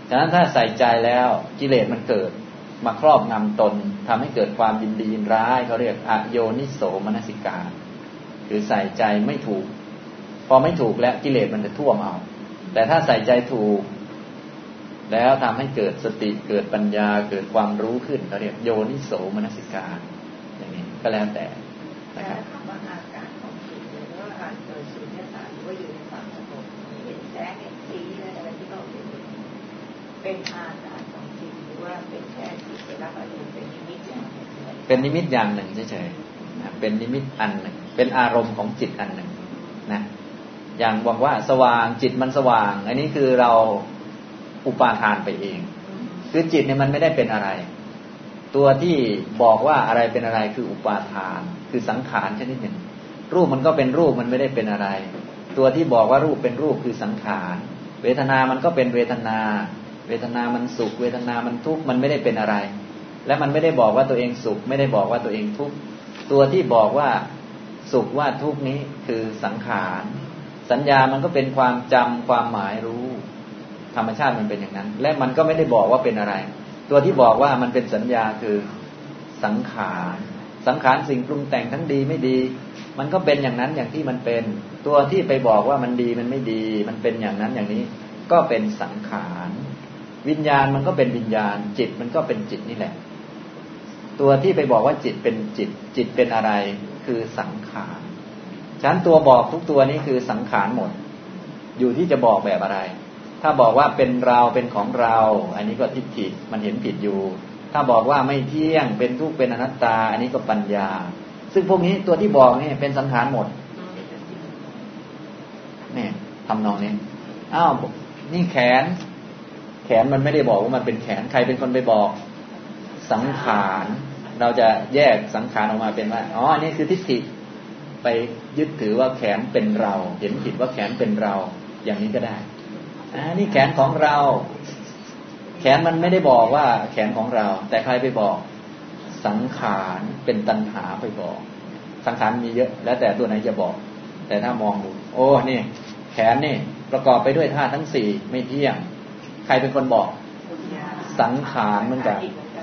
ฉะนั้นถ้าใส่ใจแล้วกิเลสมันเกิดมาครอบงำตนทำให้เกิดความยินดียินร้ายเขาเรียกอโยนิโสมนสิการคือใส่ใจไม่ถูกพอไม่ถูกแล้วกิเลสมันจะท่วมเอาแต่ถ้าใส่ใจถูกแล้วทำให้เกิดสติเกิดปัญญาเกิดความรู้ขึ้นเขาเรียกโยนิโสมนสิการอย่างนี้ก็แล้วแต่นะครับคำว่าอาการของจิตหรือว่าการเกิดสุญญตาหรือว่าอยู่ในความสงบเห็นแสงเห็นสีอะไรที่เราเป็นอาการของจิตหรือว่าเป็นแค่จิตแล้วก็ดูเป็นนิมิตอย่างเป็นนิมิตอย่างหนึ่งเฉยๆเป็นนิมิตอันหนึ่งเป็นอารมณ์ของจิตอันหนึ่งนะอย่างบอกว่าสว่างจิตมันสว่างอันนี้คือเราอุปาทานไปเองคือจิตเนี่ยมันไม่ได้เป็นอะไรตัวที่บอกว่าอะไรเป็นอะไรคืออุปาทานคือสังขารชนิดหนึ่งรูปมันก็เป็นรูปมันไม่ได้เป็นอะไรตัวที่บอกว่ารูปเป็นรูปคือสังขารเวทนามันก็เป็นเวทนาเวทนามันสุขเวทนามันทุกข์มันไม่ได้เป็นอะไรและมันไม่ได้บอกว่าตัวเองสุขไม่ได้บอกว่าตัวเองทุกข์ตัวที่บอกว่าสุขว่าทุกข์นี้คือสังขารสัญญามันก็เป็นความจำความหมายรู้ธรรมชาติมันเป็นอย่างนั้นและมันก็ไม่ได้บอกว่าเป็นอะไรตัวที่บอกว่ามันเป็นสัญญาคือสังขารสังขารสิ่งปรุงแต่งทั้งดีไม่ดีมันก็เป็นอย่างนั้นอย่างที่มันเป็นตัวที่ไปบอกว่ามันดีมันไม่ดีมันเป็นอย่างนั้นอย่างนี้ก็เป็นสังขารวิญญาณมันก็เป็นวิญญาณจิตมันก็เป็นจิตนี่แหละตัวที่ไปบอกว่าจิตเป็นจิตจิตเป็นอะไรคือสังขารฉะนั้นตัวบอกทุกตัวนี้คือสังขารหมดอยู่ที่จะบอกแบบอะไรถ้าบอกว่าเป็นเราเป็นของเราอันนี้ก็ทิฏฐิมันเห็นผิดอยู่ถ้าบอกว่าไม่เที่ยงเป็นทุกข์เป็นอนัตตาอันนี้ก็ปัญญาซึ่งพวกนี้ตัวที่บอกนี่เป็นสังขารหมดนี่ทำนองนี้อ้าวนี่แขนมันไม่ได้บอกว่ามันเป็นแขนใครเป็นคนไปบอกสังขารเราจะแยกสังขารออกมาเป็นว่าอ๋ออันนี้คือทิฏฐิไปยึดถือว่าแขนเป็นเราเห็นผิดว่าแขนเป็นเราอย่างนี้ก็ได้นี่แขนของเราแขนมันไม่ได้บอกว่าแขนของเราแต่ใครไปบอกสังขารเป็นตัณหาไปบอกสังขารมีเยอะแล้วแต่ตัวไหนจะบอกแต่ถ้ามองดูโอ้นี่แขนนี่ประกอบไปด้วยธาตุทั้งสี่ไม่เที่ยงใครเป็นคนบอกสังขารเหมือนกัน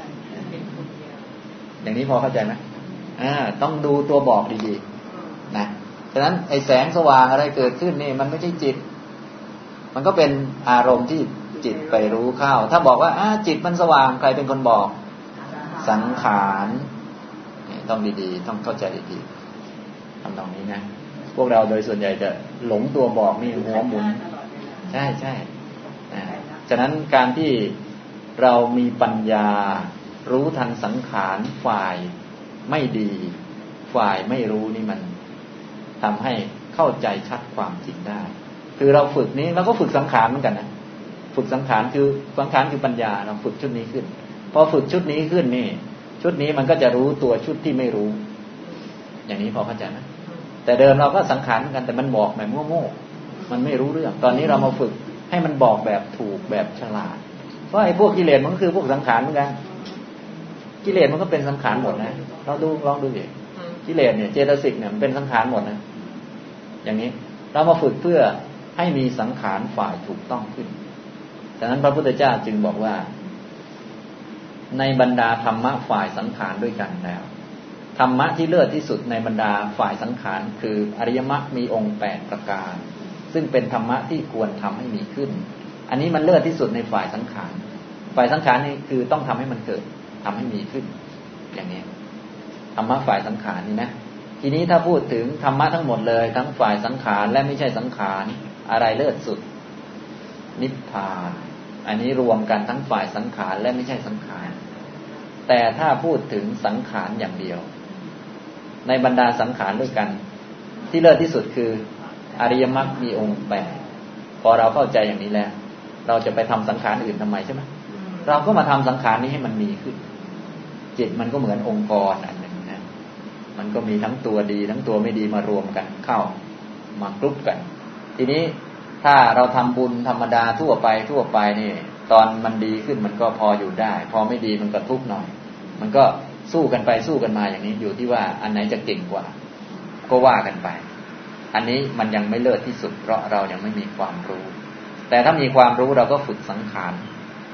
อย่างนี้พอเข้าใจไหมต้องดูตัวบอกดีๆนะฉะนั้นไอ้แสงสว่างอะไรเกิดขึ้นนี่มันไม่ใช่จิตมันก็เป็นอารมณ์ที่จิตไปรู้เข้าถ้าบอกว่าจิตมันสว่างใครเป็นคนบอกสังขารต้องดีๆต้องเข้าใจดีๆทำตรงนี้นะพวกเราโดยส่วนใหญ่จะหลงตัวบอกนี่หัวหมุนใช่ฉะนั้นการที่เรามีปัญญารู้ทันสังขารฝ่ายไม่ดีฝ่ายไม่รู้นี่มันทำให้เข้าใจชัดความจริงได้คือเราฝึกนี้เราก็ฝึกสังขารเหมือนกันนะฝึกสังขารคือปัญญาเราฝึกชุดนี้ขึ้นพอฝึกชุดนี้ขึ้นนี่ชุดนี้มันก็จะรู้ตัวชุดที่ไม่รู้อย่างนี้พอเข้าใจไหมแต่เดิมเราก็สังขารเหมือนกันแต่มันบอกแบบโง่ๆมันไม่รู้เรื่องตอนนี้เรามาฝึกให้มันบอกแบบถูกแบบฉลาดเพราะไอ้พวกกิเลสมันก็คือพวกสังขารเหมือนกันกิเลสมันก็เป็นสังขารหมดนะเราลองดูดิกิเลสเนี่ยเจตสิกเนี่ยมันเป็นสังขารหมดนะอย่างนี้เรามาฝึกเพื่อให้มีสังขารฝ่ายถูกต้องขึ้นดังนั้นพระพุทธเจ้าจึงบอกว่าในบรรดาธรรมะฝ่ายสังขารด้วยกันแล้วธรรมะที่เลิศที่สุดในบรรดาฝ่ายสังขารคืออริยมรรคมีองค์8ประการซึ่งเป็นธรรมะที่ควรทำให้มีขึ้นอันนี้มันเลิศที่สุดในฝ่ายสังขารฝ่ายสังขารนี่คือต้องทำให้มันเกิดทำให้มีขึ้นอย่างนี้ธรรมะฝ่ายสังขารนี่นะทีนี้ถ้าพูดถึงธรรมะทั้งหมดเลยทั้งฝ่ายสังขารและไม่ใช่สังขารอะไรเลิศสุดนิพพานอันนี้รวมกันทั้งฝ่ายสังขารและไม่ใช่สังขารแต่ถ้าพูดถึงสังขารอย่างเดียวในบรรดาสังขารด้วยกันที่เลิศที่สุดคืออริยมรรคมีองค์8พอเราเข้าใจอย่างนี้แล้วเราจะไปทำสังขารอื่นทำไมใช่ไหมเราก็มาทำสังขารนี้ให้มันมีขึ้นจิตมันก็เหมือนองค์กรอันหนึ่งนะมันก็มีทั้งตัวดีทั้งตัวไม่ดีมารวมกันเข้ามากรุ๊ปกันทีนี้ถ้าเราทำบุญธรรมดาทั่วไปนี่ตอนมันดีขึ้นมันก็พออยู่ได้พอไม่ดีมันก็ทุกข์หน่อยมันก็สู้กันไปสู้กันมาอย่างนี้อยู่ที่ว่าอันไหนจะเก่งกว่าก็ว่ากันไปอันนี้มันยังไม่เลิศที่สุดเพราะเรายังไม่มีความรู้แต่ถ้ามีความรู้เราก็ฝึกสังขาร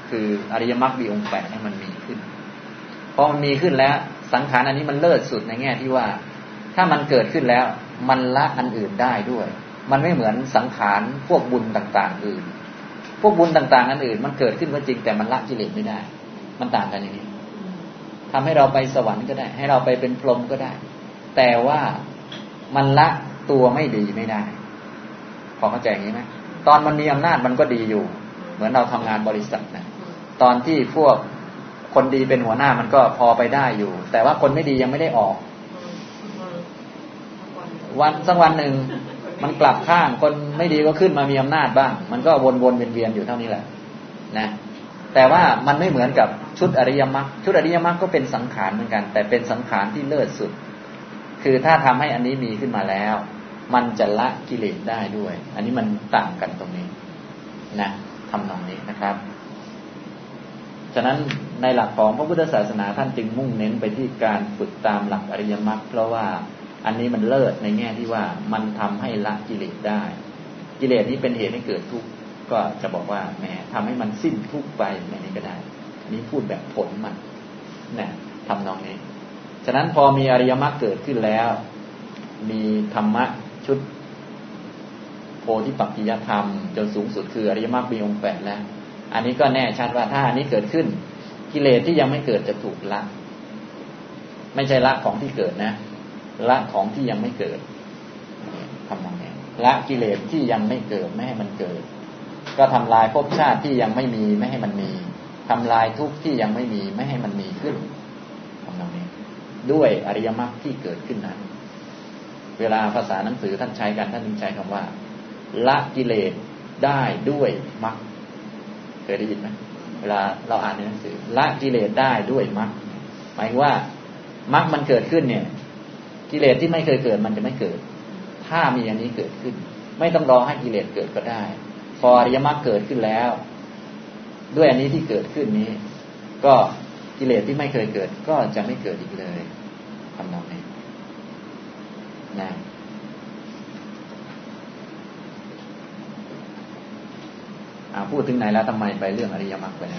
คืออริยมรรคมีองค์8ให้มันมีขึ้นพอมันมีขึ้นแล้วสังขารอันนี้มันเลิศสุดในแง่ที่ว่าถ้ามันเกิดขึ้นแล้วมันละอันอื่นได้ด้วยมันไม่เหมือนสังขารพวกบุญต่างๆอื่นพวกบุญต่างๆอันอื่นมันเกิดขึ้นก็จริงแต่มันละกิเลสไม่ได้มันต่างกันอย่างนี้ทำให้เราไปสวรรค์ก็ได้ให้เราไปเป็นพรหมก็ได้แต่ว่ามันละตัวไม่ดีไม่ได้พอเข้าใจอย่างนี้ไหมตอนมันมีอำนาจมันก็ดีอยู่เหมือนเราทำงานบริษัทนะตอนที่พวกคนดีเป็นหัวหน้ามันก็พอไปได้อยู่แต่ว่าคนไม่ดียังไม่ได้ออกสักวันหนึ่งมันกลับข้างคนไม่ดีก็ขึ้นมามีอำนาจบ้างมันก็วนๆเวียนๆอยู่เท่านี้แหละนะแต่ว่ามันไม่เหมือนกับชุดอริยมรรคชุดอริยมรรคก็เป็นสังขารเหมือนกันแต่เป็นสังขารที่เลิศสุดคือถ้าทำให้อันนี้มีขึ้นมาแล้วมันจะละกิเลสได้ด้วยอันนี้มันต่างกันตรงนี้นะทำนองนี้นะครับฉะนั้นในหลักของพระพุทธศาสนาท่านจึงมุ่งเน้นไปที่การฝึกตามหลักอริยมรรคเพราะว่าอันนี้มันเลิศในแง่ที่ว่ามันทำให้ละกิเลสได้กิเลสนี้เป็นเหตุให้เกิดทุกข์ก็จะบอกว่าแหมทำให้มันสิ้นทุกข์ไปแบบนี้ก็ได้อันนี้พูดแบบผลมันนะทำนองนี้ฉะนั้นพอมีอริยมรรคเกิดขึ้นแล้วมีธรรมะชุดโพธิปักขิยธรรมจนสูงสุดคืออริยมรรคมีองค์8แล้วอันนี้ก็แน่ชัดว่าถ้าอันนี้เกิดขึ้นกิเลสที่ยังไม่เกิดจะถูกละไม่ใช่ละของที่เกิดนะละของที่ยังไม่เกิดทำนองนี้ละกิเลสที่ยังไม่เกิดไม่ให้มันเกิดก็ทำลายภพชาติที่ยังไม่มีไม่ให้มันมีทำลายทุกข์ที่ยังไม่มีไม่ให้มันมีขึ้นทำนองนี้ด้วยอริยมรรคที่เกิดขึ้นนั้นเวลาภาษาหนังสือท่านใช้กันท่านใช้คำว่าละกิเลสได้ด้วยมรรคเคยได้ยินไหมเวลาเราอ่านในหนังสือละกิเลสได้ด้วยมรรคหมายว่ามรรคมันเกิดขึ้นเนี่ยกิเลสที่ไม่เคยเกิดมันจะไม่เกิดถ้ามีอันนี้เกิดขึ้นไม่ต้องรอให้กิเลสเกิดก็ได้พออริยมรรคเกิดขึ้นแล้วด้วยอันนี้ที่เกิดขึ้นนี้ก็กิเลสที่ไม่เคยเกิดก็จะไม่เกิดอีกเลยทำนองนี้นะพูดถึงไหนแล้วทำไมไปเรื่องอริยมรรคไปนะ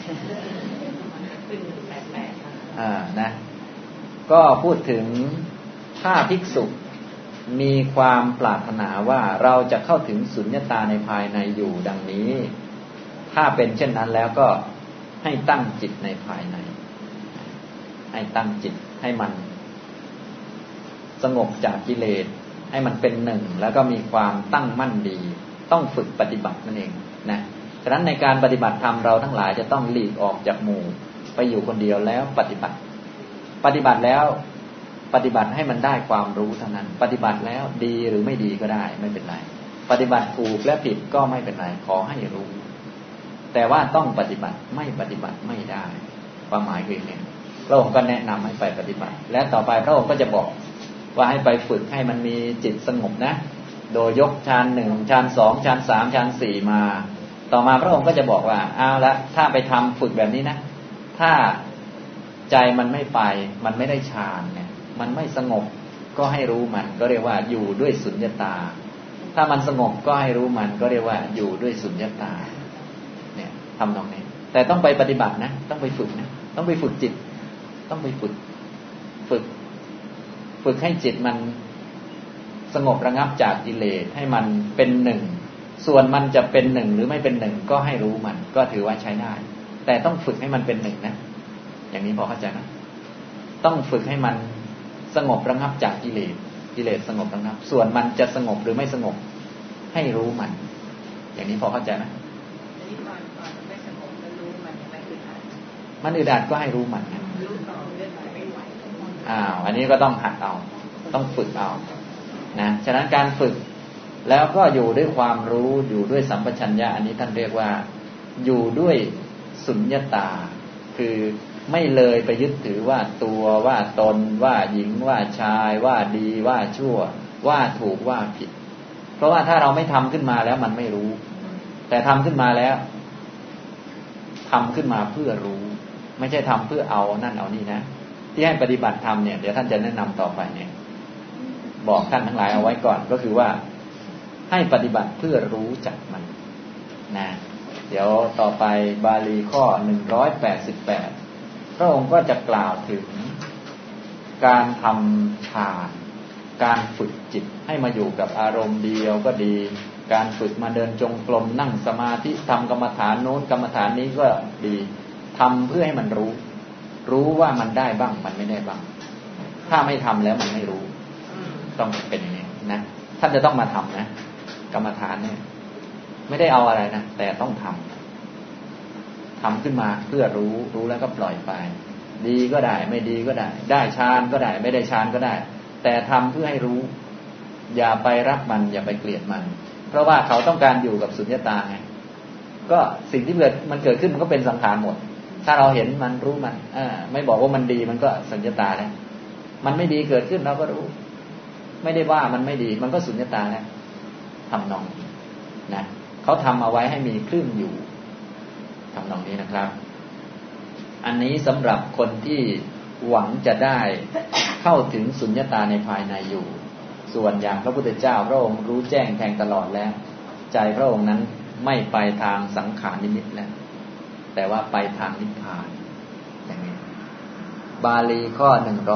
นะก็พูดถึงถ้าภิกษุมีความปรารถนาว่าเราจะเข้าถึงสุญญตาในภายในอยู่ดังนี้ถ้าเป็นเช่นนั้นแล้วก็ให้ตั้งจิตในภายในให้ตั้งจิตให้มันสงบจากกิเลสให้มันเป็นหนึ่งแล้วก็มีความตั้งมั่นดีต้องฝึกปฏิบัตินั่นเองนะฉะนั้นในการปฏิบัติธรรมเราทั้งหลายจะต้องหลีกออกจากหมู่ไปอยู่คนเดียวแล้วปฏิบัติแล้วปฏิบัติให้มันได้ความรู้เท่านั้นปฏิบัติแล้วดีหรือไม่ดีก็ได้ไม่เป็นไรปฏิบัติถูกและผิดก็ไม่เป็นไรขอให้รู้แต่ว่าต้องปฏิบัติไม่ปฏิบัติไม่ได้ความหมายคือเนี่ยพระองค์ก็แนะนำให้ไปปฏิบัติและต่อไปพระองค์ก็จะบอกว่าให้ไปฝึกให้มันมีจิตสงบนะโดยยกฌาน1ฌาน2ฌาน3ฌาน4มาต่อมาพระองค์ก็จะบอกว่าเอาละถ้าไปทำฝึกแบบนี้นะถ้าใจมันไม่ไปมันไม่ได้ฌานเนี่ยมันไม่สงบก็ให้รู้มันก็เรียกว่าอยู่ด้วยสุญญตาถ้ามันสงบก็ให้รู้มันก็เรียกว่าอยู่ด้วยสุญญตาเนี่ยทำตรงนี้แต่ต้องไปปฏิบัตินะต้องไปฝึกนะต้องไปฝึกจิตต้องไปฝึกให้จิตมันสงบระงับจากกิเลสให้มันเป็นหนึ่งส่วนมันจะเป็นหนึ่งหรือไม่เป็นหนึ่งก็ให้รู้มันก็ถือว่าใช้ได้แต่ต้องฝึกให้มันเป็นหนึ่งนะอย่างนี้พอเข้าใจนะต้องฝึกให้มันสงบระงับจากกิเลสสงบระงับส่วนมันจะสงบหรือไม่สงบให้รู้มันอย่างนี้พอเข้าใจไหมไม่สงบแล้วรู้มันไม่อึดอัดมันอึดอัดก็ให้รู้มันอันนี้ก็ต้องหัดเอาต้องฝึกเอานะฉะนั้นการฝึกแล้วก็อยู่ด้วยความรู้อยู่ด้วยสัมปชัญญะอันนี้ท่านเรียกว่าอยู่ด้วยสุญญตาคือไม่เลยไปยึดถือว่าตัวว่าตนว่าหญิงว่าชายว่าดีว่าชั่วว่าถูกว่าผิดเพราะว่าถ้าเราไม่ทำขึ้นมาแล้วมันไม่รู้แต่ทำขึ้นมาแล้วทำขึ้นมาเพื่อรู้ไม่ใช่ทำเพื่อเอานั่นเอานี่นะที่ให้ปฏิบัติธรรมเนี่ยเดี๋ยวท่านจะแนะนำต่อไปเนี่ยบอกท่านทั้งหลายเอาไว้ก่อนก็คือว่าให้ปฏิบัติเพื่อรู้จักมันนะเดี๋ยวต่อไปบาลีข้อ188พระองค์ก็จะกล่าวถึงการทำฌานการฝึกจิตให้มาอยู่กับอารมณ์เดียวก็ดีการฝึกมาเดินจงกรมนั่งสมาธิทำกรรมฐานโน้นกรรมฐานนี้ก็ดีทำเพื่อให้มันรู้ว่ามันได้บ้างมันไม่ได้บ้างถ้าไม่ทำแล้วมันไม่รู้ต้องเป็นอย่างนี้นะท่านจะต้องมาทำนะกรรมฐานเนี่ยไม่ได้เอาอะไรนะแต่ต้องทำขึ้นมาเพื่อรู้แล้วก็ปล่อยไปดีก็ได้ไม่ดีก็ได้ฌานก็ได้ไม่ได้ฌานก็ได้แต่ทำเพื่อให้รู้อย่าไปรักมันอย่าไปเกลียดมันเพราะว่าเขาต้องการอยู่กับสุญญตาไงก็สิ่งที่มันเกิดขึ้นมันก็เป็นสังขารหมดถ้าเราเห็นมันรู้มันไม่บอกว่ามันดีมันก็สุญญตาแล้วมันไม่ดีเกิดขึ้นเราก็รู้ไม่ได้ว่ามันไม่ดีมันก็สุญญตาแล้วทำนองนี้นะเขาทำเอาไว้ให้มีคลื่นอยู่ทำนองนี้นะครับอันนี้สำหรับคนที่หวังจะได้เข้าถึงสุญญตาในภายในอยู่ส่วนอย่างพระพุทธเจ้าพระองค์รู้แจ้งแทงตลอดแล้วใจพระองค์นั้นไม่ไปทางสังขารนิมิตแล้วแต่ว่าไปทางนิพพานอย่างนี้บาลีข้อ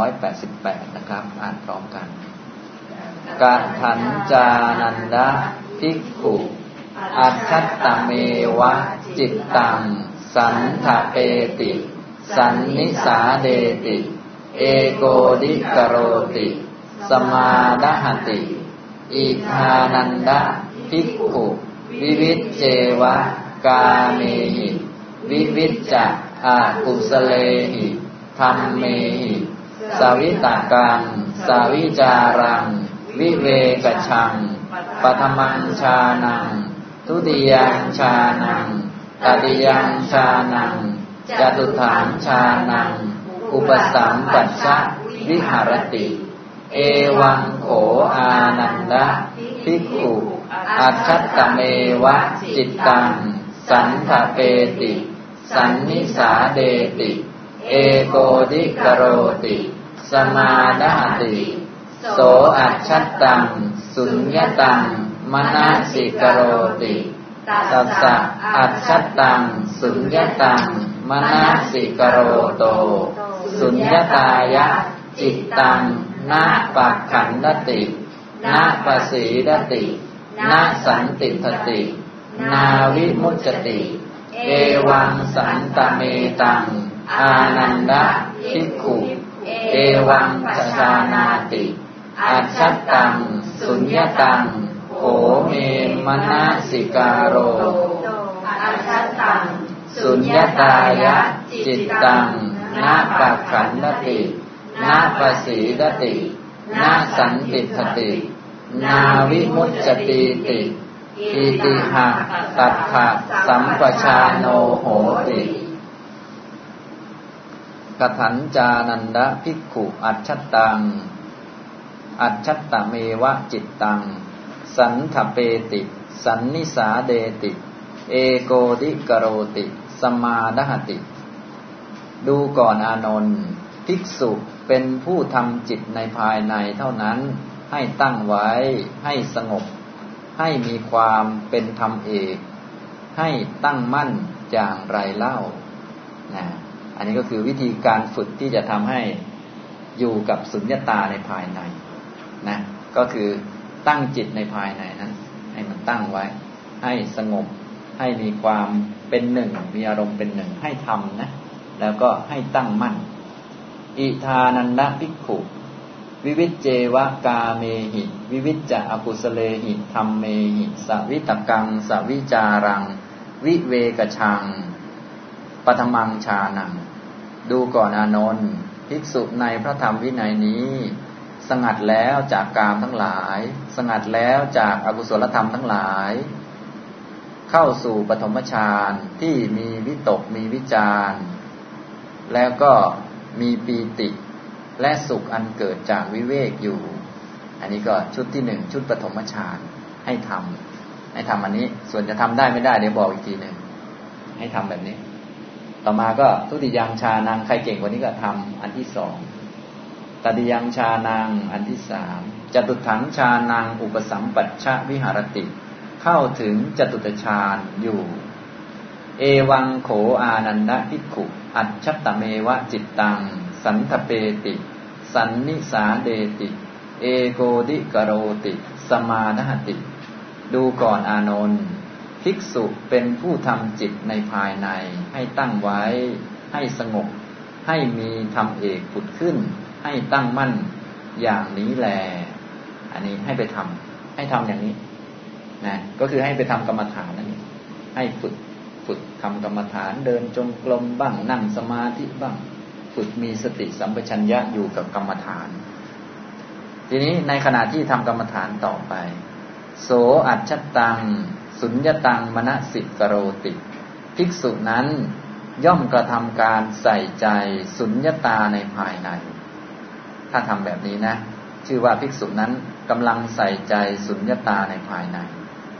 188นะครับอ่านพร้อมกันกถัญจานันดะภิกขุอัฏฐัตตเมวะจิตตังสันทะเปติสันนิสาเดติเอโกดิกโรติสมาดหติอิทานันดะภิกขุวิวิจเจวะกาเมหิวิวิจจะอากุสเลหิธัมเมหิสวิตกังสวิจารังวิเวกชังปฐมังฌานังทุติยัญฌานังตติยัญฌานังจตุถังฌานังอุปสัมปัชชะวิหารติเอวังโขอานันดะภิกขุอัฏฐัตตเมวะจิตตังสันทะเปติสันนิสาเดติเอโกดิกโรติสมาดหติโสอัจฉัตตังสุญญตังมนสิกโรติตัสสะอัจฉัตตังสุญญตังมนสิกโรโตสุญญตายะจิตตังนาปักขันดตินาปสีดตินาสันติทตินาวิมุจจติเอวังสันตเมตังอานันดะภิกขุเอวังชานาติอัจฉัตตังสุญญตังโขเมมนสิกาโรอัจฉัตตังสุญญตายะจิตตังนาปักขันดตินาปสีดตินาสันติทตินาวิมุจจติติอิติหะตัฏฐะสัมปชาโนโหติกถัญจานันดะภิกขุอัจฉัตตังอัจฉัตตเมวะจิตตังสันทะเปติสันนิสาเดติเอโกดิกโรติสมาดหติดูก่อนอานนท์ภิกษุเป็นผู้ทำจิตในภายในเท่านั้นให้ตั้งไว้ให้สงบให้มีความเป็นธรรมเอกให้ตั้งมั่นอย่างไรเล่านะอันนี้ก็คือวิธีการฝึกที่จะทำให้อยู่กับสุญญตาในภายในนะก็คือตั้งจิตในภายในนั้นให้มันตั้งไว้ให้สงบให้มีความเป็นหนึ่งมีอารมณ์เป็นหนึ่งให้ทำนะแล้วก็ให้ตั้งมั่นอิทานันดะภิกขุวิวิจเจวะกาเมหิวิวิจจะอกุสเลหิธัมเมหิสวิตกังสวิจารังวิเวกชังปฐมังฌานังดูก่อนอานนท์ภิกษุในพระธรรมวินัยนี้สงัดแล้วจากกามทั้งหลายสงัดแล้วจากอกุศลธรรมทั้งหลายเข้าสู่ปฐมฌานที่มีวิตกมีวิจารแล้วก็มีปีติและสุขอันเกิดจากวิเวกอยู่อันนี้ก็ชุดที่หนึ่งชุดปฐมฌานให้ทำอันนี้ส่วนจะทำได้ไม่ได้เดี๋ยวบอกอีกทีหนึ่งให้ทำแบบนี้ต่อมาก็ทุติยัญชานังใครเก่งกว่านี้ก็ทำอันที่สองตติยัญชานังอันที่สามจตุถังชานังอุปสัมปัชชะวิหารติเข้าถึงจตุตฌานอยู่เอวังโขอานันดะภิกขุอัจฉตเมวะจิตตังสันทเปติสันนิสาเดติเอโกดิกโรติสมาดหติดูก่อนอานนท์ภิกษุเป็นผู้ทำจิตในภายในให้ตั้งไว้ให้สงบให้มีธรรมเอกผุดขึ้นให้ตั้งมั่นอย่างนี้แลอันนี้ให้ไปทำให้ทำอย่างนี้นะก็คือให้ไปทำกรรมฐานนั่นเองให้ฝึกทำกรรมฐานเดินจงกรมบ้างนั่งสมาธิบ้างฝึกมีสติสัมปชัญญะอยู่กับกรรมฐานทีนี้ในขณะที่ทำกรรมฐานต่อไปโสอัจฉตังสุญญตังมนสิกโรติภิกษุนั้นย่อมกระทำการใส่ใจสุญญตาในภายในถ้าทำแบบนี้นะชื่อว่าภิกษุนั้นกำลังใส่ใจสุญญตาในภายใน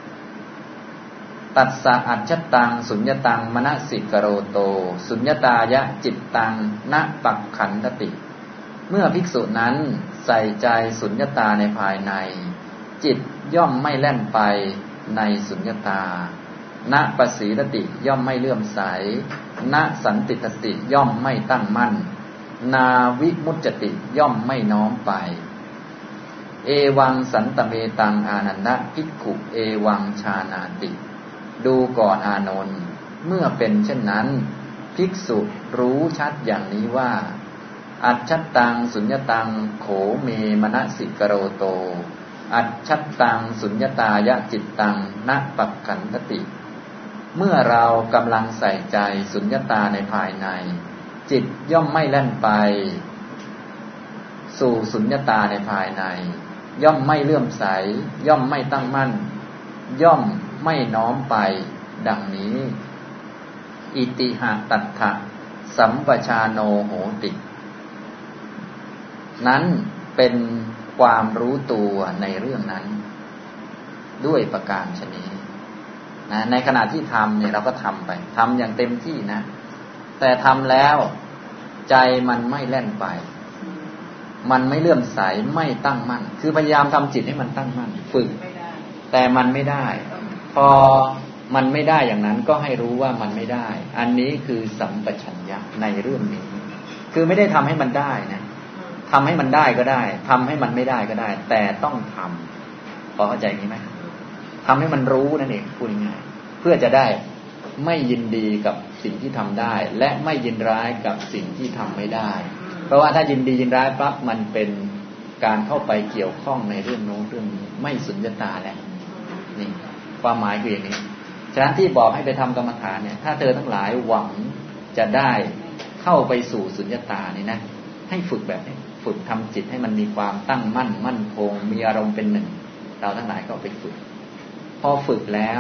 ตัสสะอัจฉตังสุญญตังมนสิกโรโตสุญญตายะจิตตังณปักขันติเมื่อภิกษุนั้นใส่ใจสุญญตาในภายในจิตย่อมไม่แล่นไปในสุญญตาณปสีรติย่อมไม่เลื่อมใสณสันติตติย่อมไม่ตั้งมั่นนาวิมุจจติย่อมไม่น้อมไปเอวังสันตเมตังอานันดะภิกขุเอวังชานาติดูก่อนอานนท์เมื่อเป็นเช่นนั้นภิกษุรู้ชัดอย่างนี้ว่าอัจฉตังสุญญตังโขเมมนสิกโรโตอัจฉตังสุญญตายะจิตตังณปักขันติเมื่อเรากำลังใส่ใจสุญญตาในภายในจิตย่อมไม่แล่นไปสู่สุญญตาในภายในย่อมไม่เลื่อมใสย่อมไม่ตั้งมั่นย่อมไม่น้อมไปดังนี้อิติหะตัฏฐะสัมปชาโนโหตินั้นเป็นความรู้ตัวในเรื่องนั้นด้วยประการฉะนี้นะในขณะที่ทำเนี่ยเราก็ทำไปทำอย่างเต็มที่นะแต่ทำแล้วใจมันไม่แล่นไปมันไม่เลื่อมใสไม่ตั้งมั่นคือพยายามทำจิตให้มันตั้งมั่นฝึกแต่มันไม่ได้พอมันไม่ได้อย่างนั้นก็ให้รู้ว่ามันไม่ได้อันนี้คือสัมปชัญญะในเรื่องนี้คือไม่ได้ทำให้มันได้นะทำให้มันได้ก็ได้ทำให้มันไม่ได้ก็ได้แต่ต้องทำพอเข้าใจนี้ไหมทำให้มันรู้นั่นเองพูดง่ายเพื่อจะได้ไม่ยินดีกับสิ่งที่ทำได้และไม่ยินร้ายกับสิ่งที่ทำไม่ได้เพราะว่าถ้ายินดียินร้ายปั๊บมันเป็นการเข้าไปเกี่ยวข้องในเรื่องโน้นเรื่องนี้ไม่สุญญตาแล้วนี่ความหมายคืออย่างนี้ฉะนั้นที่บอกให้ไปทำกรรมฐานเนี่ยถ้าเธอทั้งหลายหวังจะได้เข้าไปสู่สุญญตานี่นะให้ฝึกแบบนี้ฝึกทำจิตให้มันมีความตั้งมั่นคงมีอารมณ์เป็นหนึ่งเราทั้งหลายก็ไปฝึกพอฝึกแล้ว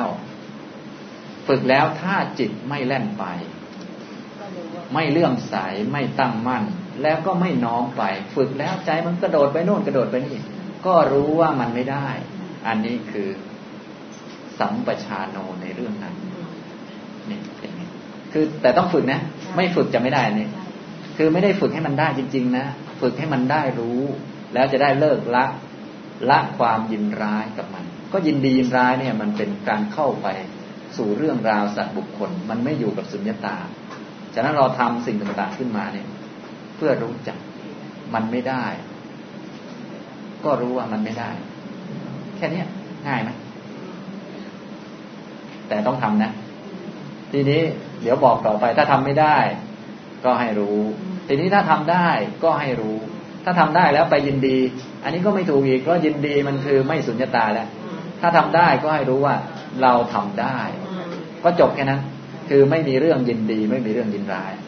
ถ้าจิตไม่แล่นไปไม่เลื่อมใสไม่ตั้งมั่นแล้วก็ไม่น้อมไปฝึกแล้วใจมันกระโดดไปโน่นกระโดดไปนี่ก็รู้ว่ามันไม่ได้อันนี้คือสัมปชาโนในเรื่องนั้นนี่เป็นไงคือแต่ต้องฝึกนะไม่ฝึกจะไม่ได้นี่คือไม่ได้ฝึกให้มันได้จริงๆนะฝึกให้มันได้รู้แล้วจะได้เลิกละความยินร้ายกับมันก็ยินดียินร้ายเนี่ยมันเป็นการเข้าไปสู่เรื่องราวสัตว์บุคคลมันไม่อยู่กับสุญญตาฉะนั้นเราทำสิ่งต่างๆขึ้นมาเนี่ยเพื่อรู้จักมันไม่ได้ก็รู้ว่ามันไม่ได้แค่นี้ง่ายไหมแต่ต้องทำนะทีนี้เดี๋ยวบอกต่อไปถ้าทำไม่ได้ก็ให้รู้ทีนี้ถ้าทำได้ก็ให้รู้ถ้าทำได้แล้วไปยินดีอันนี้ก็ไม่ถูกอีกเพราะยินดีมันคือไม่สุญญตาแล้วถ้าทำได้ก็ให้รู้ว่าเราทำได้ก็จบแค่นั้นคือไม่มีเรื่องยินดีไม่มีเรื่องยินร้าย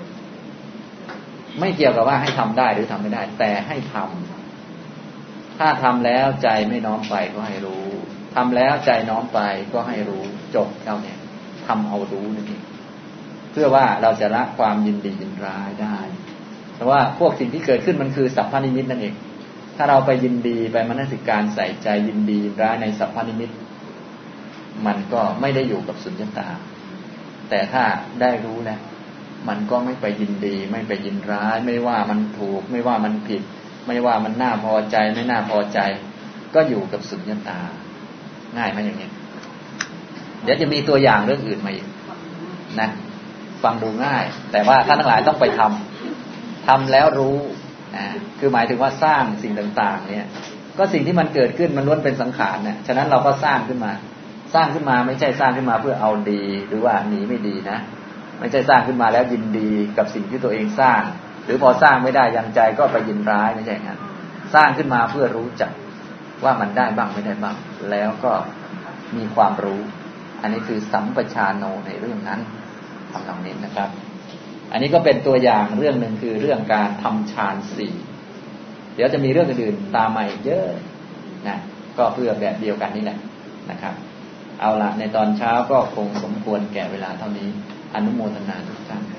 ไม่เกี่ยวกับว่าให้ทำได้หรือทำไม่ได้แต่ให้ทำถ้าทำแล้วใจไม่น้อมไปก็ให้รู้ทำแล้วใจน้อมไปก็ให้รู้จบเท่านี้ทำเอารู้นั่นเองเพื่อว่าเราจะละความยินดียินร้ายได้เพราะว่าพวกสิ่งที่เกิดขึ้นมันคือสัพพนิมิตนั่นเองถ้าเราไปยินดีไปมนสิการใส่ใจยินดียินร้ายในสัพพนิมิตมันก็ไม่ได้อยู่กับสุญญตาแต่ถ้าได้รู้แล้วมันก็ไม่ไปยินดีไม่ไปยินร้ายไม่ว่ามันถูกไม่ว่ามันผิดไม่ว่ามันน่าพอใจไม่น่าพอใจก็อยู่กับสุญญตาง่ายไหมอย่างนี้เดี๋ยวจะมีตัวอย่างเรื่องอื่นมาอีกนะฟังดูง่ายแต่ว่าท่านทั้งหลายต้องไปทำแล้วรู้คือหมายถึงว่าสร้างสิ่งต่างๆเนี่ยก็สิ่งที่มันเกิดขึ้นมันล้วนเป็นสังขารเนี่ยฉะนั้นเราก็สร้างขึ้นมาไม่ใช่สร้างขึ้นมาเพื่อเอาดีหรือว่าหนีไม่ดีนะไม่ใช่สร้างขึ้นมาแล้วยินดีกับสิ่งที่ตัวเองสร้างหรือพอสร้างไม่ได้ยังใจก็ไปยินร้ายไม่ใช่งั้นสร้างขึ้นมาเพื่อรู้จักว่ามันได้บ้างไม่ได้บ้างแล้วก็มีความรู้อันนี้คือสัมปชานโนในเรื่องนั้นทำตรงนี้นะครับอันนี้ก็เป็นตัวอย่างเรื่องหนึ่งคือเรื่องการทำฌานสี่เดี๋ยวจะมีเรื่องอื่นๆตามมาอีกเยอะนะก็เพื่อแบบเดียวกันนี่แหละนะครับเอาละในตอนเช้าก็คงสมควรแก่เวลาเท่านี้อนุโมทนาทุกท่าน